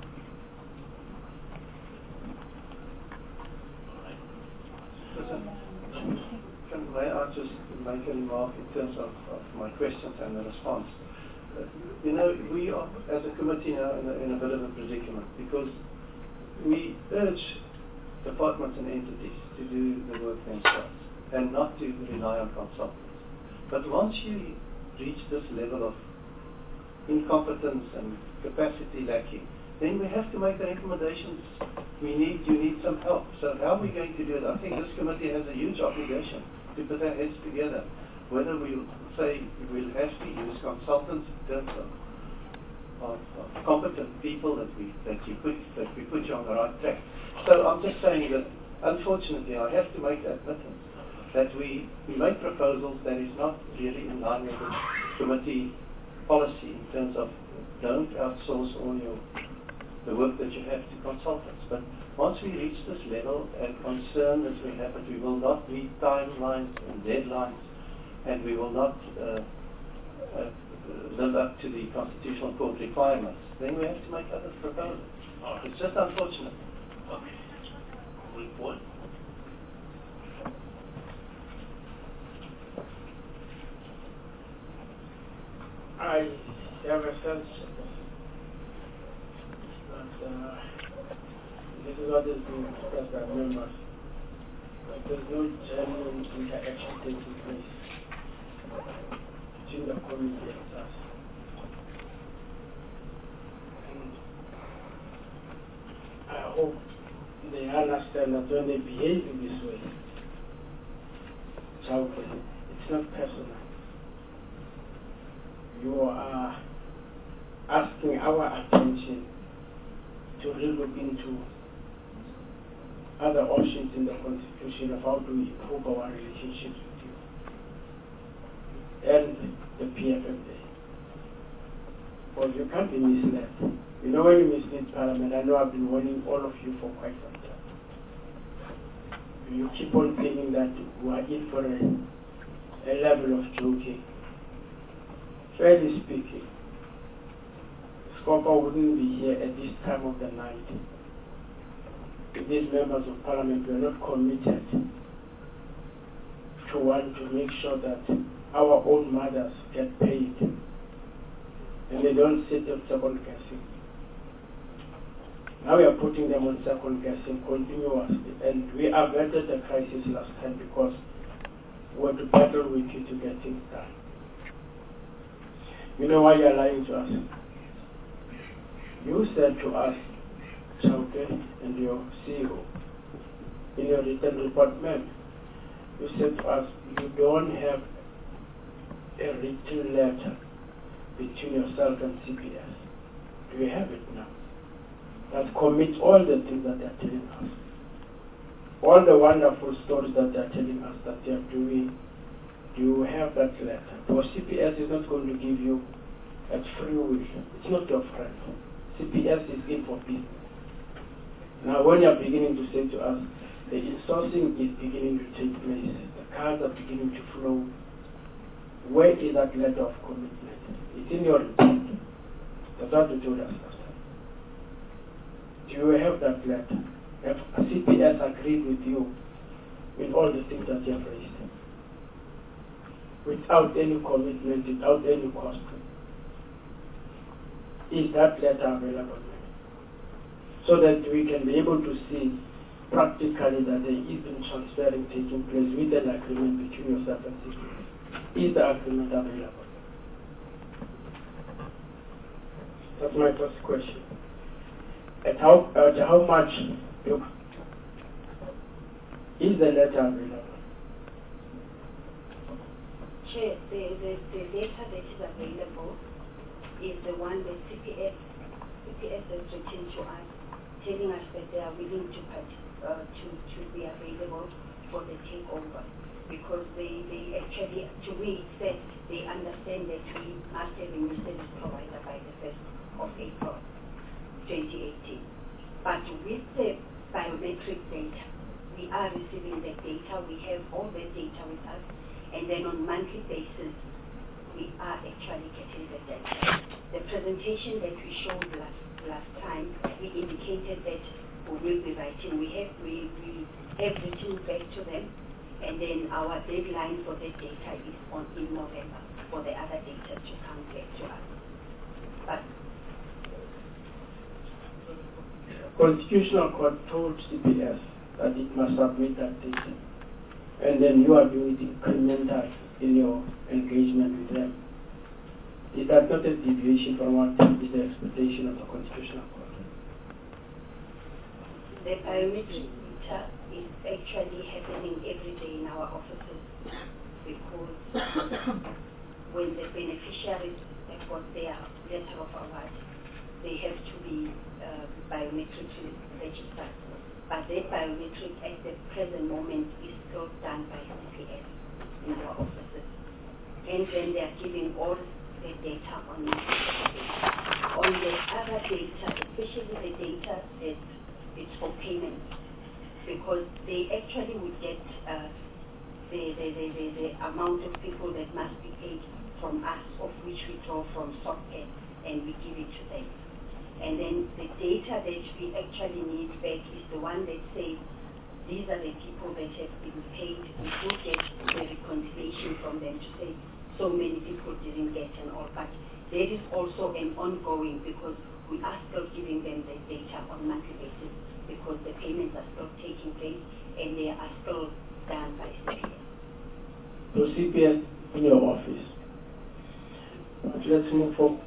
Can I just make a remark in terms of, of my questions and the response? Uh, you know, we are, as a committee now, in a, in a bit of a predicament because we urge departments and entities to do the work themselves and not to rely on consultants. But once you reach this level of incompetence and capacity lacking, then we have to make the recommendations. We need, you need some help. So how are we going to do it? I think this committee has a huge obligation to put our heads together. Whether we'll say we'll have to use consultants in terms of, of, of competent people that we that you put that we put you on the right track. So I'm just saying that unfortunately I have to make that admittance that we, we make proposals that is not really in line with the committee policy in terms of don't outsource all your the work that you have to consultants. But once we reach this level and concern that we have that we will not meet timelines and deadlines and we will not uh, uh, live up to the Constitutional Court requirements, then we have to make other proposals. Right. It's just unfortunate. Okay. Report. I have a sense that uh, this is what is being discussed by members, but there's no genuine interaction taking place between the committee and us. And I hope they understand that when they behave in this way, it's not personal. You are asking our attention to relook into other options in the Constitution of how to improve our relationships with you and the P F M A. Well, you can't be misled. You know when you mislead Parliament, I know I've been warning all of you for quite some time. You keep on thinking that we are in for a, a level of joking. Fairly speaking, Scopa wouldn't be here at this time of the night if these members of Parliament were not committed to want to make sure that our own mothers get paid and they don't sit on second guessing. Now we are putting them on second guessing continuously, and we averted the crisis last time because we had to battle with you to get things done. You know why you are lying to us? You said to us, Chauke and your C E O, in your written report, ma'am, you said to us, you don't have a written letter between yourself and C P S. Do you have it now? That commits all the things that they are telling us. All the wonderful stories that they are telling us that they are doing. Do you have that letter? Because C P S is not going to give you at free will. It's not your friend. C P S is in for business. Now when you are beginning to say to us, the insourcing is beginning to take place, the cars are beginning to flow, where is that letter of commitment? It's in your report. That's what you told us last time. Do you have that letter? Have C P S agreed with you with all the things that you have raised? Without any commitment, without any cost. Is that letter available? So that we can be able to see practically that there is been transferring taking place with an agreement between yourself and C P S. Is the agreement available? That's my first question. At how, at how much, look, is the letter available? Chair, the, the, the data that is available is the one that C P S, C P S has written to us, telling us that they are willing to part, uh, to, to be available for the takeover. Because they, they actually, to me, said they understand that we must have a new service provider by the first of April twenty eighteen. But with the biometric data, we are receiving the data, we have all the data with us, and then on a monthly basis, we are actually getting the data. The presentation that we showed last last time, we indicated that we will be writing. We have we, we have written back to them, and then our deadline for the data is on in November for the other data to come back to us. But Constitutional Court told C P S that it must submit that data, and then you are doing it incremental in your engagement with them. Is that not a deviation from what is the expectation of the Constitutional Court? The biometric data is actually happening every day in our offices because when the beneficiaries have got their letter of award, they have to be uh, biometrically registered. But their biometric at the present moment is still done by C P S in our offices. And then they are giving all the data on it. On the other data, especially the data that it's for payment, because they actually would get uh, the, the, the, the, the amount of people that must be paid from us, of which we draw from software and we give it to them. And then the data that we actually need back is the one that says these are the people that have been paid. We do get the reconciliation from them to say so many people didn't get and all, but there is also an ongoing, because we are still giving them the data on a monthly basis because the payments are still taking place and they are still done by C P S. So C P S in your office. But let's move forward.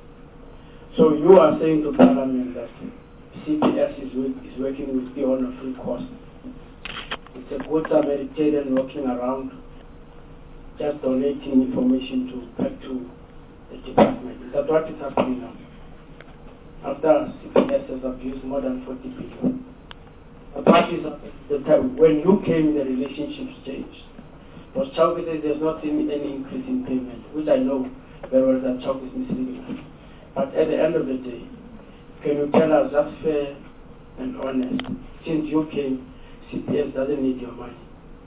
So you are saying to Parliament that C P S is, with, is working with you on a free cost. It's a good Samaritan walking around just donating information to back to the department. Is that what is happening now? After C P S has abused more than forty billion. But what is the time when you came, the relationships changed. Because Chauke says there's not any increase in payment, which I know very well that Chauke is misleading us. But at the end of the day, can you tell us that's fair and honest? Since you came, C P S doesn't need your money.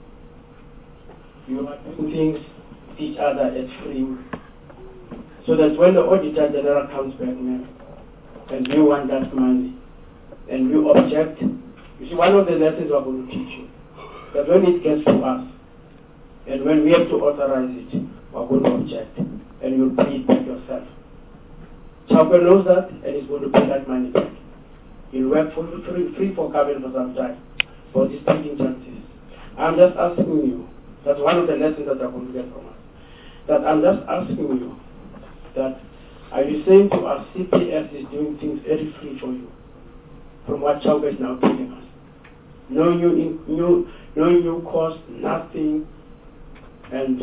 You are doing things with each other at free will. So that when the Auditor General comes back now, and you want that money, and you object, you see, one of the lessons we're going to teach you, that when it gets to us, and when we have to authorize it, we're going to object, and you'll pay it back yourself. Chauke knows that, and he's going to pay that money back. He'll work for free, free for Kabel for some time, for this taking chances. I'm just asking you, that's one of the lessons that you're going to get from us, that I'm just asking you, that are you saying to us C P S is doing things very free for you, from what Chauke is now telling us? No new, new, no new cost, nothing. And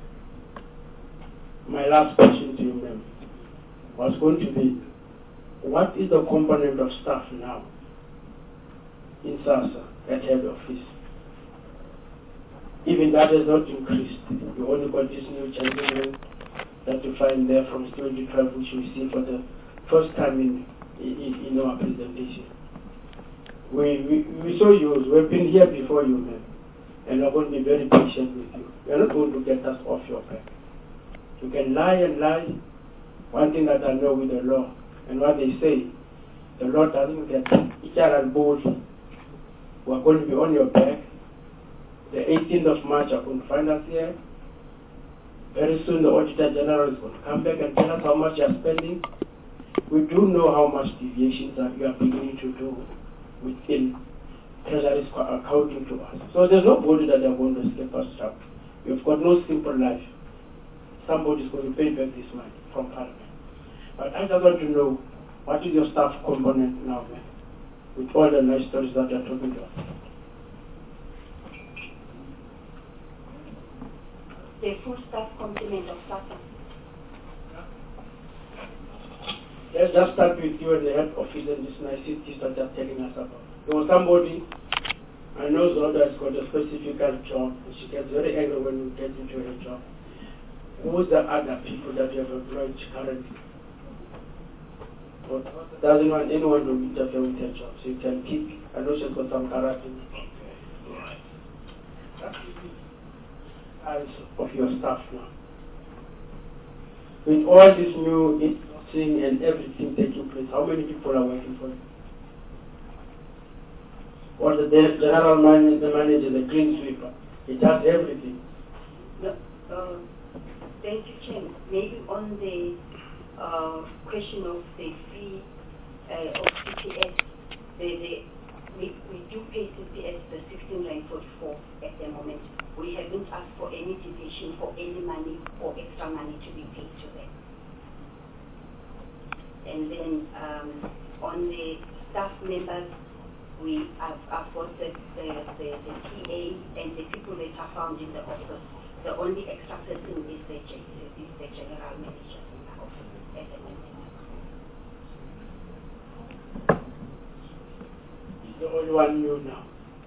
my last question to you, ma'am, was going to be, what is the component of staff now in SASSA at head office? Even that has not increased. You only got this new gentleman that you find there from twenty twelve, which we see for the first time in, in, in our presentation. We, we, we saw you, we've been here before you, ma'am, and we're going to be very patient with you. You're not going to get us off your back. You can lie and lie. One thing that I know with the law, and what they say, the law doesn't get each other bold. We're going to be on your back. The eighteenth of March, you're going to find us here. Very soon the Auditor General is going to come back and tell us how much you're spending. We do know how much deviations that you are beginning to do within Treasury accounting to us. So there's nobody that they're going to escape us from. You've got no simple life. Somebody's going to pay back this money from Parliament. But I just want to know, what is your staff component now, man, with all the nice stories that you're talking about? The full staff complement of SASSA. Let's just start with you and the head office and this niceties that you're telling us about. There was somebody, I know Zolda has got a specific job, and she gets very angry when you get into her job. Who's the other people that you have employed currently? But doesn't want anyone to interfere with her job, so you can keep. I know she's got some character. Right. Eyes of your staff now. With all this new thing and everything taking place, how many people are working for you? Or the general manager, the manager, the clean sweeper, it does everything. No, uh, thank you, Chair. Maybe on the uh, question of the fee uh, of C P S, the, the, we, we do pay C P S the sixteen rand forty-four at the moment. We haven't asked for any deviation for any money or extra money to be paid to them. And then um, on the staff members, we have, have got the, the, the, the P A and the people that are found in the office. The only extra person is the, is the general manager in the office at the moment. Is the only one new now?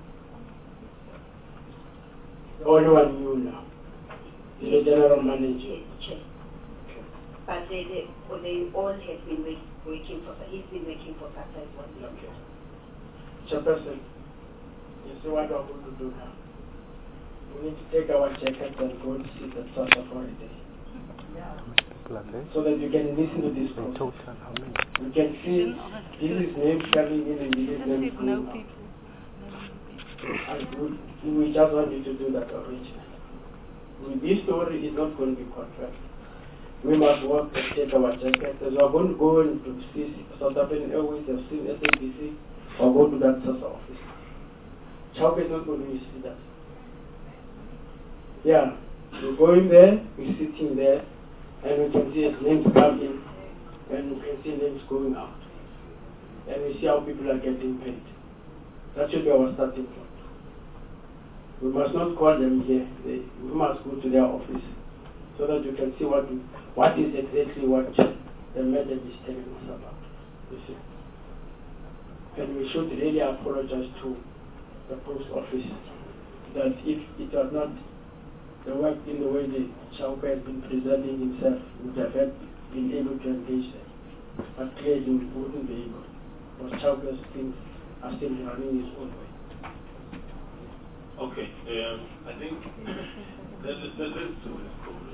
The only one new now? Is the general manager? Yes, Chair. Okay. But they, they, they all have been wait, waiting for, he's been waiting for that as well. Okay. Chairperson, you see what we're going to do now? We need to take our jackets and go and see the source authority. Yeah. So that you can listen to this process. You can see this is names coming in and this is names going out. And we, we just want you to do that originally. With this story is not going to be confirmed. We must work and take our jackets. As we are going to go and to see South African Airways, have seen S A B C, or go to that source office. Chauke is not going to see that. Yeah, we're going there, we're sitting there, and we can see his names come in, and we can see names going out. And we see how people are getting paid. That should be our starting point. We must not call them here. They, we must go to their office so that you can see what we, what is exactly what the message is telling us about. You see. And we should really apologize to the post office that if it was not the work in the way the Chauke has been presenting himself, would have been able to engage them. But clearly we wouldn't be able, because Chauke's things are still running his own way. Okay, um, I think let's, let's, let's do this properly.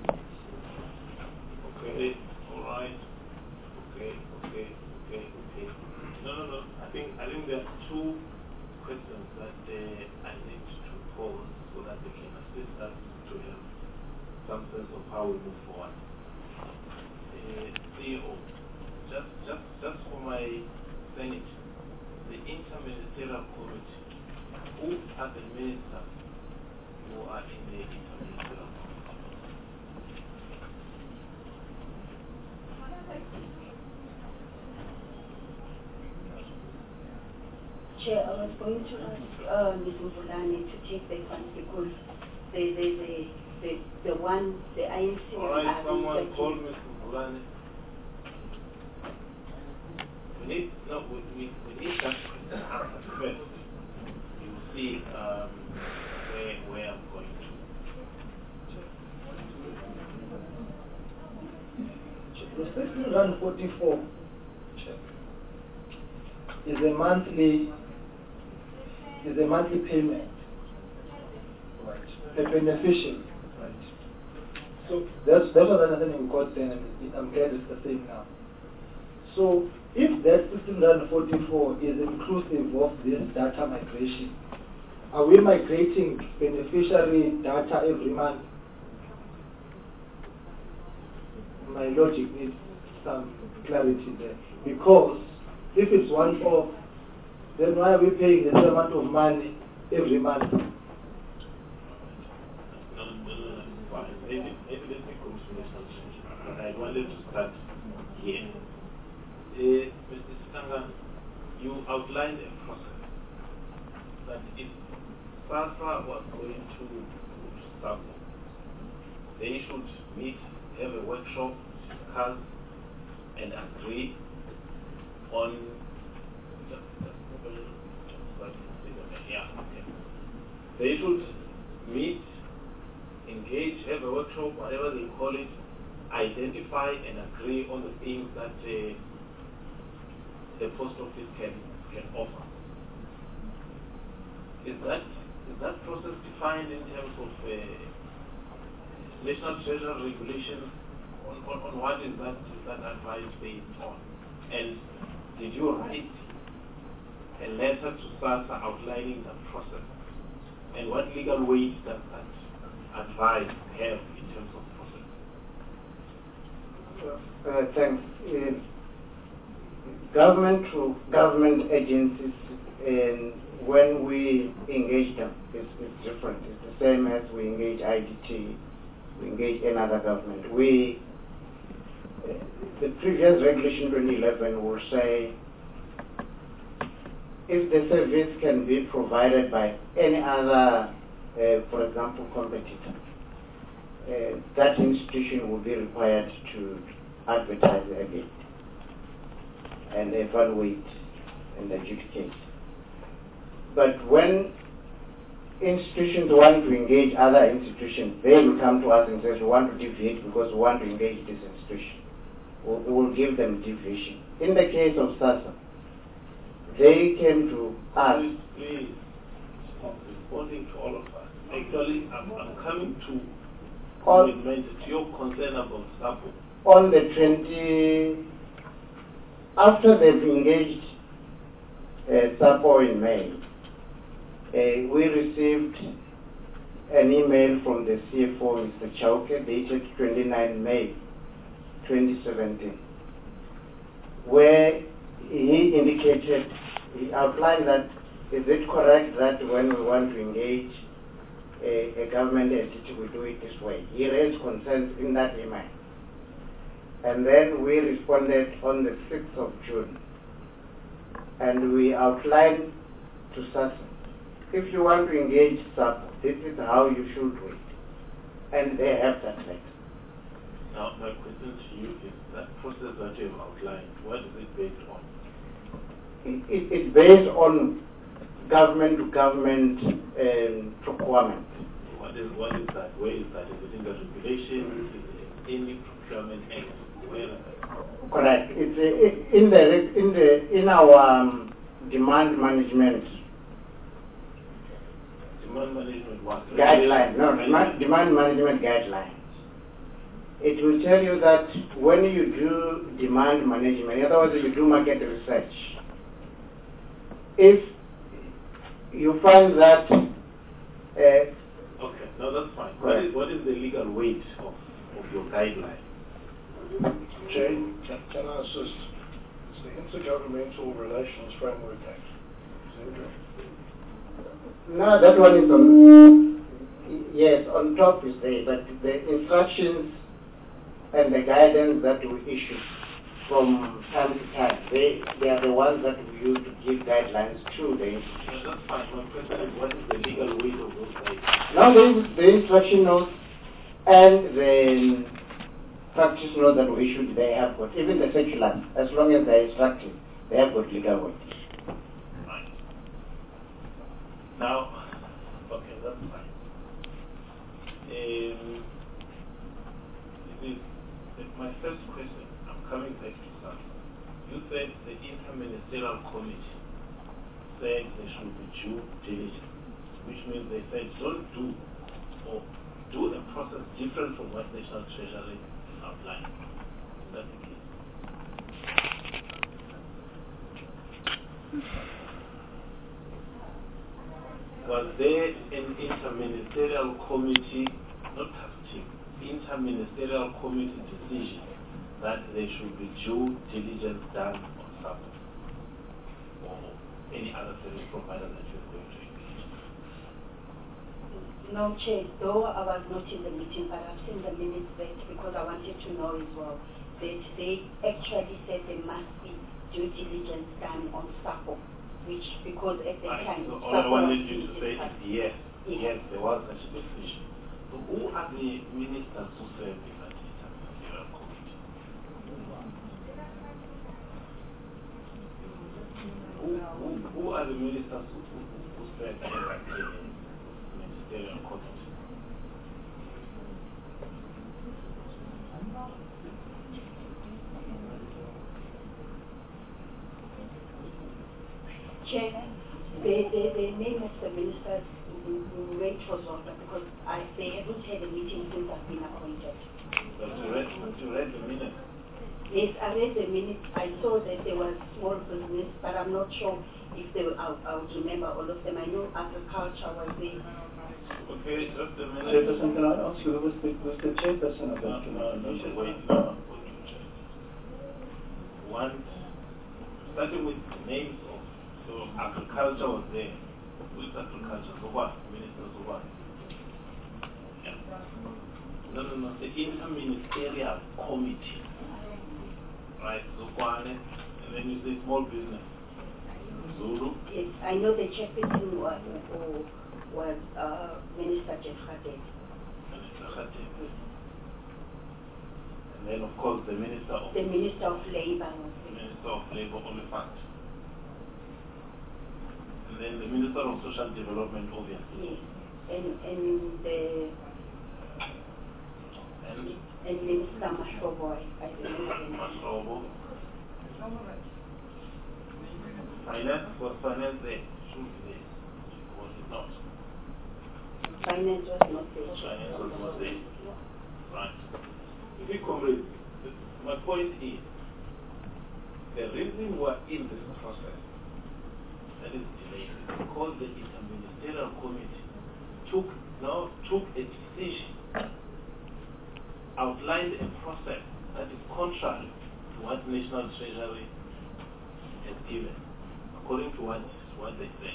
Okay, alright. Okay, okay, okay, okay. No, no, no. I think I think there are two questions that uh, I need to pose so that they can assist us to have some sense of how we move forward. Uh, C E O, just just just for my sanity, the interministerial committee, who are the ministers who are in the interministerial committee? Chair, I was going to ask uh, Miz Mvulane to take that one because the the the the, the one the I N C. All right, someone call Miz Mvulane. We need no, we we, we need that question answered first. You will see um, where where I'm going to. The sixteen rand forty-four is a monthly is a monthly payment, right? A beneficiary, right? So that's that's what I said in court then, and I'm glad it's the same now. So if that sixteen rand forty-four is inclusive of this data migration, are we migrating beneficiary data every month? My logic needs some clarity there, because if it's one off, then why are we paying the same amount of money every month? No, no, no, fine. Maybe, maybe let me go through something. But I wanted to start here. Uh, Mister Stangan, you outlined a process that if SASSA was going to start, they should meet, have a workshop, discuss, and agree on the, the, yeah, okay. They should meet, engage, have a workshop, whatever they call it, identify and agree on the things that uh, the post office can can offer. Is that is that process defined in terms of uh, National Treasury regulations? On, on, on what is that is that advice based on? And did you write a letter to SASSA outlining the process? And what legal weight does that advice have in terms of process? Uh, thanks. Uh, government to government agencies, and when we engage them, it's, it's different. It's the same as we engage I D T, we engage another government. We the previous regulation twenty eleven will say if the service can be provided by any other, uh, for example, competitor, uh, that institution will be required to advertise again and evaluate and adjudicate. But when institutions want to engage other institutions, they will come to us and say, we want to deviate because we want to engage this institution. We'll, we'll give them deviation. In the case of SASSA, they came to us. Please, please stop responding to all of us. Actually, I'm, I'm coming to all, to your concern about SAPO. On the twenty, after they've engaged uh, SAPO in May, uh, we received an email from the C F O, Mister Chauke, dated twenty-ninth May twenty seventeen, where he indicated, he outlined that, is it correct that when we want to engage a, a government entity, we do it this way? He raised concerns in that email. And then we responded on the sixth of June. And we outlined to SASSA, if you want to engage SAPO, this is how you should do it. And they have that letter. Now, my question to you is that process that you have outlined, what is it based on? It, it, it's based on government-to-government um, procurement. What is, what is that? Where is that? Is it in the regulation? Is it in any procurement act? Where is that? Correct. It's uh, in the in the in our um, demand management. Demand management what? Guideline. No, demand, demand management guidelines. It will tell you that when you do demand management, in other words, you do market research, if you find that uh, okay, no, that's fine. What is, what is the legal weight of, of your guideline? Jane, can, can I assist? It's the Intergovernmental Relations Framework Act. No, that one is on, yes, on top you say, but the instructions and the guidance that we issue from time to time, they, they are the ones that we use to give guidelines to the institution. No, that's fine. My question is, what is the legal weight of those guidelines? Now there is the instruction notes and the practice notes that we issued, they have got, even the circulars, as long as they are instructive, they have got legal weight. Right. Now, okay, that's fine. Um, this is my first question. I'm coming back to SASSA. You said the interministerial committee said there should be due diligence, which means they said don't do or do a process different from what National Treasury outlined. Is that the case? Was there an interministerial committee, not task team, interministerial committee decision that there should be due diligence done on SAPO or any other service provider that you're going to engage? No, Chair, though I was not in the meeting, but I've seen the minutes back because I wanted to know as well that they actually said there must be due diligence done on SAPO, which because at the right. time... So all I wanted you to say is yes, yes, yes, there was such a decision. So who are the ministers who serve in that interministerial committee? Who, who, who are the ministers who, who, who serve in that ministerial committee? Chair, the, the, the name of the ministers wait was wrong because I, they haven't had a meeting since I've been appointed. But you read, you read the minutes? Yes, I read the minutes. I saw that there was small business, but I'm not sure if they were, I, I would remember all of them. I know agriculture was there. Okay, just a minute. Chairperson, can I ask you, who was the, was the chairperson of that no, committee? No, no, wait, no. One, starting with the names of, so agriculture was there. Who is agriculture? So what? Ministers of what? Yeah. No, no, no. The interministerial committee. Right, Zukwane, and then you say small business. Zulu. Yes, I know the chairperson was, was uh, Minister Jeff Hadid. Minister Hadid. Yes. And then, of course, the Minister of... The Minister of Labour was the Minister of Labour, Olifant. And then the Minister of Social Development, obviously. Yes, and, and the... And, and Minister Mashoboy, I remember. Mashobo. Finance was finance there. Should be there. Was it not? Finance was not there. Finance was not there. Right. If you comrade, my point is, the reason we're in this process that is delayed is because the interministerial committee took now took a decision, outlined a process that is contrary to what National Treasury has given, according to what what they say.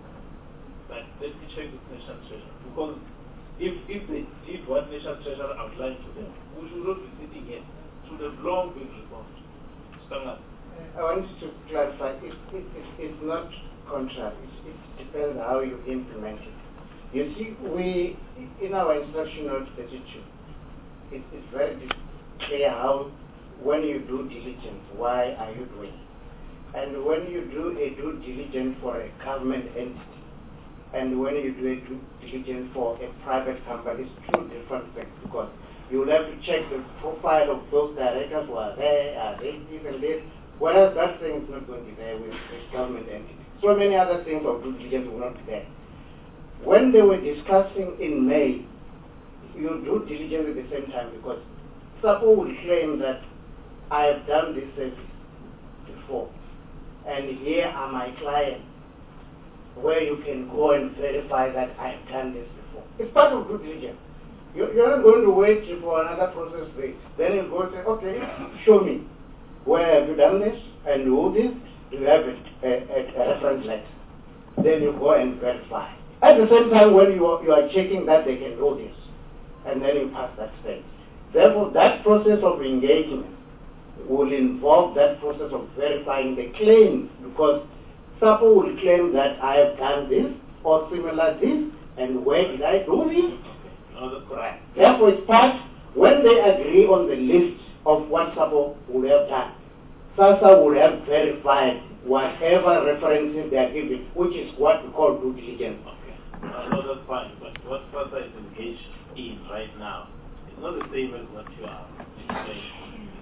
But let me check with National Treasury, because if if they did what National Treasury outlined to them, we should not be sitting here. Should have long been resolved. Stangan. I want to clarify. It, it, it, it's not contrary. It, it depends how you implement it. You see, we in our instruction note thirty-two, it, it's very clear how when you do diligence, why are you doing it? And when you do a due diligence for a government entity, and when you do a due diligence for a private company, it's two different things, because you will have to check the profile of those directors who are there, are they this and this, whereas that thing is not going to be there with a government entity. So many other things of due diligence will not be there. When they were discussing in May, you do diligence at the same time, because SAPO will claim that I have done this service before, and here are my clients, where you can go and verify that I have done this before. It's part of due diligence. You're not going to wait for another process date. Then you go and say, okay, show me. Where have you done this? And who this? Do you have a, a, a reference letter? Then you go and verify. At the same time, when you are, you are checking that they can do this, and then you pass that stage. Therefore, that process of engagement will involve that process of verifying the claims, because SAPO will claim that I have done this or similar this, and where did I do this? No, that's correct. Therefore, it's part, when they agree on the list of what SAPO would have done, SASSA would have verified whatever references they are giving, which is what we call due diligence. Okay. Uh, no, that's fine. But what SASSA is engaged in right now is not the same as what you are saying.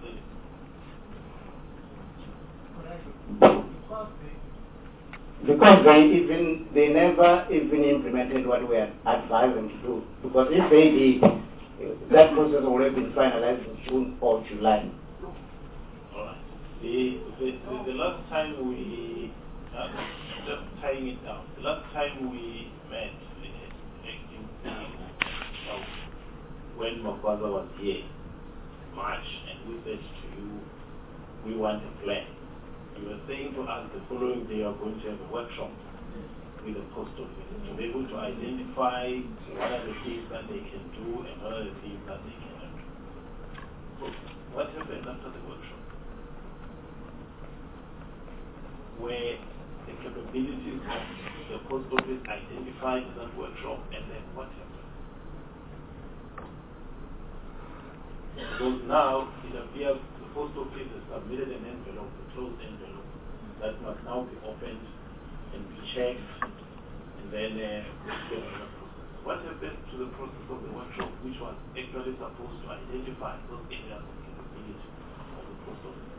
Because they even they never even implemented what we had advised them to do. Because if they did, that process would have been finalized in June or July. All right. The, the, the, the last time we, uh, just tying it down, the last time we met, uh, when Mokwaza was here, March, and we said to you, we want a plan. You were saying to us the following day you are going to have a workshop with the post office to be able to identify what are the things that they can do and what are the things that they cannot do. So what happened after the workshop? Where the capabilities of the post office identified in that workshop, and then what happened? Because now it appears the post office has submitted an envelope, a closed envelope, that must now be opened and be checked, and then uh, go through the process. What happened to the process of the workshop, which was actually supposed to identify those areas of capability of the post office?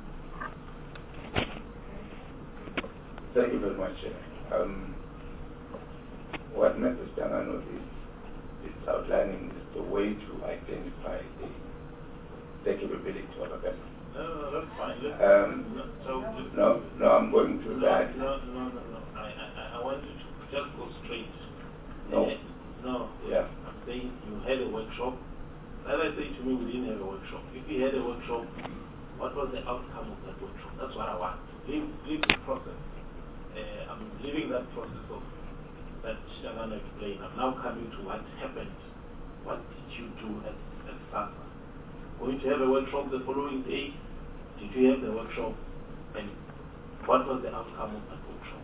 Thank you very much. Um, what Mister Stanano is, is outlining is the way to identify the, the capability of a person. No, no, no, that's fine. Let's, Um, no, so, no, no, I'm going to no, that. No, no, no, no. I, I, I want you to just go straight. No. Uh, no. Yeah. I'm saying you had a workshop. As I say to me, we didn't have a workshop. If we had a workshop, what was the outcome of that workshop? That's what I want. Leave, leave the process. Uh, I'm leaving that process of that Shagana explained. I'm now coming to what happened. What did you do at, at SASSA? Going to have a workshop the following day, did you have the workshop, and what was the outcome of that workshop?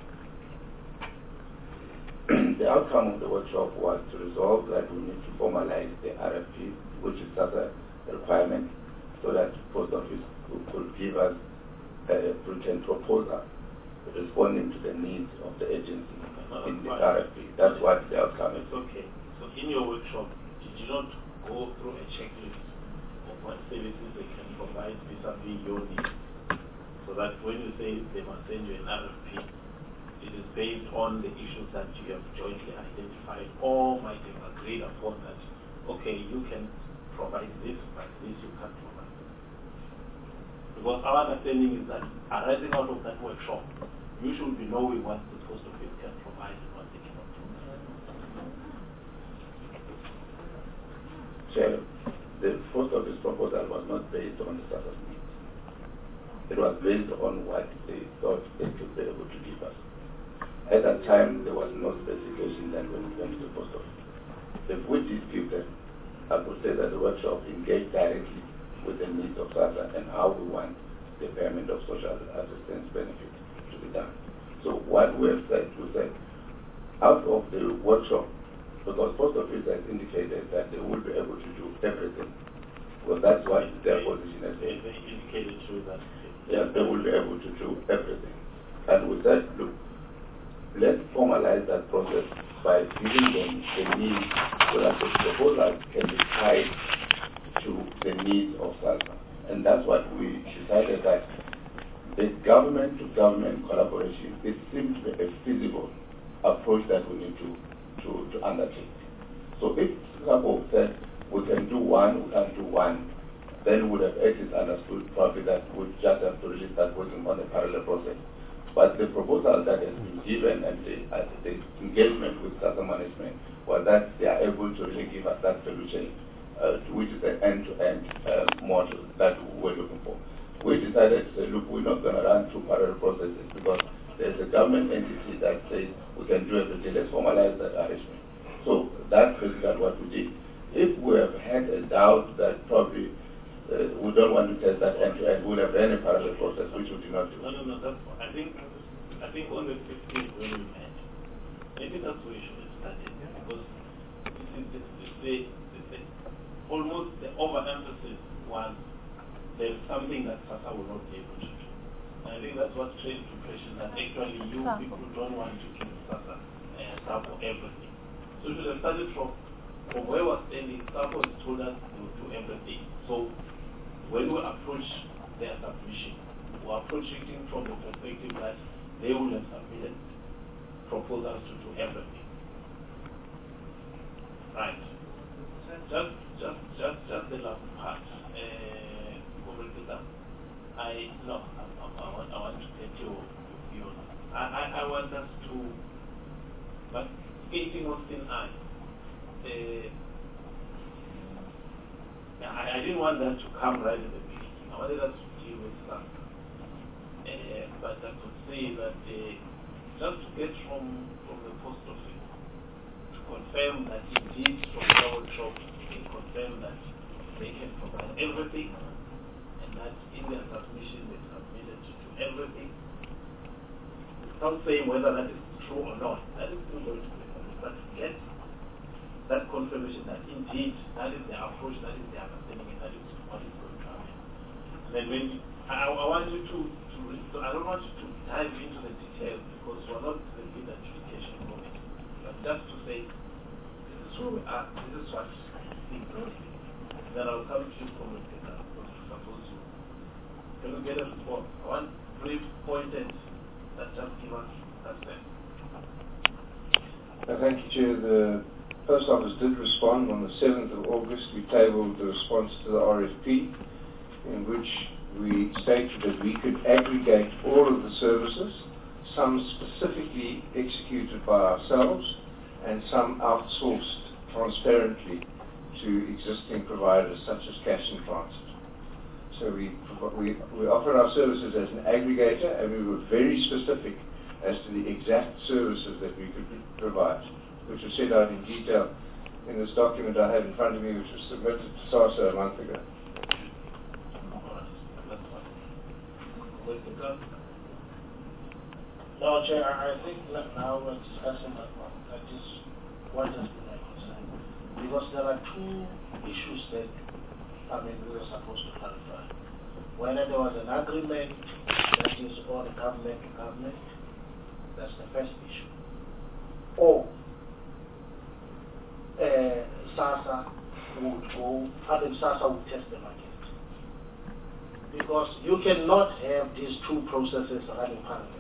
The outcome of the workshop was to resolve that we need to formalize the R F P, which is such a requirement, so that Post Office could give us a written proposal responding to the needs of the agency No, in the fine. R F P. That's what the outcome is. Okay. So in your workshop, did you not go through a checklist of what services they can provide vis-a-vis your needs? So that when you say they must send you an R F P, it is based on the issues that you have jointly identified or might have agreed upon that, okay, you can provide this, but this you can't provide. Because our understanding is that arising out of that workshop, you should be knowing what the Post Office can provide and what they cannot provide. Chair, the Post Office proposal was not based on the SASSA's needs. It was based on what they thought they could be able to give us. At that time, there was no specification that when we went to the Post Office. If we disputed, I would say that the workshop engaged directly with the needs of SASSA and how we want the payment of social assistance benefit to be done. So what we have said, we said, out of the workshop, because Post Office has indicated that they will be able to do everything. Well, that's what their position has been. They indicated through that. Yes, they will be able to do everything. And we said, look, let's formalize that process by giving them the needs so that the proposal can be tied to the needs of SASSA. And that's what we decided, that the government-to-government collaboration, it seems to be a feasible approach that we need to, to, to undertake. So if SASSA said we can do one, we can do one, then we would have at least understood probably that we just have to really start working on the parallel process. But the proposal that has been given and the, uh, the engagement with SASSA management was that they are able to really give us that solution, uh, which is an end-to-end uh, model that we're looking for. We decided to say, look, we're not going to run two parallel processes because there's a government entity that says we can do everything. Let's formalize that arrangement. So that's basically what we did. If we have had a doubt that probably Uh, we don't want to test that end to end. We'll have any parallel process, which we do not do. No, no, no. That's. I think. I think on the fifteenth when we met, maybe that's where you should have started, because it's, it's, it's the, it's the, almost the overemphasis was there's something that SASSA will not be able to do. And I think that's what creates impression that actually you people don't want to give SASSA uh, SASSA for everything. So you should have started from from where we're standing. SASSA has told us we'll do everything. So when we approach their submission, we are approaching from the perspective that they will have submitted proposals to do everything. Right. Just, just, just, just the last part. Uh, I no, I, I, I, want, I want to get your view on it. I, I, I want us to, but skating on thin ice. Uh, I, I didn't want that to come right at the beginning. I wanted us to deal with that. Uh, but I could say that uh, just to get from, from the Post Office to confirm that indeed from the workshop they confirm that they can provide everything and that in their submission they submitted to do everything. Without saying whether that is true or not, that is still going to be honest. But to get that confirmation that indeed that is the approach, that is the understanding, and that is what is going to happen. And then when you, I, I want you to, to so I don't want you to dive into the details because we're not the bid adjudication committee, but just to say this is who we are, this is what things are. Then I'll come to you from the data because we're supposed to. Can we get a response? I want brief pointers that just give us that sense. Uh, thank you, Chair. The Post Office did respond on the seventh of August. We tabled the response to the R F P, in which we stated that we could aggregate all of the services, some specifically executed by ourselves, and some outsourced transparently to existing providers such as cash in transit. So we, we, we offered our services as an aggregator, and we were very specific as to the exact services that we could provide, which was set out in detail in this document I have in front of me, which was submitted to SASSA a month ago. with the government. No, Chair, I I think that now we're discussing that one. That is what has been my concern. Because there are two issues that, I mean, we were supposed to clarify. Whether there was an agreement that is on government to government, that's the first issue. Or uh, SASSA would go, I mean, SASSA would test the market. Because you cannot have these two processes running parallel.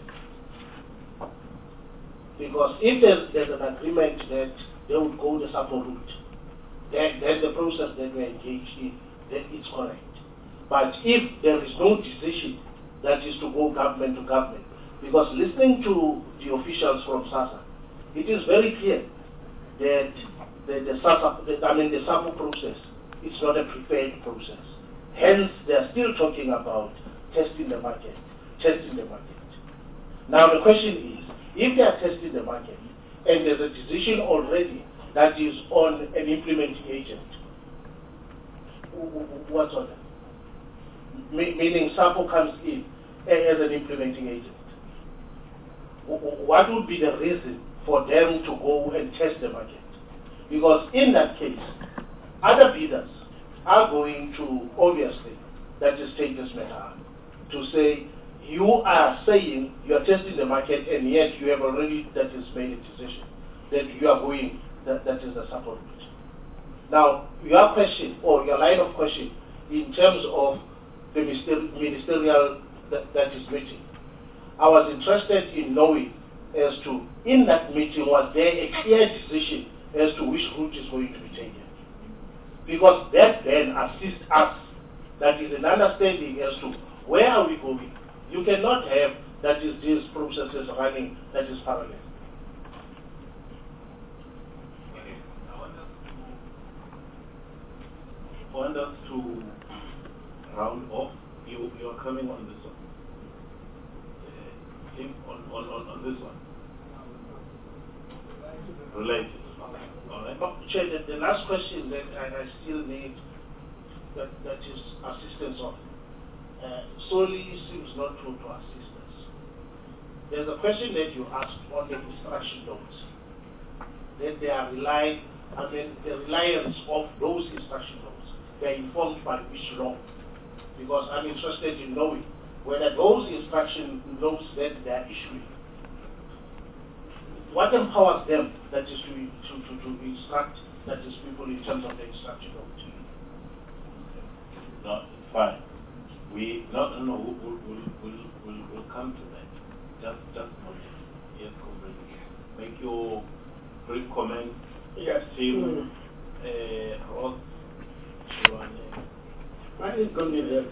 Because if there's, there's an agreement that they would go the SAPO route, then, then the process that we're engaged in, then it's correct. But if there is no decision that is to go government to government, because listening to the officials from SASSA, it is very clear that the, the SASSA, the, I mean the SAPO process, it's not a prepared process. Hence, they are still talking about testing the market, testing the market. Now the question is, if they are testing the market and there's a decision already that is on an implementing agent, what's on it? Meaning SAPO comes in as an implementing agent. What would be the reason for them to go and test the market? Because in that case, other bidders are going to, obviously, that is take this matter up, to say, you are saying you are testing the market and yet you have already, that is, made a decision that you are going, that, that is the support route. Now, your question, or your line of question, in terms of the ministerial that, that is meeting, I was interested in knowing as to, in that meeting, was there a clear decision as to which route is going to be taken? Because that then assists us, that is an understanding as to where are we going. You cannot have, that is, these processes running, that is parallel. I want us to round off. You, you are coming on this one. Uh, think on, on, on, on this one. Related. All right. Oh, Chair, the, the last question that I, I still need, that, that is assistance on. Uh, solely seems not to, to assist us. There's a question that you asked on the instruction notes, that they are relying, I mean, the reliance of those instruction notes, they are informed by which law? Because I'm interested in knowing whether those instruction notes that they are issuing, what empowers them, that is to, to, to, to instruct, that is people in terms of the instruction note? No, fine. We no no no we'll we'll we'll, we'll, we'll come to that. Just just one. Yes, comrade. Make your brief comment. Yes. Tim, uh, Ross, Mine is going to be the,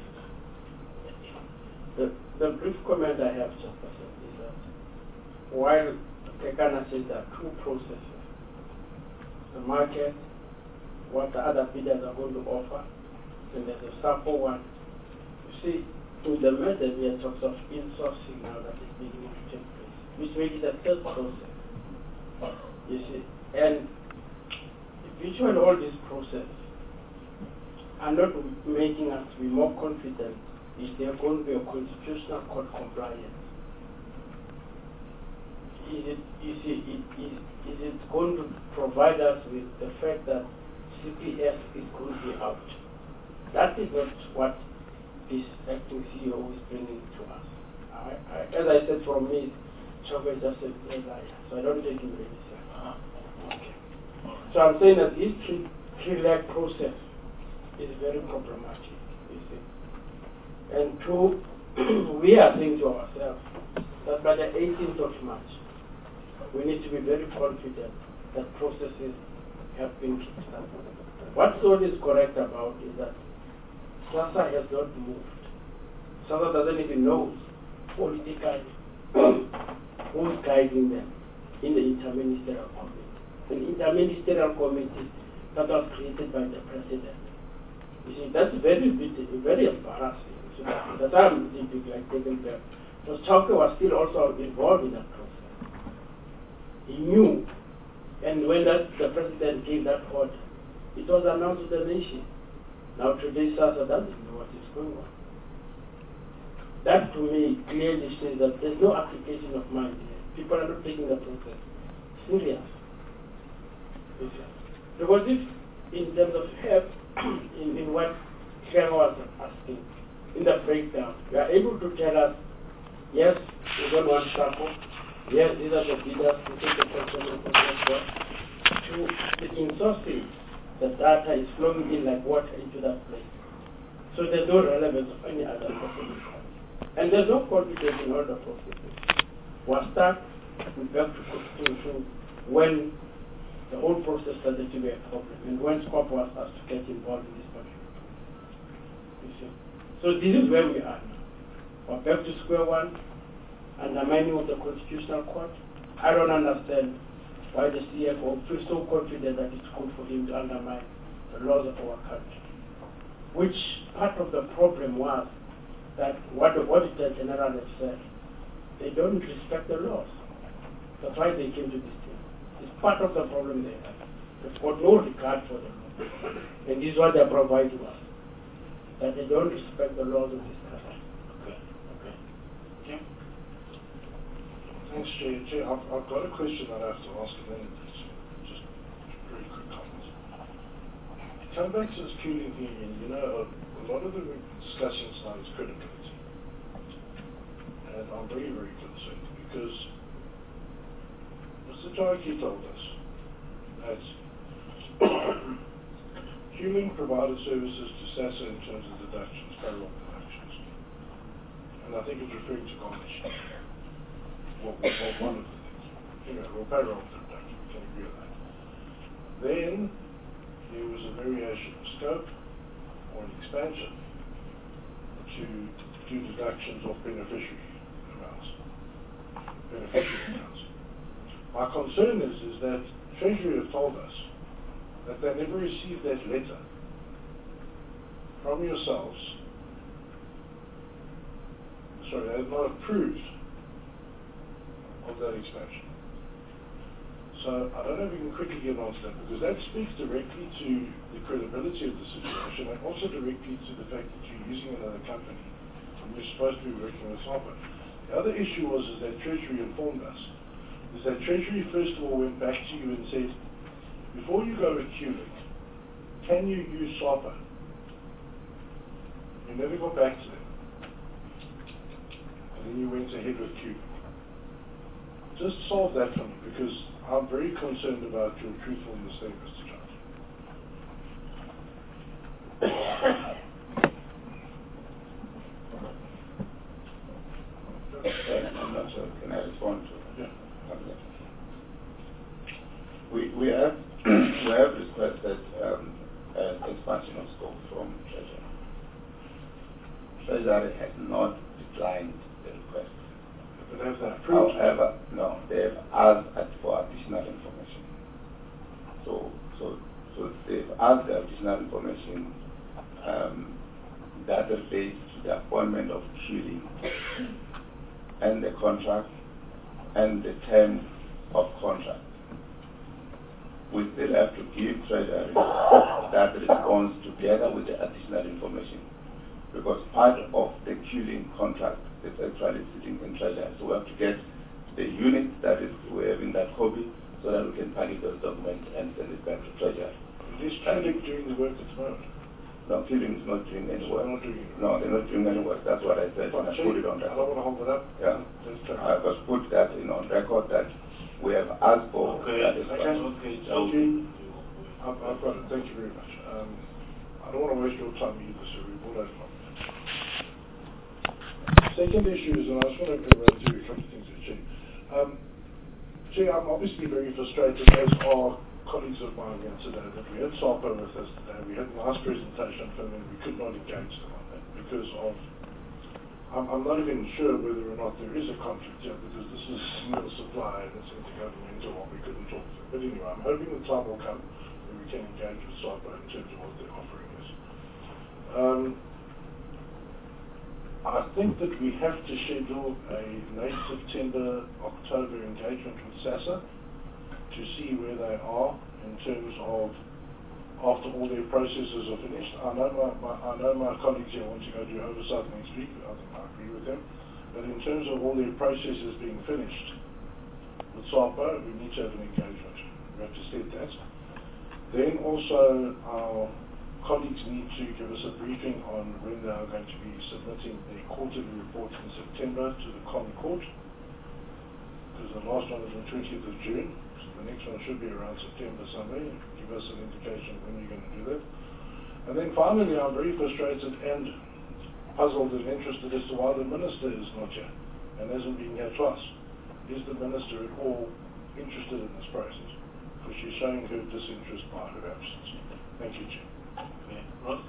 the the brief comment I have just is that while Tekana says there are two processes, the market, what the other bidders are going to offer, and there's a sample one. See, to the method we are talking of insourcing now that is beginning to take place, which makes it a third process. You see, and virtually all this process are not making us be more confident is there going to be a constitutional court compliance. Is it, is it, is, is it going to provide us with the fact that C P F is going to be out? That is not what this acting C E O is bringing to us. I, I, as I said, from me, Trevor just said, so I don't take him really seriously. Uh-huh. Okay. So I'm saying that this three, three-leg process is very problematic, you see. And two, we are saying to ourselves that by the eighteenth of March, we need to be very confident that processes have been kickstarted. What Sol is correct about is that SASSA has not moved. SASSA doesn't even know politically who's guiding them in the interministerial committee. The interministerial committee that was created by the president. You see, that's very very embarrassing. So that, that I'm deeply like taken care. So Chauke was still also involved in that process. He knew, and when that the president gave that order, it was announced to the nation. Now today SASSA doesn't know what is going on. that to me clearly says that there's no application of mind here. People are not taking the process serious. Because if, in terms of help, in, in what Claire was asking, in the breakdown, you are able to tell us, yes, we don't want SACCO, yes, these are the bidders, we take the procurement process, to the insourcing, the data is flowing in like water into that place. So there's no relevance of any other process. And there's no confidence in all the processes. We're stuck, we back to, to, to when the whole process started to be a problem, and when SCOP was asked to get involved in this project. You see? So this is where we are now. We're back to square one, undermining of the Constitutional Court. I don't understand why the C F O feels so confident that it's good for him to undermine the laws of our country. Which part of the problem was that what the Auditor General has said, they don't respect the laws. That's why they came to this thing. It's part of the problem they have. They've got no regard for the law. And this is what they're providing us. That they don't respect the laws of this country. Okay. Okay. Okay. Thanks, Chair. Chair, I've, I've got a question I'd have to ask, and then just very quick comments. Come back to this cooling thing again. You know, a, a lot of the discussion tonight is credibility. And I'm very, very concerned because Mister Jayaki told us that Hewling provided services to SASSA in terms of deductions, payroll deductions. And I think it's referring to Gomesh. Well, well, one of the things. You know, well, payroll deductions, we can agree on that. Then there was a variation of scope or an expansion to do deductions of beneficiary amounts. Beneficiary amounts. My concern is, is that Treasury have told us that they never received that letter from yourselves. Sorry, they have not approved of that expansion. So I don't know if we can quickly get on to that, because that speaks directly to the credibility of the situation and also directly to the fact that you're using another company and you're supposed to be working with SAPA. The other issue was is that Treasury informed us is that Treasury first of all went back to you and said, before you go with Hewling, can you use SAPA? You never got back to them. And then you went ahead with Hewling. Just solve that for me, because I'm very concerned about your truthfulness there, Mister Judge. I'm not sure. Can I respond to yeah. that? We, we have we have requested um, an expansion of scope from Treasury. Treasury has not declined the request. But have they approved? However, no, they have asked for additional information. So, so, so they've asked the additional information um, that relates to the appointment of Hewling and the contract and the term of contract. We still have to give Treasury that response together with the additional information, because part of the Hewling contract is actually sitting in Treasury. So we have to get the unit that is we have in that copy so that we can package those documents and send it back to Treasury. Is Hewling doing the work at the moment? No, Hewling is not doing any work. They're not doing it. No, they're not doing any work. That's what I said when I put it on record. I don't want to hold it up. Yeah. I just put that in on record that we have asked for okay. that. Okay. Okay. Thank you. I've, I've got it. Thank you very much. Um, I don't want to waste your time either, so we will have fun. Second issue is, and I just want to run through a couple of things with Chair. Um, Chair, I'm obviously very frustrated, as are colleagues of mine here today, that we had SAPA with us today. We had a nice presentation from them. We could not engage them on that because of, I'm, I'm not even sure whether or not there is a conflict here, because this is single supply and it's intergovernmental and we couldn't talk to them. But anyway, I'm hoping the time will come when we can engage with SAPA in terms of what they're offering us. Um, I think that we have to schedule a late September, October engagement with SASSA to see where they are in terms of after all their processes are finished. I know my, my, I know my colleagues here want to go do oversight next week. I think I agree with them. But in terms of all their processes being finished with SAPA, we need to have an engagement. We have to set that. Then also our colleagues need to give us a briefing on when they are going to be submitting their quarterly reports in September to the Common Court, because the last one is on the twentieth of June, so the next one should be around September somewhere. Give us an indication when you're going to do that. And then finally, I'm very frustrated and puzzled and interested as to why the Minister is not here and hasn't been here twice. Is the Minister at all interested in this process? Because she's showing her disinterest by her absence. Thank you, Chair. Okay. Ross?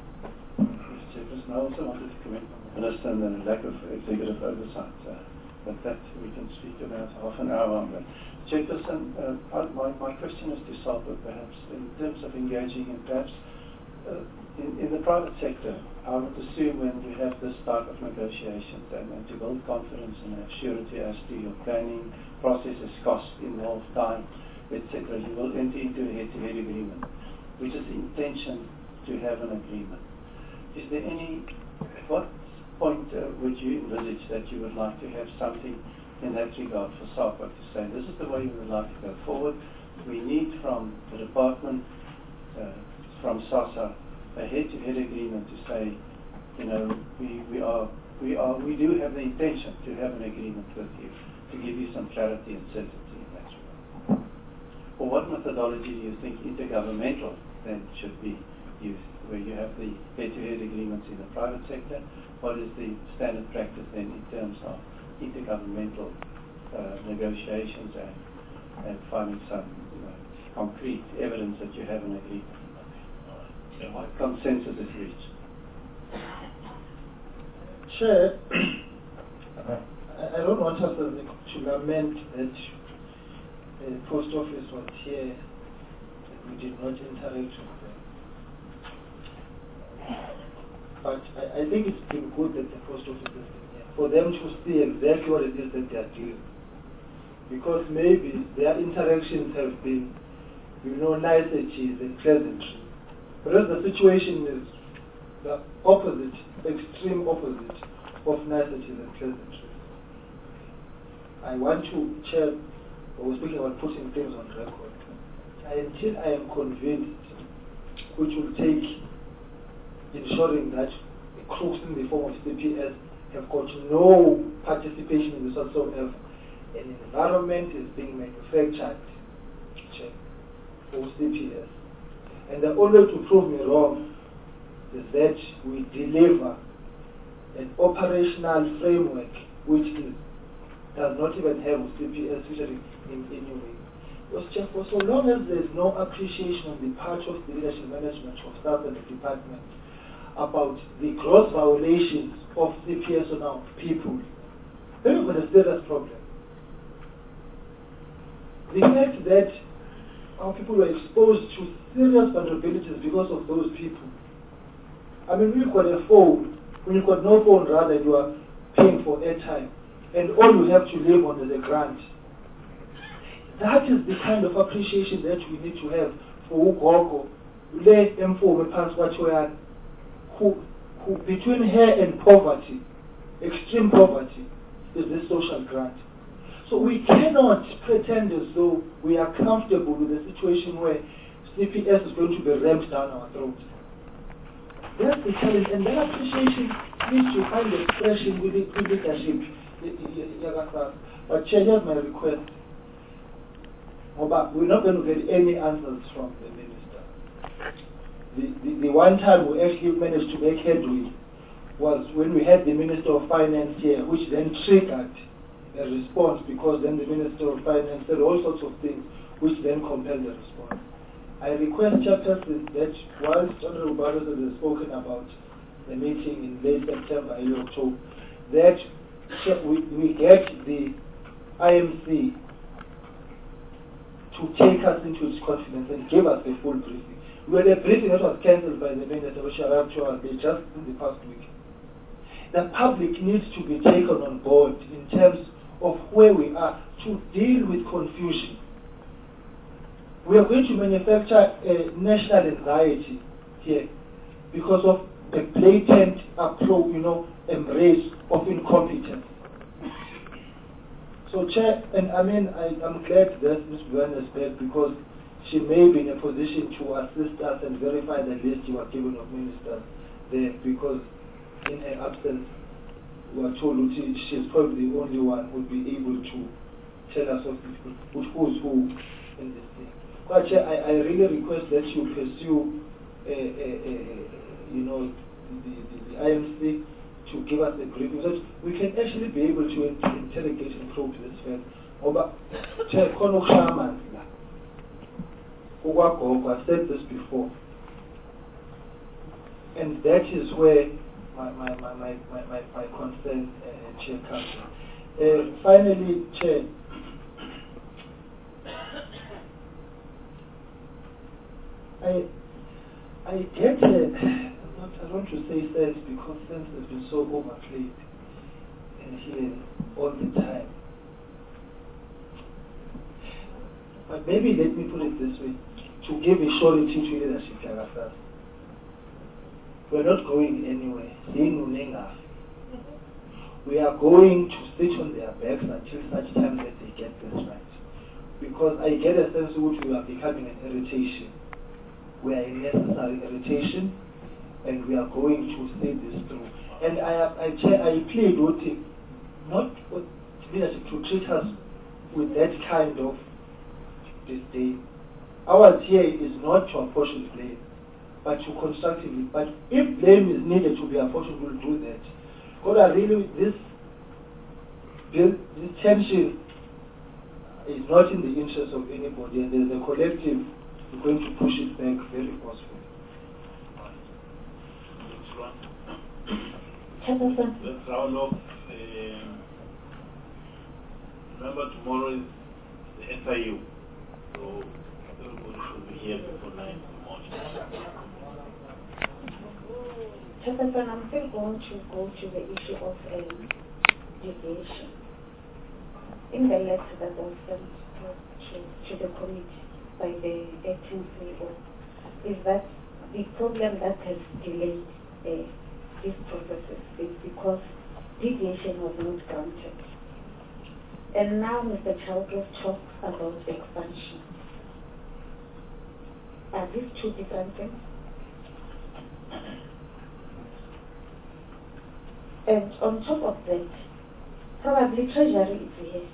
Mister Chairperson, I also wanted to comment on the Minister and the lack of executive oversight. Uh, but that we can speak about half an hour on that. Chairperson, uh, my, my question is to SAPA perhaps, in terms of engaging in perhaps uh, in, in the private sector. I would assume when you have this type of negotiations and, and to build confidence and have surety as to your planning processes, cost involved, time, et cetera, you will enter into a head-to-head agreement, which is the intention to have an agreement. Is there any, at what point uh, would you envisage that you would like to have something in that regard for SAPA to say, this is the way we would like to go forward. We need from the department, uh, from SASA, a head-to-head agreement to say, you know, we, we are, we are, we do have the intention to have an agreement with you, to give you some clarity and certainty in that regard. Or what methodology do you think intergovernmental then should be used, where you have the head-to-head agreements in the private sector? What is the standard practice then in terms of intergovernmental uh, negotiations and, and finding some you know, concrete evidence that you have an agreement? So what consensus is reached? Chair, I don't want us to lament that the post office was here and we did not interact with them. But I, I think it's been good that the post office has been here, for them to see exactly what it is that they are doing. Because maybe their interactions have been, you know, niceties and pleasantries. Whereas the situation is the opposite, extreme opposite of niceties and pleasantries. I want to, Chair, I was speaking about putting things on record. Until I am convinced, which will take ensuring that the crooks in the form of C P S have got no participation in this whatsoever. An environment is being manufactured, Chair, for C P S. And the only way to prove me wrong is that we deliver an operational framework which is, does not even have C P S featuring in any way. Because for so long as there is no appreciation on the part of the leadership management of staff and the department about the gross violations of C P S on our people, then we've got a serious problem. The fact that our people were exposed to serious vulnerabilities because of those people. I mean, we've got a phone. When you've got no phone, rather, you are paying for airtime. And all you have to live on is a grant. That is the kind of appreciation that we need to have for Ugogo. Who, who, between her and poverty, extreme poverty, is this social grant. So we cannot pretend as though we are comfortable with a situation where C P S is going to be rammed down our throats. That's the challenge, and that appreciation needs to find expression with the leadership. But Chair, here's my request. We're not going to get any answers from the Minister. The, the, the one time we actually managed to make headway was when we had the Minister of Finance here, which then triggered a response, because then the Minister of Finance said all sorts of things which then compelled the response. I request Chairperson that whilst Honorable Barroso has spoken about the meeting in late September, early October, that we, we get the I M C to take us into its confidence and give us a full briefing. We had a briefing that was cancelled by the Minister, which arrived to us just in the past week. The public needs to be taken on board in terms of where we are to deal with confusion. We we are going to manufacture a national anxiety here because of the blatant approach, you know, embrace of incompetence. So, Chair, and I mean, I, I'm glad that Miz Buana is back because she may be in a position to assist us and verify the list you were given of ministers there, because in her absence, we are told that she's probably the only one who would be able to tell us who who's who in this thing. But Chair, I, I really request that you pursue, uh, uh, uh, you know, the, the, the I M C to give us a briefing so that we can actually be able to interrogate and probe this fact. Oba, Chair, Kono Shaman, I've said this before, and that is where my my my my my, my, my concern, uh, Chair, comes in. Uh, finally, Chair, I I get uh, not I don't want to say sense because sense has been so overplayed and here all the time. But maybe let me put it this way, to give a surety to leadership like us. We're not going anywhere. We are going to sit on their backs until such time that they get this right. Because I get a sense in which we are becoming an irritation. We are a necessary irritation, and we are going to see this through. And I I, I plead with it, not with leadership to treat us with that kind of disdain. Ours here is not to apportion blame, but to constructively. But if blame is needed to be apportioned, we'll do that. Because I really, this, this, this tension is not in the interest of anybody, and there's a collective we're going to push it back very forcefully. Let's round off. Um, remember, tomorrow is the S I U, so everybody should be here before nine in the morning. Chairperson, I'm still going to go to the issue of um, deviation. In the letter that was sent to, to, to the committee by the acting C E O, is that the problem that has delayed uh, these processes is because deviation was not granted. And now Mister Childress talks about expansion. Are these two different things? And on top of that, probably Treasury is here.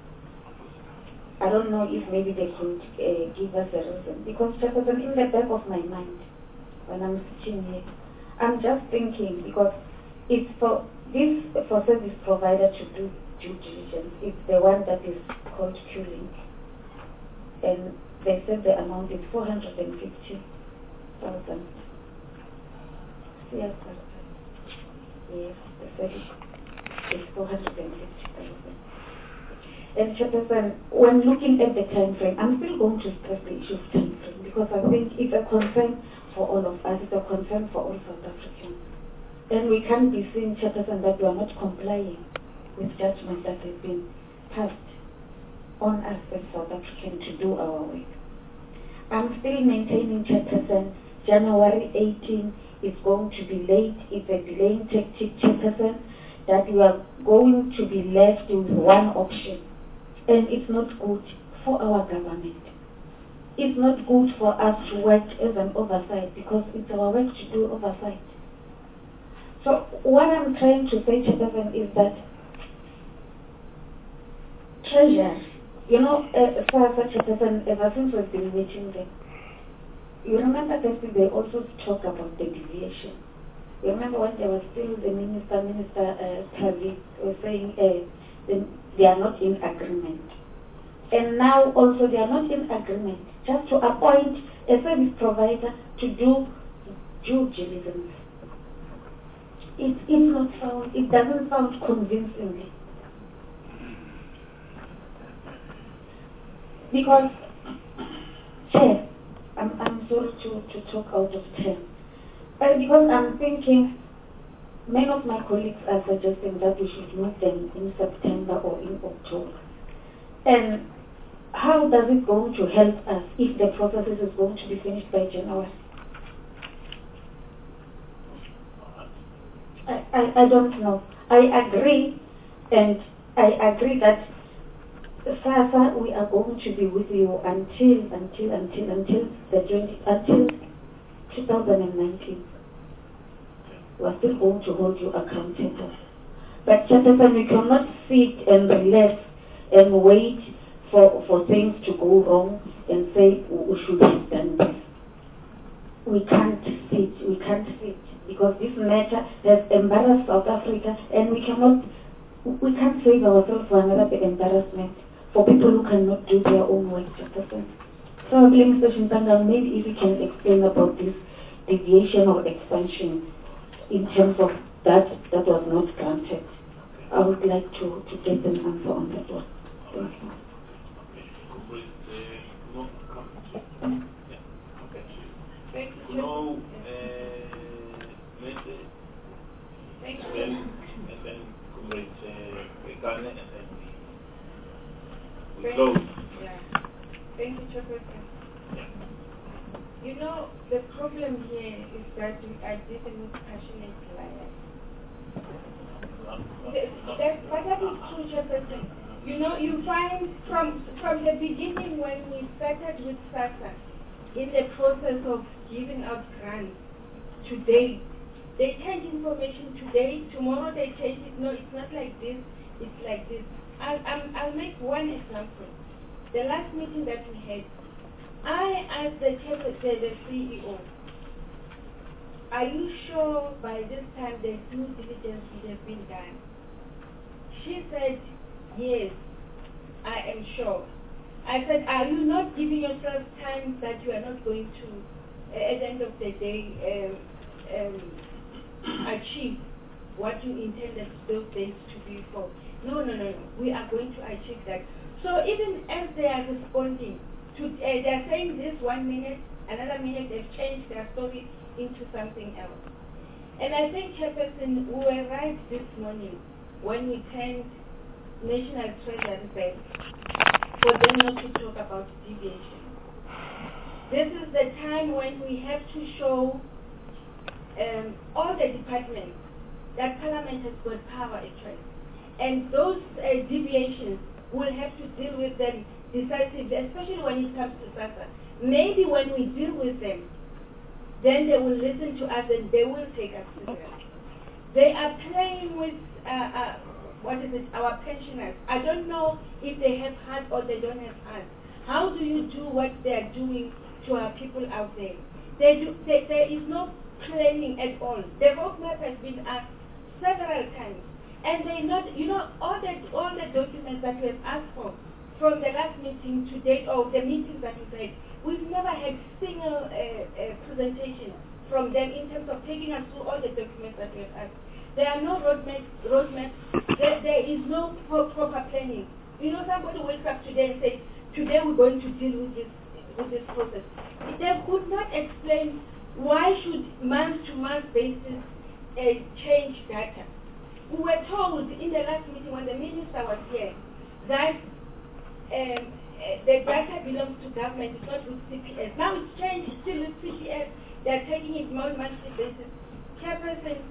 I don't know if maybe they could uh, give us a reason. Because Chairperson, in the back of my mind, when I'm sitting here, I'm just thinking, because it's for this for service provider to do due diligence, it's the one that is called Q-Link. And they said the amount is four hundred fifty thousand. Yes, yes, the service is four hundred fifty thousand. And Chairperson, when looking at the time frame, I'm still going to stress the issue of time frame because I think it's a concern for all of us, it's a concern for all South Africans. And we can't be seen, Chairperson, that we are not complying with judgment that has been passed on us as South Africans to do our work. I'm still maintaining, Chairperson, January eighteenth is going to be late. It's a delaying tactic, Chairperson, that we are going to be left with one option. And it's not good for our government. It's not good for us to work as an oversight because it's our work to do oversight. So what I'm trying to say, Chairperson, is that Treasury, you know, uh, for such a person, ever since we've been meeting them, you remember that they also talk about the deviation. You remember when there was still the minister, Minister uh, Travis, was saying uh, the, they are not in agreement. And now also they are not in agreement just to appoint a service provider to do due diligence. It is not found, it doesn't sound convincingly. Because, Chair, I'm, I'm sorry to, to talk out of turn, but because I'm thinking, many of my colleagues are suggesting that we should move them in September or in October. And how does it going to help us if the process is going to be finished by January? I, I, I don't know. I agree, and I agree that SASSA, we are going to be with you until, until, until, until the twenty, until two thousand nineteen. We're still going to hold you accountable. But Chairperson, we cannot sit and relax and wait for, for things to go wrong and say we should have done this. We can't sit, we can't sit, because this matter has embarrassed South Africa, and we cannot, we can't save ourselves for another embarrassment for people who cannot do their own work, Chairperson. So, Mister Shintanga, maybe if you can explain about this deviation or expansion in terms of that that was not granted. I would like to, to get an answer on that one. Thank you. Thank you. No, message. Thank you. Then, and then Comrade Bekane, and then we, we close. Yeah. Thank you, Chairperson. You know, the problem here is that we are dealing with passionate liars. That, but that is true, Chairperson. You know, you find from from the beginning when we started with SASSA, in the process of giving out grants, today, they change information today, tomorrow they change it. No, it's not like this, it's like this. I'll, I'll, I'll make one example. The last meeting that we had, I asked the, the, the C E O, are you sure by this time the due diligence would have been done? She said, yes, I am sure. I said, are you not giving yourself time that you are not going to, uh, at the end of the day, um, um, achieve what you intended those days to be for? No, no, no, no, we are going to achieve that. So even as they are responding, to, uh, they are saying this one minute, another minute they've changed their story into something else. And I think, Chairperson, we were right this morning when we turned National Treasury back for them not to talk about deviation. This is the time when we have to show um, all the departments that Parliament has got power actually. And those uh, deviations, we'll have to deal with them decisively, especially when it comes to SASSA. Maybe when we deal with them, then they will listen to us and they will take us seriously. They are playing with, uh, uh, what is it, our pensioners. I don't know if they have heart or they don't have heart. How do you do what they are doing to our people out there? They do, they, there is no planning at all. The roadmap has been asked several times. And they not, you know, all the, all the documents that we have asked for from the last meeting to date, or the meetings that we've had, we've never had single uh, uh, presentation from them in terms of taking us through all the documents that we have asked. There are no roadmaps, roadmaps. There, there is no pro proper planning. You know, somebody wakes up today and says, today we're going to deal with this, with this process. They could not explain why should month-to-month basis uh, change data. We were told in the last meeting when the minister was here that um, uh, the data belongs to government, it's not with C P S. Now it's changed, it's still with C P S. They're taking it on a monthly basis. Chairperson,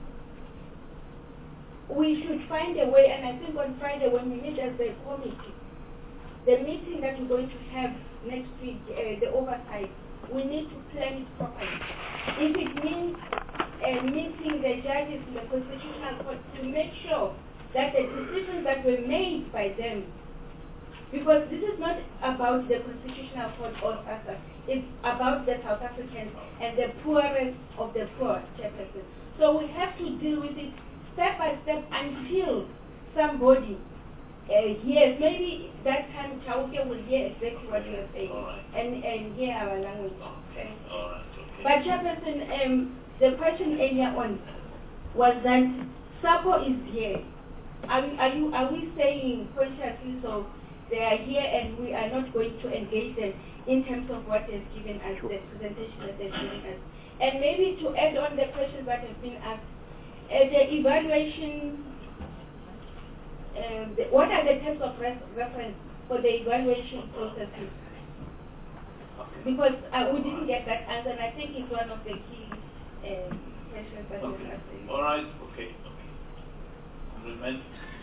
we should find a way, and I think on Friday when we meet as a committee, the meeting that we're going to have next week, uh, the oversight, we need to plan it properly. If it means uh, meeting the judges in the Constitutional Court to make sure that the decisions that were made by them, because this is not about the Constitutional Court or SASSA, it's about the South Africans and the poorest of the poor, Chairperson. So we have to deal with it step by step until somebody uh, hears. Maybe that time Chauke will hear exactly what you are saying right. and, and hear our language. Okay. All right. Okay. But Chairperson, um, the question earlier on was that SAPO is here. Are we, are, you, are we saying consciously so they are here and we are not going to engage them in terms of what they've given us, the presentation that they've given us? And maybe to add on the questions that have been asked, uh, the evaluation, um, the, what are the terms of res reference for the evaluation processes? Because uh, we didn't get that answer, and I think it's one of the key uh, questions that Okay. you're asking. All right. Okay. Okay. Compliment.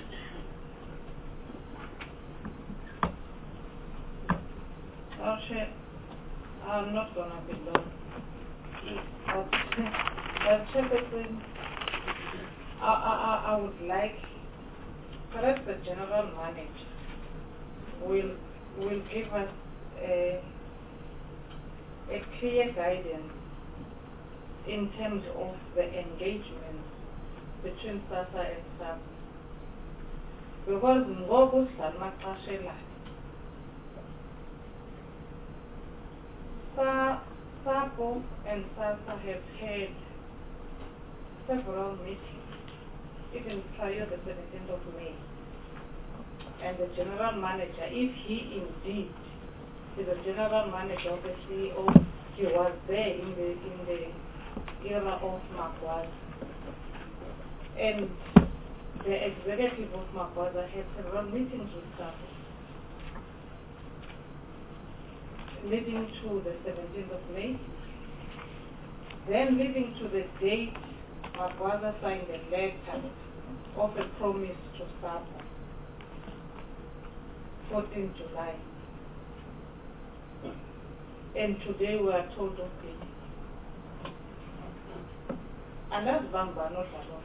Oh, Chair, I'm not going to be long. But, but Chairperson, I, I, I would like, perhaps the general manager will, will give us a, a clear guidance in terms of the engagement between SASSA and SAPO. Because ngoku sidlala amaxesha Sa- SAPO and SASSA have had several meetings, even prior to the seventeenth of May. And the general manager, if he indeed is the general manager of the C E O, he was there in the in the era of Magwaza. And the executive of Magwaza had several meetings with SAPO, leading to the seventeenth of May, then leading to the date Magwaza signed a letter of a promise to SAPO, fourteenth July. And today we are told, okay, and that's Bamba, not alone.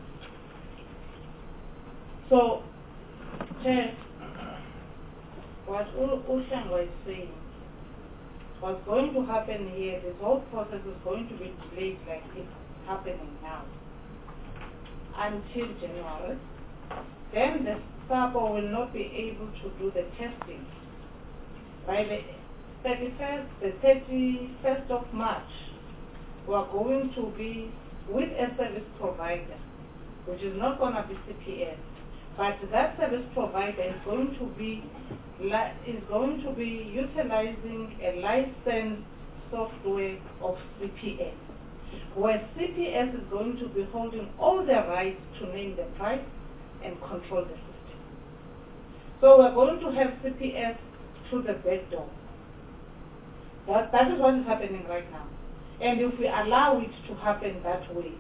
So, Chair, what Ushangwa is saying, what's going to happen here, this whole process is going to be delayed like it's happening now until January. Then the SAPO will not be able to do the testing. By the thirty-first, the thirty-first of March, we are going to be with a service provider, which is not going to be C P S, but that service provider is going to be is going to be utilizing a licensed software of C P S, where C P S is going to be holding all the rights to name the price and control the system. So we're going to have C P S through the back door. That, that is what is happening right now. And if we allow it to happen that way,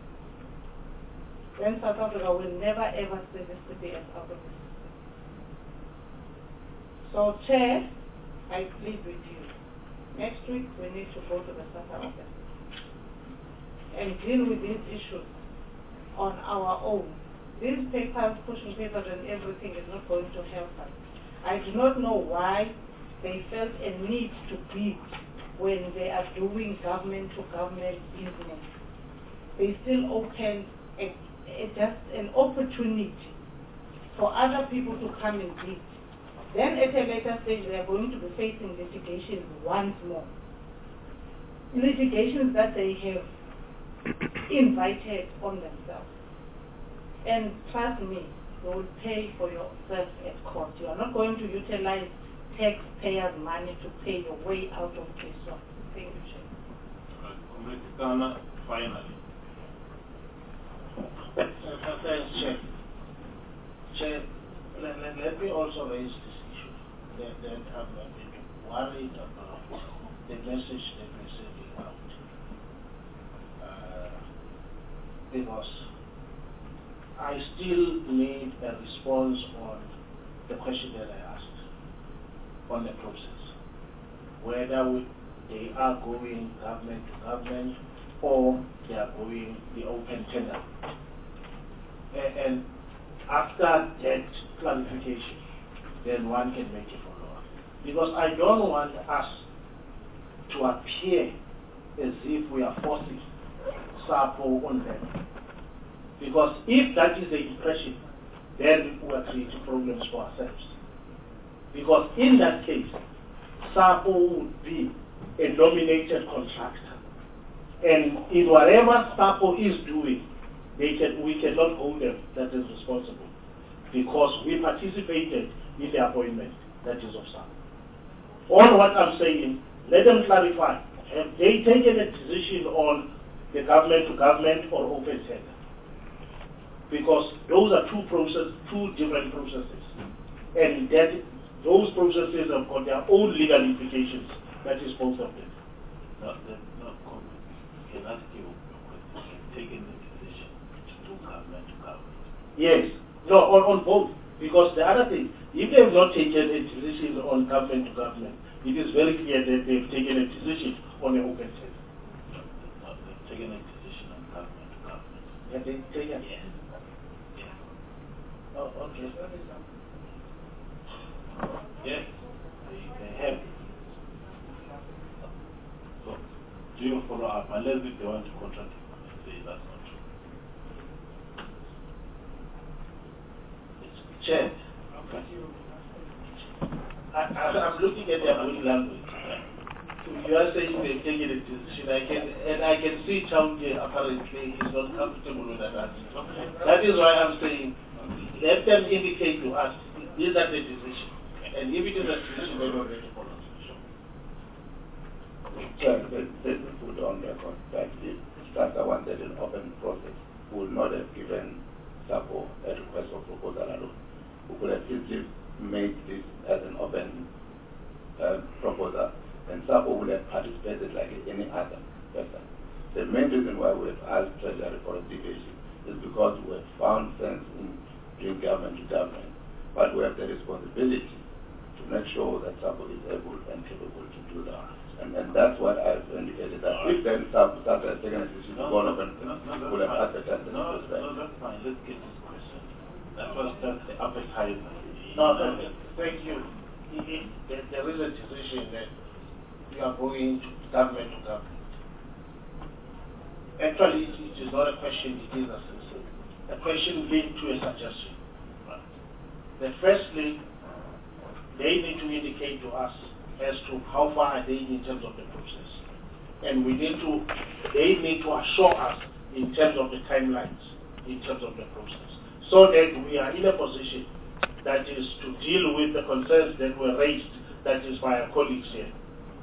then South Africa will never ever see the C P S out of the system. So, Chair, I plead with you. Next week, we need to go to the SASSA office and deal with these issues on our own. These papers, pushing papers and everything is not going to help us. I do not know why they felt a need to bid when they are doing government-to-government business. They still open a, a, just an opportunity for other people to come and bid. Then at a later stage, they are going to be facing litigation once more. Litigations that they have invited on themselves. And trust me, you will pay for yourself at court. You are not going to utilize taxpayers' money to pay your way out of this one. Thank you, Chair. Comrade Ghana, finally. Thanks, Chair. Chair, let, let, let me also raise this issue that, that I'm a bit worried about the message that we're sending out. Uh, because I still need a response on the question that I asked on the process, whether we, they are going government to government or they are going the open tender. And, and after that clarification, then one can make a follow-up. Because I don't want us to appear as if we are forcing SAPO on them. Because if that is the impression, then we are creating problems for ourselves. Because in that case, SAPO would be a nominated contractor. And in whatever SAPO is doing, they can, we cannot hold them that is responsible. Because we participated in the appointment that is of SAPO. All what I'm saying, let them clarify. Have they taken a decision on the government to government or open tender? Because those are two process, two different processes. And that those processes have got their own legal implications. That is most of them. No, that's not common. Can I ask you a question? Taking the decision to do government to government. Yes. No, on, on both. Because the other thing, if they have not taken a decision on government to government, it is very clear that they have taken a decision on an open test. No, they've taken a decision on government to government. Have they taken? Yes. Yes. Oh, okay. Yes, they, they have. So, do you follow up? Unless if they want to contradict and say that's not true. Chair. Okay. I, I, I'm looking at their body language. You are saying they've taken a decision. I can, and I can see Chauke apparently is not comfortable with that answer. Okay. That is why I'm saying, let them indicate to us, these are the decision. And if it is a decision, they don't really follow. Well, let, let me put on record that if SASA wanted an open process, would not have given SAPO a request for proposal alone. We could have simply made this as an open uh, proposal, and SAPO would have participated like any other person. The main reason why we have asked Treasury for a deviation is because we have found sense in doing government to government, but we have the responsibility to make sure that SAPO is able and capable to do that. And, and that's what I've indicated, that if then SAPO has taken a decision to go on open, we would have advertised it. No, no, that's fine. Let's get this question. That was just the appetizer. No, no, thank you. If there, there is a decision that we are going to government to government. Actually, it, it is not a question, it is a, a question linked to a suggestion. Right. That firstly, they need to indicate to us as to how far are they in terms of the process. And we need to, they need to assure us in terms of the timelines, in terms of the process, so that we are in a position that is to deal with the concerns that were raised, that is by our colleagues here.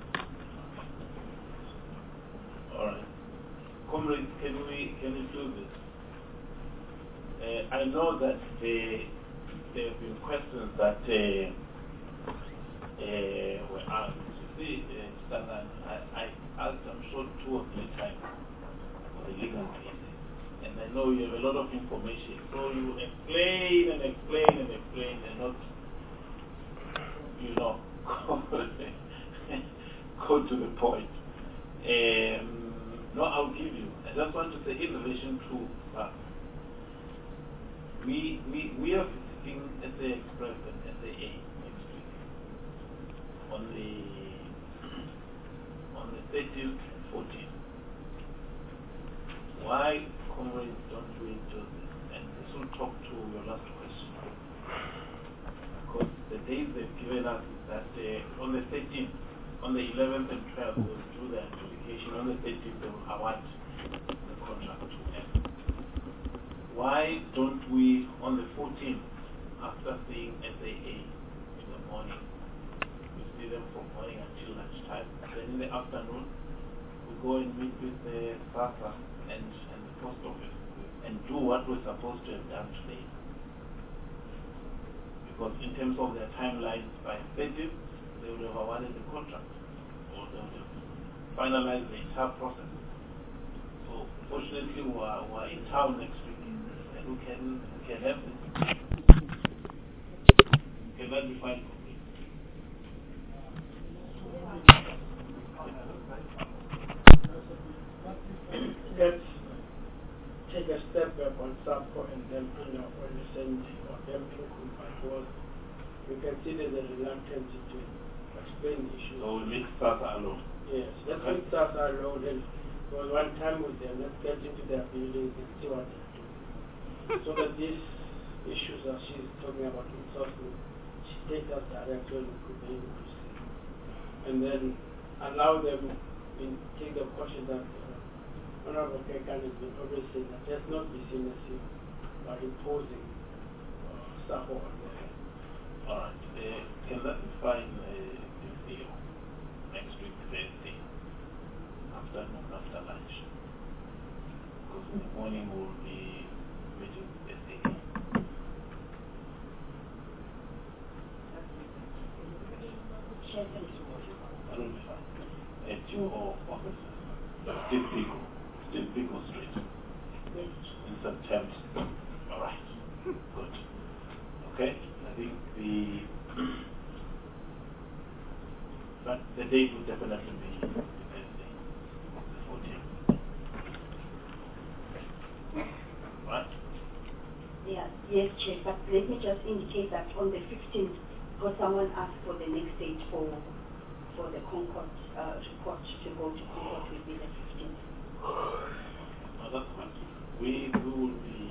All right. Comrades, can we, can we do this? Uh, I know that there, there have been questions that uh, Uh, were asked. You see, uh, Stanley, I, I asked, I'm sure, two or three times for the legal cases. And I know you have a lot of information. So you explain and explain and explain and not, you know, go to the point. Um, no, I'll give you. I just want to say, in relation to uh, we, we, we are visiting S A Express and S A A. On the on the thirteenth and fourteenth. Why, comrades, don't we do this? And this will talk to your last question. Because the days they've given us is that uh, on the thirteenth, on the eleventh and twelfth, we'll do the adjudication. On the thirteenth, they will award the contract to them. Why don't we, on the fourteenth, after seeing S A A in the morning, see them from morning until lunchtime. Then in the afternoon, we go and meet with the SASA and, and the post office and do what we're supposed to have done today. Because in terms of their timelines, by thirtieth, they would have awarded the contract or they would have finalized the entire process. So fortunately, we are, we are in town next week and we can, we can have this. Can that be fine? Let's take a step back on SAPO and them in our same or them in because you can see there's a reluctance to explain the issue. So we make SASA alone. Yes, let's okay. make SASA alone and for one time with them, let's get into their buildings and see what they're doing. So that these issues that she's talking about enforcement, she takes us directly and we could be able to see. And then allow them in take the caution that uh, Honorable Kekan has been always saying that let's not be seen as if by imposing uh, SAPO on the head. All right. Uh, can that be fine uh, if next week, Thursday, afternoon, after lunch? Because in the morning we'll be meeting with S A A. T O office. Still Pico, still Pico Street. Yes. In September. All right. Good. Okay. I think the but the date will definitely be Thursday, the fourteenth. Right? Yeah, yes, Chair, but let me just indicate that on the fifteenth, because someone asked for the next date for for the Concord uh, report to go to Concord will be the fifteenth. Oh, that's fine. We will be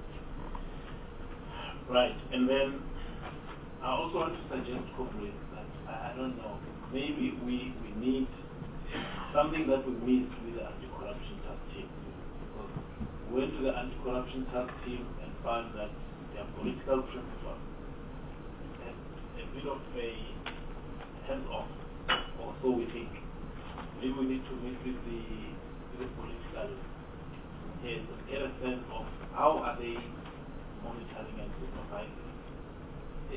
right, and then I also want to suggest, corporate, that I don't know, maybe we we need something that we meet with the anti-corruption task team. Because we went to the anti-corruption task team and found that their political principles had a bit of a hands-off, or so we think. Maybe we need to meet with the, with the political heads and get a sense of how are they monitoring and supervising uh,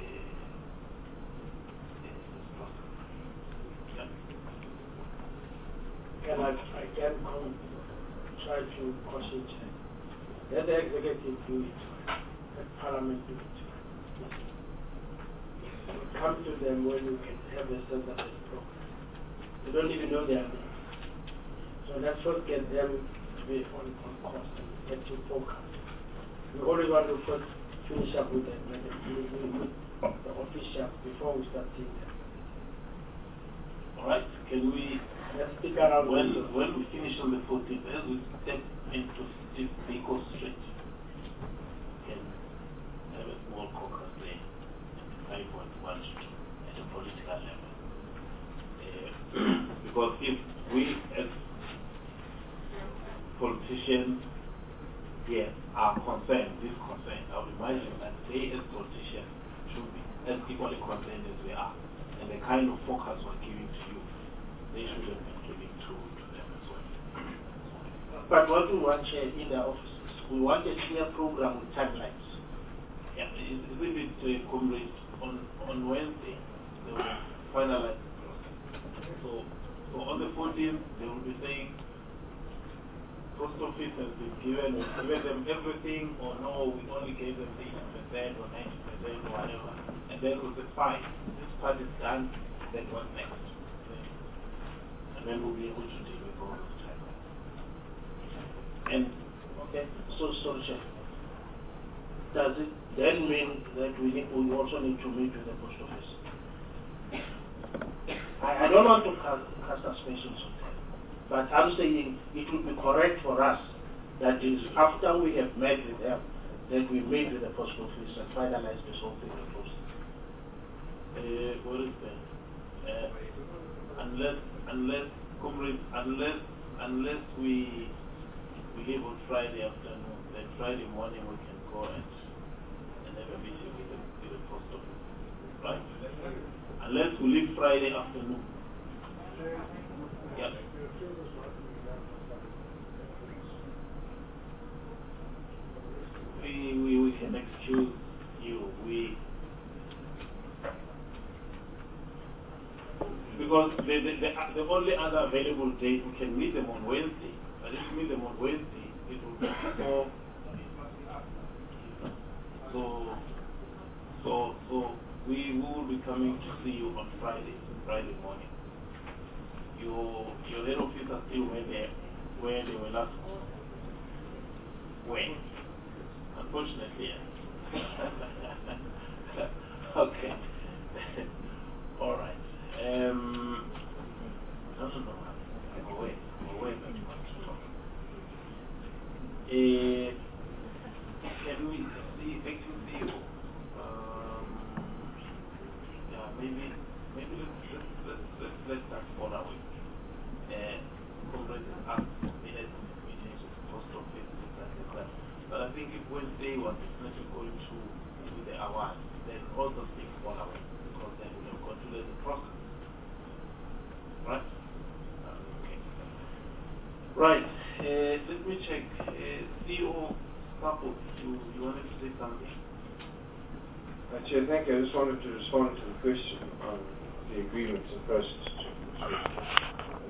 this process. Yeah. Can I, I can come, try to concentrate. Let the executive do it, let Parliament do it. Come to them when you can have a sense of this program. They don't even know their name. So let's first get them to be on, on course and get to focus. We always want to first finish up with them, with the, the officials before we start seeing them. All right, can we, let's stick around when, when we finish on the fourteenth, as we step into Steve Pico Street, we can have a small caucus there and decide what we want to do at a political level. Uh, because if we as politicians here are concerned, this concern, I would imagine that they as politicians should be as equally concerned as we are. And the kind of focus we're giving to you, they should have been giving to, to them as well. But what we want here in the offices, we want a clear program with timelines. Yeah, it's a little bit uh, comrade. On, on Wednesday, they will finalize the process. So, so on the fourteenth, they will be saying, post office has been given, we given them everything, or no, we only gave them eighty percent or ninety percent or whatever. And then we'll say, fine, this part is done, then what's next? And then we'll be able to deal with all those time. And, okay, so, so, Chef, does it then mean that we, need, we also need to meet with the post office? I, I don't want to cast, cast aspersions on them, but I'm saying it would be correct for us that is after we have met with them, that we meet with the post office and finalize this whole thing in the process. Uh, what is that? Uh, unless, unless, comrade, unless, unless we we leave on Friday afternoon, then Friday morning we can go and, and have a meeting with the, with the post office, right? Unless we leave Friday afternoon. Yeah. We, we, we can excuse you. We because the, the, the, the only other available date we can meet them on Wednesday. But if we meet them on Wednesday, it will be before. So, so, so we will be coming to see you on Friday, Friday morning. Your your head office are still where they where they were last. When? Unfortunately, yeah. Okay. All right. Um, I don't know. I'm away. I'm away that you want to talk. Uh, can we see acting C E O? Um, yeah, maybe, maybe let's let's let's let's start for now. Uh, Congress has asked minutes meetings with the post office, things like that. But I think if Wednesday was definitely going to be the hour, then all those things fall away because then we have concluded the process. Right? Okay. Right. Uh, let me check. Uh, C E O Papo, you, you wanted to say something? Uh, Chair, thank you. I just wanted to respond to the question on the agreements and process to, to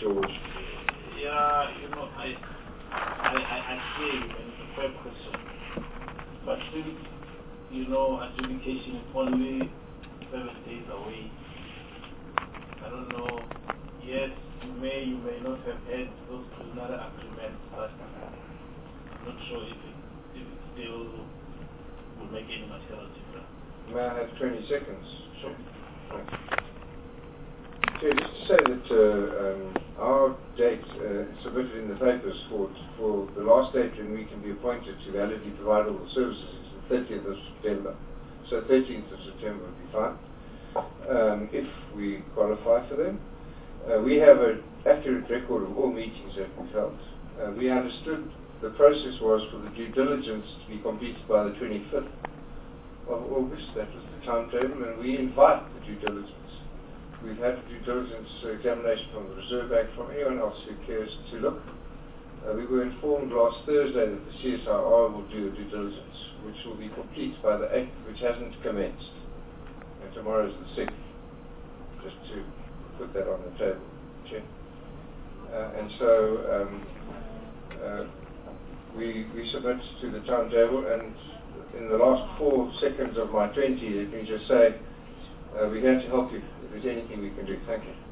George. Yeah, you know, I, I, I, I hear you, and it's a fair question. But since, you know, adjudication is only seven days away, I don't know, yes, you may, you may not have had those preliminary agreements, but I'm not sure if it, if it still will make any material difference. May I have twenty seconds? Sure. Thanks. So just to say that uh, um, our date uh, submitted in the papers for, for the last date when we can be appointed to validly provide all the services is the thirtieth of September. So thirteenth of September would be fine, um, if we qualify for them. Uh, we have an accurate record of all meetings that we've held. Uh, we understood the process was for the due diligence to be completed by the twenty-fifth of August. That was the timetable, and we invite the due diligence. We've had due diligence examination from the Reserve Bank, from anyone else who cares to look. Uh, we were informed last Thursday that the C S I R will do a due diligence, which will be complete by the eighth, which hasn't commenced. And tomorrow is the sixth, just to put that on the table, Chair. Uh, and so um, uh, we, we submit to the timetable, and in the last four seconds of my twenty, let me just say, uh, we're here to help you. If there's anything we can do, thank you.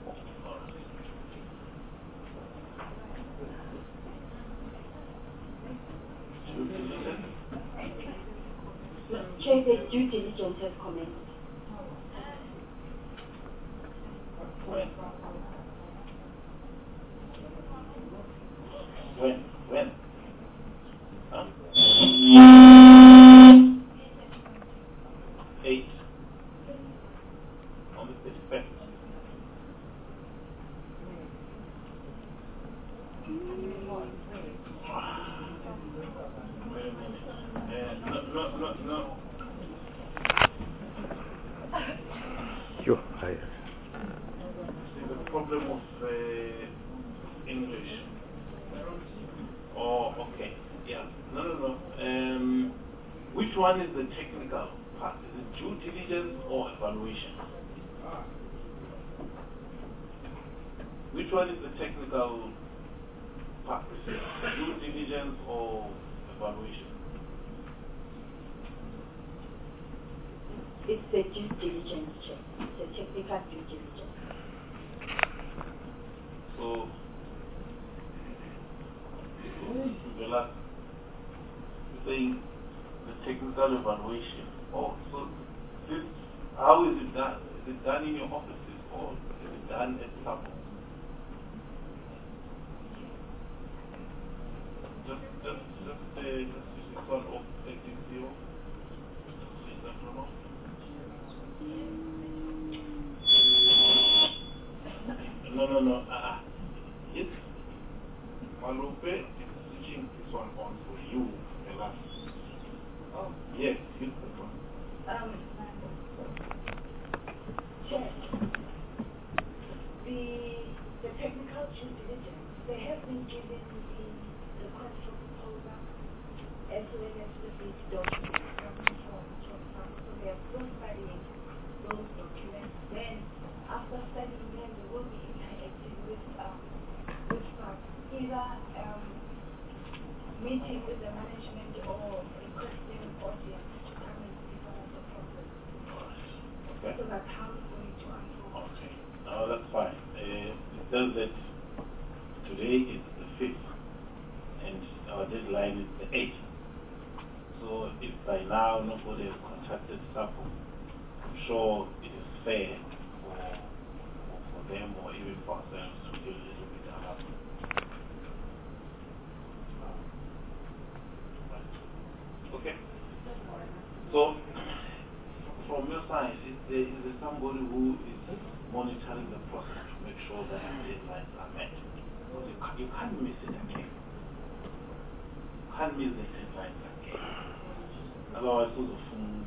Chair, the due diligence has commenced. When? When? When? Huh? Eight. On the thirty-fifth. Wait a minute. Uh, no, no, no, no. You, I. See, the problem of uh, English. Oh, okay. Yeah. No, no, no. Um, which one is the technical part? Is it due diligence or evaluation? Which one is the technical part? Due diligence or evaluation? It's the due diligence check. It's a technical due diligence. So, the last, you're saying the technical evaluation. Oh, so this, how is it done? Is it done in your offices or is it done at SAPO? Just, just, just, uh, just this one of active zero. Is that from off? No, no, no. Uh, it's Malupe is switching this one on for you, Elas. Oh. Yes, use this one. Um, Chair, the, the technical due diligence, they have been given the request for proposal as well as the bid documents from from from so they are still studying those documents. Then after studying them, they will be interacting with um with some either um meeting with the management or requesting audience to come and see some of the problems. Okay. So that's how it's going to unfold. Okay. No, that's fine. Uh, it says that today is the fifth and our deadline is the eighth. So if by now nobody has contacted SAPO, I'm sure it is fair for, for, for them or even for ourselves to do a little bit of help. Okay. So, from your side, is there, is there somebody who is monitoring the process to make sure that the deadlines are met? Because you, can, you can't miss it again. You can't miss the deadlines again. Otherwise, who's a food?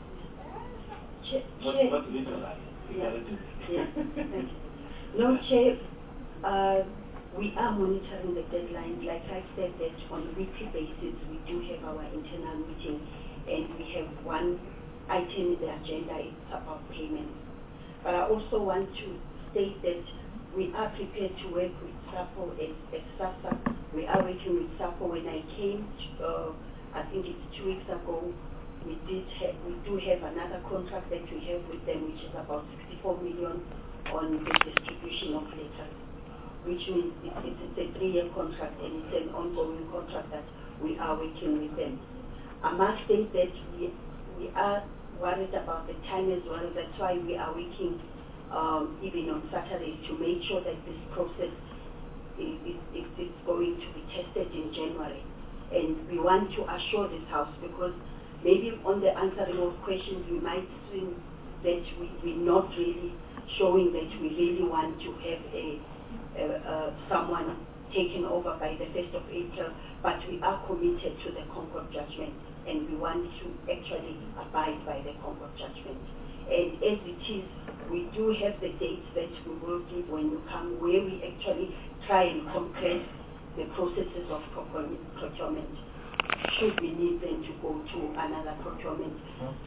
Not, not literally. Yeah. No, Chair, uh, we are monitoring the deadlines. Like I said, that on a weekly basis, we do have our internal meeting, and we have one item in the agenda, it's about payments. But I also want to state that we are prepared to work with SAPO at, at SASSA. We are working with SAPO. When I came, uh, I think it's two weeks ago, we did have, we do have another contract that we have with them, which is about sixty-four million on the distribution of letters, which means it's, it's, it's a three-year contract and it's an ongoing contract that we are working with them. I must state that we, we are worried about the time as well. That's why we are working um, even on Saturdays to make sure that this process is, is, is, is going to be tested in January. And we want to assure this House, because maybe on the answering of questions we might seem that we, we're not really showing that we really want to have a, a, a someone taken over by the first of April, but we are committed to the Concord judgment and we want to actually abide by the Concord judgment. And as it is, we do have the dates that we will give when you come, where we actually try and compress the processes of procurement. Should we need them to go to another procurement?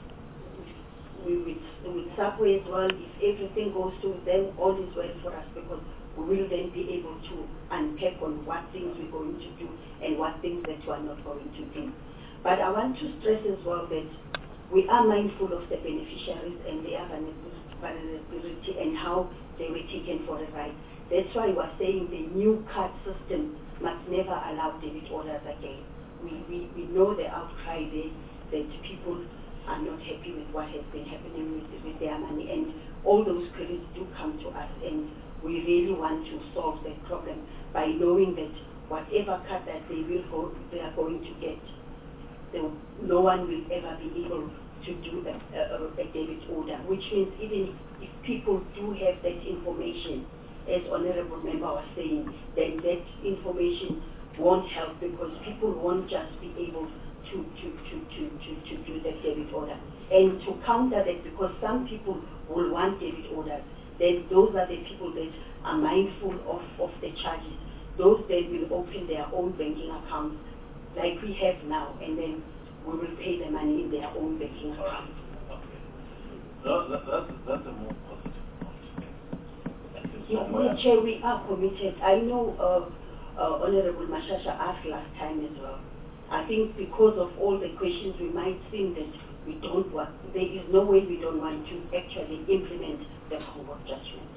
We, with, with Subway as well, if everything goes to them, all is well for us, because we will then be able to unpack on what things we're going to do and what things that we are not going to do. But I want to stress as well that we are mindful of the beneficiaries and their vulnerability and how they were taken for a ride. That's why we're saying the new card system must never allow debit orders again. We, we, we know the outcry there that people are not happy with what has been happening with, with their money, and all those credits do come to us, and we really want to solve that problem by knowing that whatever card that they will go, they are going to get, they, no one will ever be able to do a, a, a debit order, which means even if people do have that information, as Honorable Member was saying, then that information won't help, because people won't just be able to, to, to, to, to, to do the debit order. And to counter that, because some people will want debit orders, then those are the people that are mindful of, of the charges. Those then will open their own banking accounts like we have now, and then we will pay the money in their own banking account. Okay. No, that, that's, that's a more positive point. Yeah, well, Chair, we are committed. I know uh, uh, Honorable Mashasha asked last time as well. I think because of all the questions, we might think that we don't want, there is no way we don't want to actually implement the Concord judgment.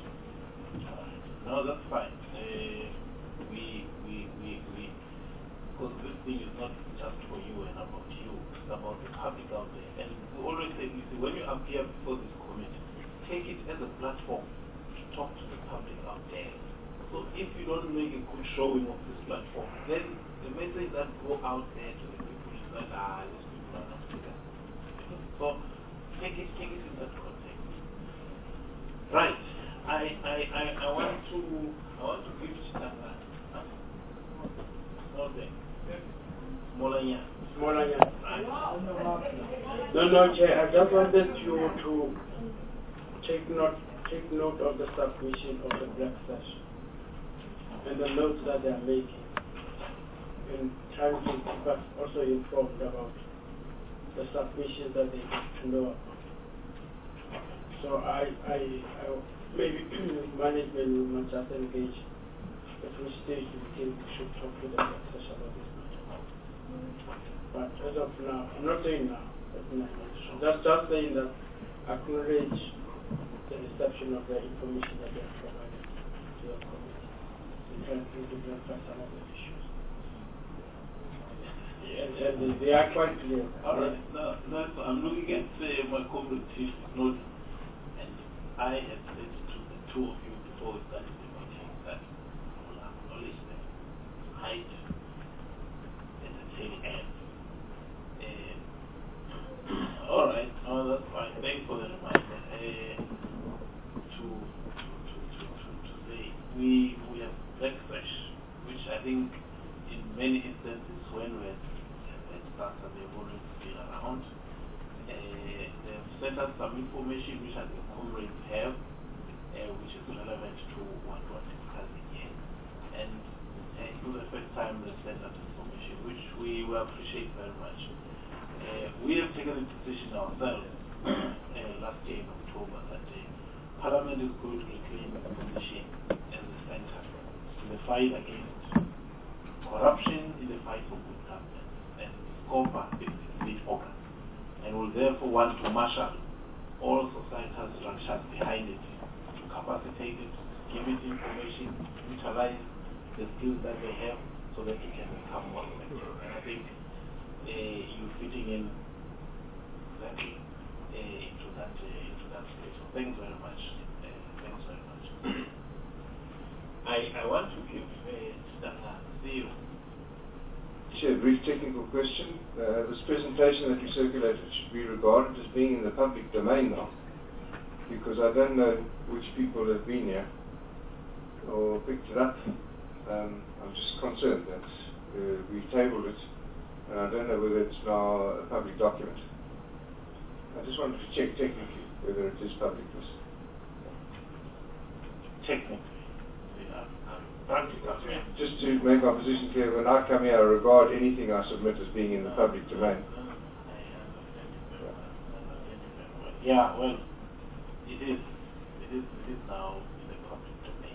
No, that's fine. Uh, we, we, we, we, because this thing is not just for you and about you, it's about the public out there. And we always say, you see, when you appear before this committee, take it as a platform to talk to the public out there. So if you don't make a good showing of this platform, then the message that go out there to the people is that, ah, these people are not together. So take it, take it in that context. Right. I, I, I, I want to I want to give Chitanga small thing. Molanya. Molanya. Right. No, no, Chair. I just wanted you to take note take note of the submission of the Black Sash and the notes that they are making, and trying to keep us also informed about the submissions that they need to know about. So I, I, I maybe management will not just engage at which stage we think we should talk to the Black Sash about this matter. But as of now, I'm not saying now, but no, just just saying that acknowledge the reception of the information that they have provided to the committee in trying to identify some of the issues. And, and they, they are quite clear. All right. Now, now so I'm looking at uh, my corporate chief note, and I had said to the two of you before we started the meeting that I will acknowledge them, hide at the tail end. Uh, all right. Oh, that's fine. Thanks for the reminder. Uh, to, to, to, to, to say we, we have Black Sash, which I think in many instances when we're at SASSA, they've always been around. Uh, they've sent us some information which I think comrades have, uh, which is relevant to what we're discussing here. And uh, it was the first time they sent us information, which we will appreciate very much. Uh, we have taken a decision ourselves uh, last year in October that uh, Parliament is going to reclaim its position as the center in the fight against corruption, in the fight for good government, and SCOPA is its lead organ, and will therefore want to marshal all societal structures behind it, to capacitate it, give it information, utilize the skills that they have so that it can become more effective. And I think uh, you're fitting in exactly uh, into that uh, into that space. So thanks very much. Uh, thanks very much. I I want to give uh, Theo. Chair, brief technical question. Uh, this presentation that we circulated should be regarded as being in the public domain now, because I don't know which people have been here or picked it up. Um, I'm just concerned that uh, we tabled it, and I don't know whether it's now a public document. I just wanted to check technically whether it is public. Technically. Just to make my position clear, when I come here, I regard anything I submit as being in the public domain. Yeah, well, it is. It is. It is now in the public domain.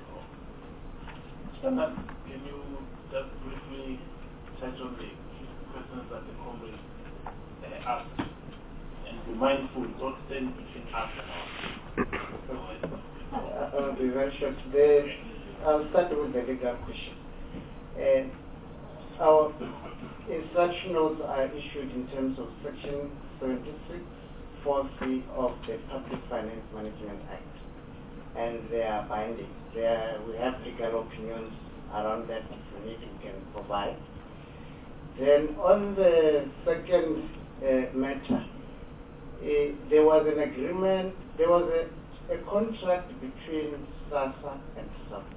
So, Standard, can you just briefly touch on the questions that the comrade uh, asked, and be mindful, don't stand between us and our. I'll be very short. The, I'll start with the legal question. Uh, our instructions are issued in terms of Section seventy-six, four three of the Public Finance Management Act, and they are binding. They are, we have legal opinions around that if we need, we can provide. Then on the second uh, matter, uh, there was an agreement, there was a, a contract between SASSA and SAPA.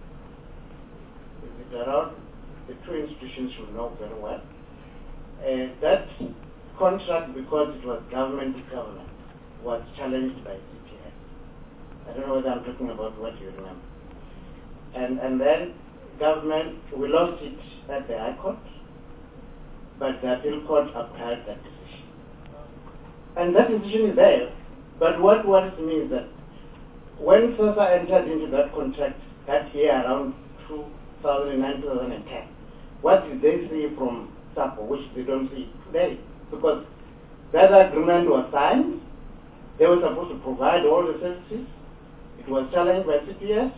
Is it around? The two institutions should know very well. Uh, that contract, because it was government to government, was challenged by C P S. I don't know whether I'm talking about what you remember. And, and then government, we lost it at the High Court, but the appeal court upheld that decision. And that decision is there. But what worries me is that when SASSA entered into that contract that year around two thousand nine, two thousand ten, what did they see from SAPA, which they don't see today? Because that agreement was signed, they were supposed to provide all the services. It was challenged by C P S,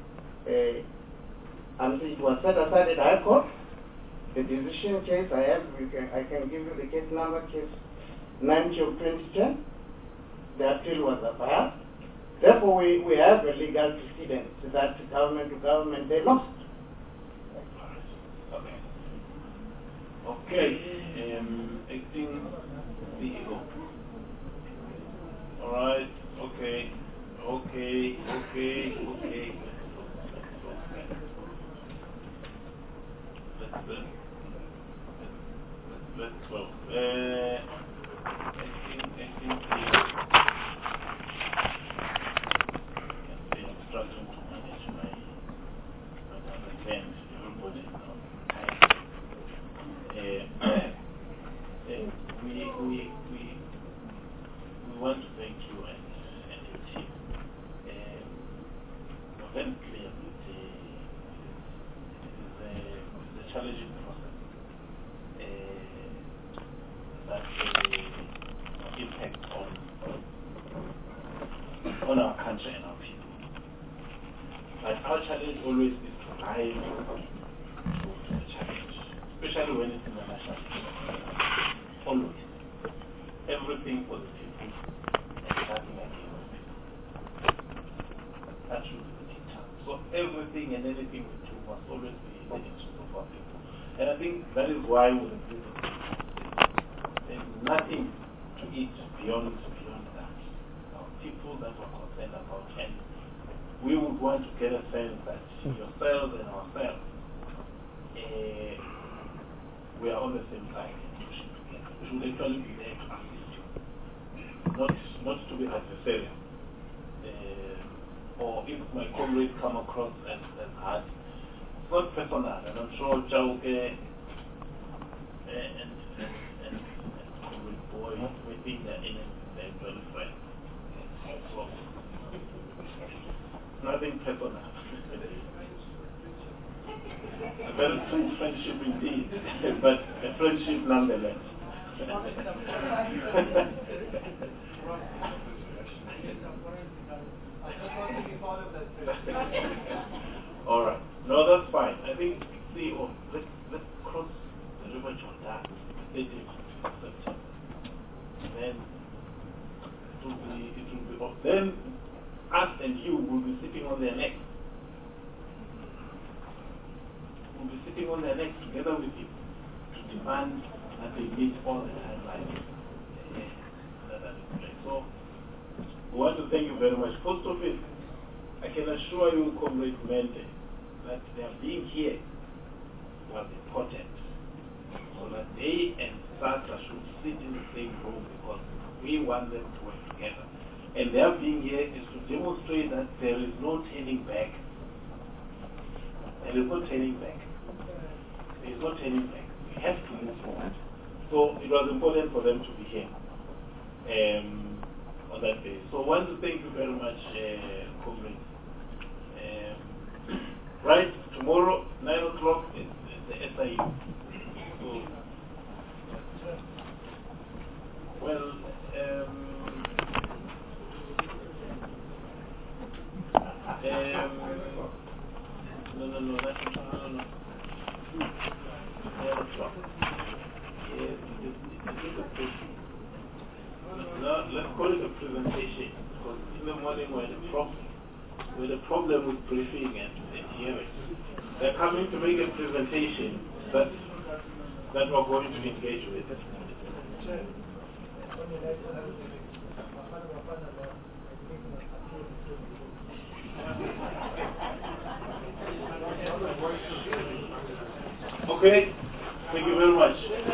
uh, and it was set aside at High Court. The decision case I have, you can, I can give you the case number, case ninety of twenty ten. The appeal was upheld. Therefore, we, we have a legal precedent that government to government, they lost. Okay. Okay. Um, acting C E O. All right. Okay. Okay. Okay. Okay. Let's let's let's go. Uh, acting acting C E O. Struggling to manage my, my understand everybody now. Uh, uh, we, we, we, we want to thank you and, and your team. Um, you're very clear that uh, it is a, it's a challenging process uh, that uh, impacts on, on our country and our people. But our challenge always is to rise to, to the challenge, especially when it's in the national security. Always. Everything for the people and nothing against the people. That should be the dictum. So everything and anything we do must always be in the interest of our people. And I think that is why we agree with people. There's nothing to eat beyond, beyond that. Our people that we're concerned about. And we would want to get a sense that yourselves and ourselves, uh, we are on the same side. We should actually be there to assist you, not, not to be adversarial. Uh, or if my comrades come across as, as hard, it's not personal, and I'm sure Chauke uh, and, and, and, and comrade boy may think they're in they're very friends. So, Nothing personal. A very strange friendship indeed, but a friendship nonetheless. All right. No, that's fine. I think, see, oh, let's, let's cross the river Jordan, thirtieth of September. Then it will be, it will be, oh, then us and you will be sitting on their necks. We'll be sitting on their necks together with you to demand that they meet all the timelines that are in place. So, we want to thank you very much. Post Office, I can assure you, Comrade Mente, that their being here was important, so that they and SASA should sit in the same room, because we want them to work together. And their being here is to demonstrate that there is no turning back. There is no turning back. There is no turning back. We have to move forward. So it was important for them to be here um, on that day. So I want to thank you very much, uh, comrades. Um, right, tomorrow, nine o'clock, is the S I U. So, well, um, um, no, no, no, that's no, no, no. nine o'clock. Yes, it is, it is a presentation. No, let's call it a presentation, because in the morning we had a problem. We had a problem with briefing and, and hearing. They're coming to make a presentation that, that we're going to engage with. Okay, thank you very much.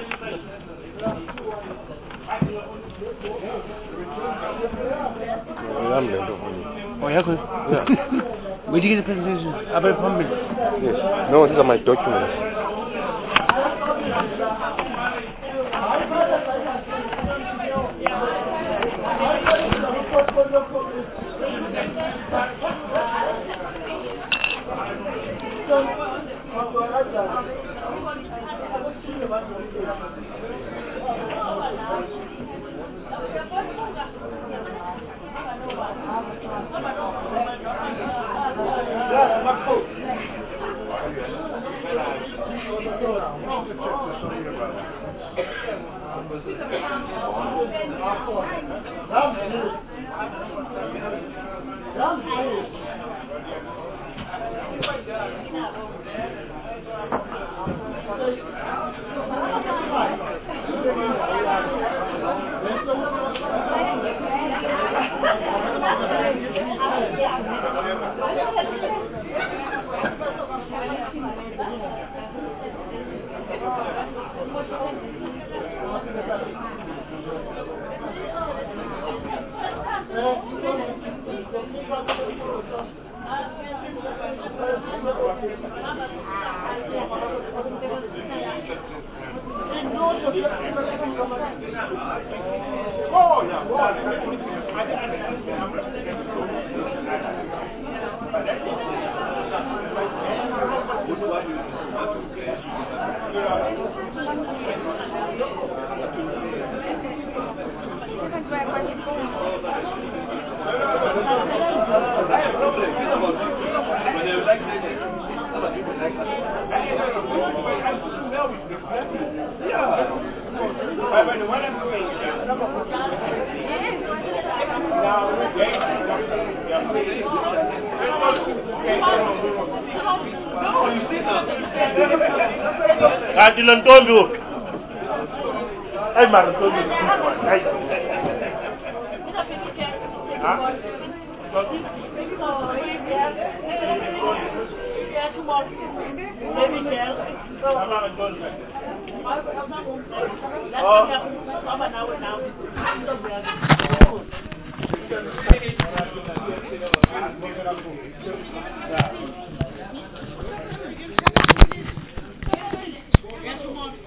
Oh, yeah, good. Yeah. Where did you get the presentation? About pumping? Yes. No, these are my documents. Kanti lo ntombi uphi? Hayi mara ntombi hayi. Ha? Oh.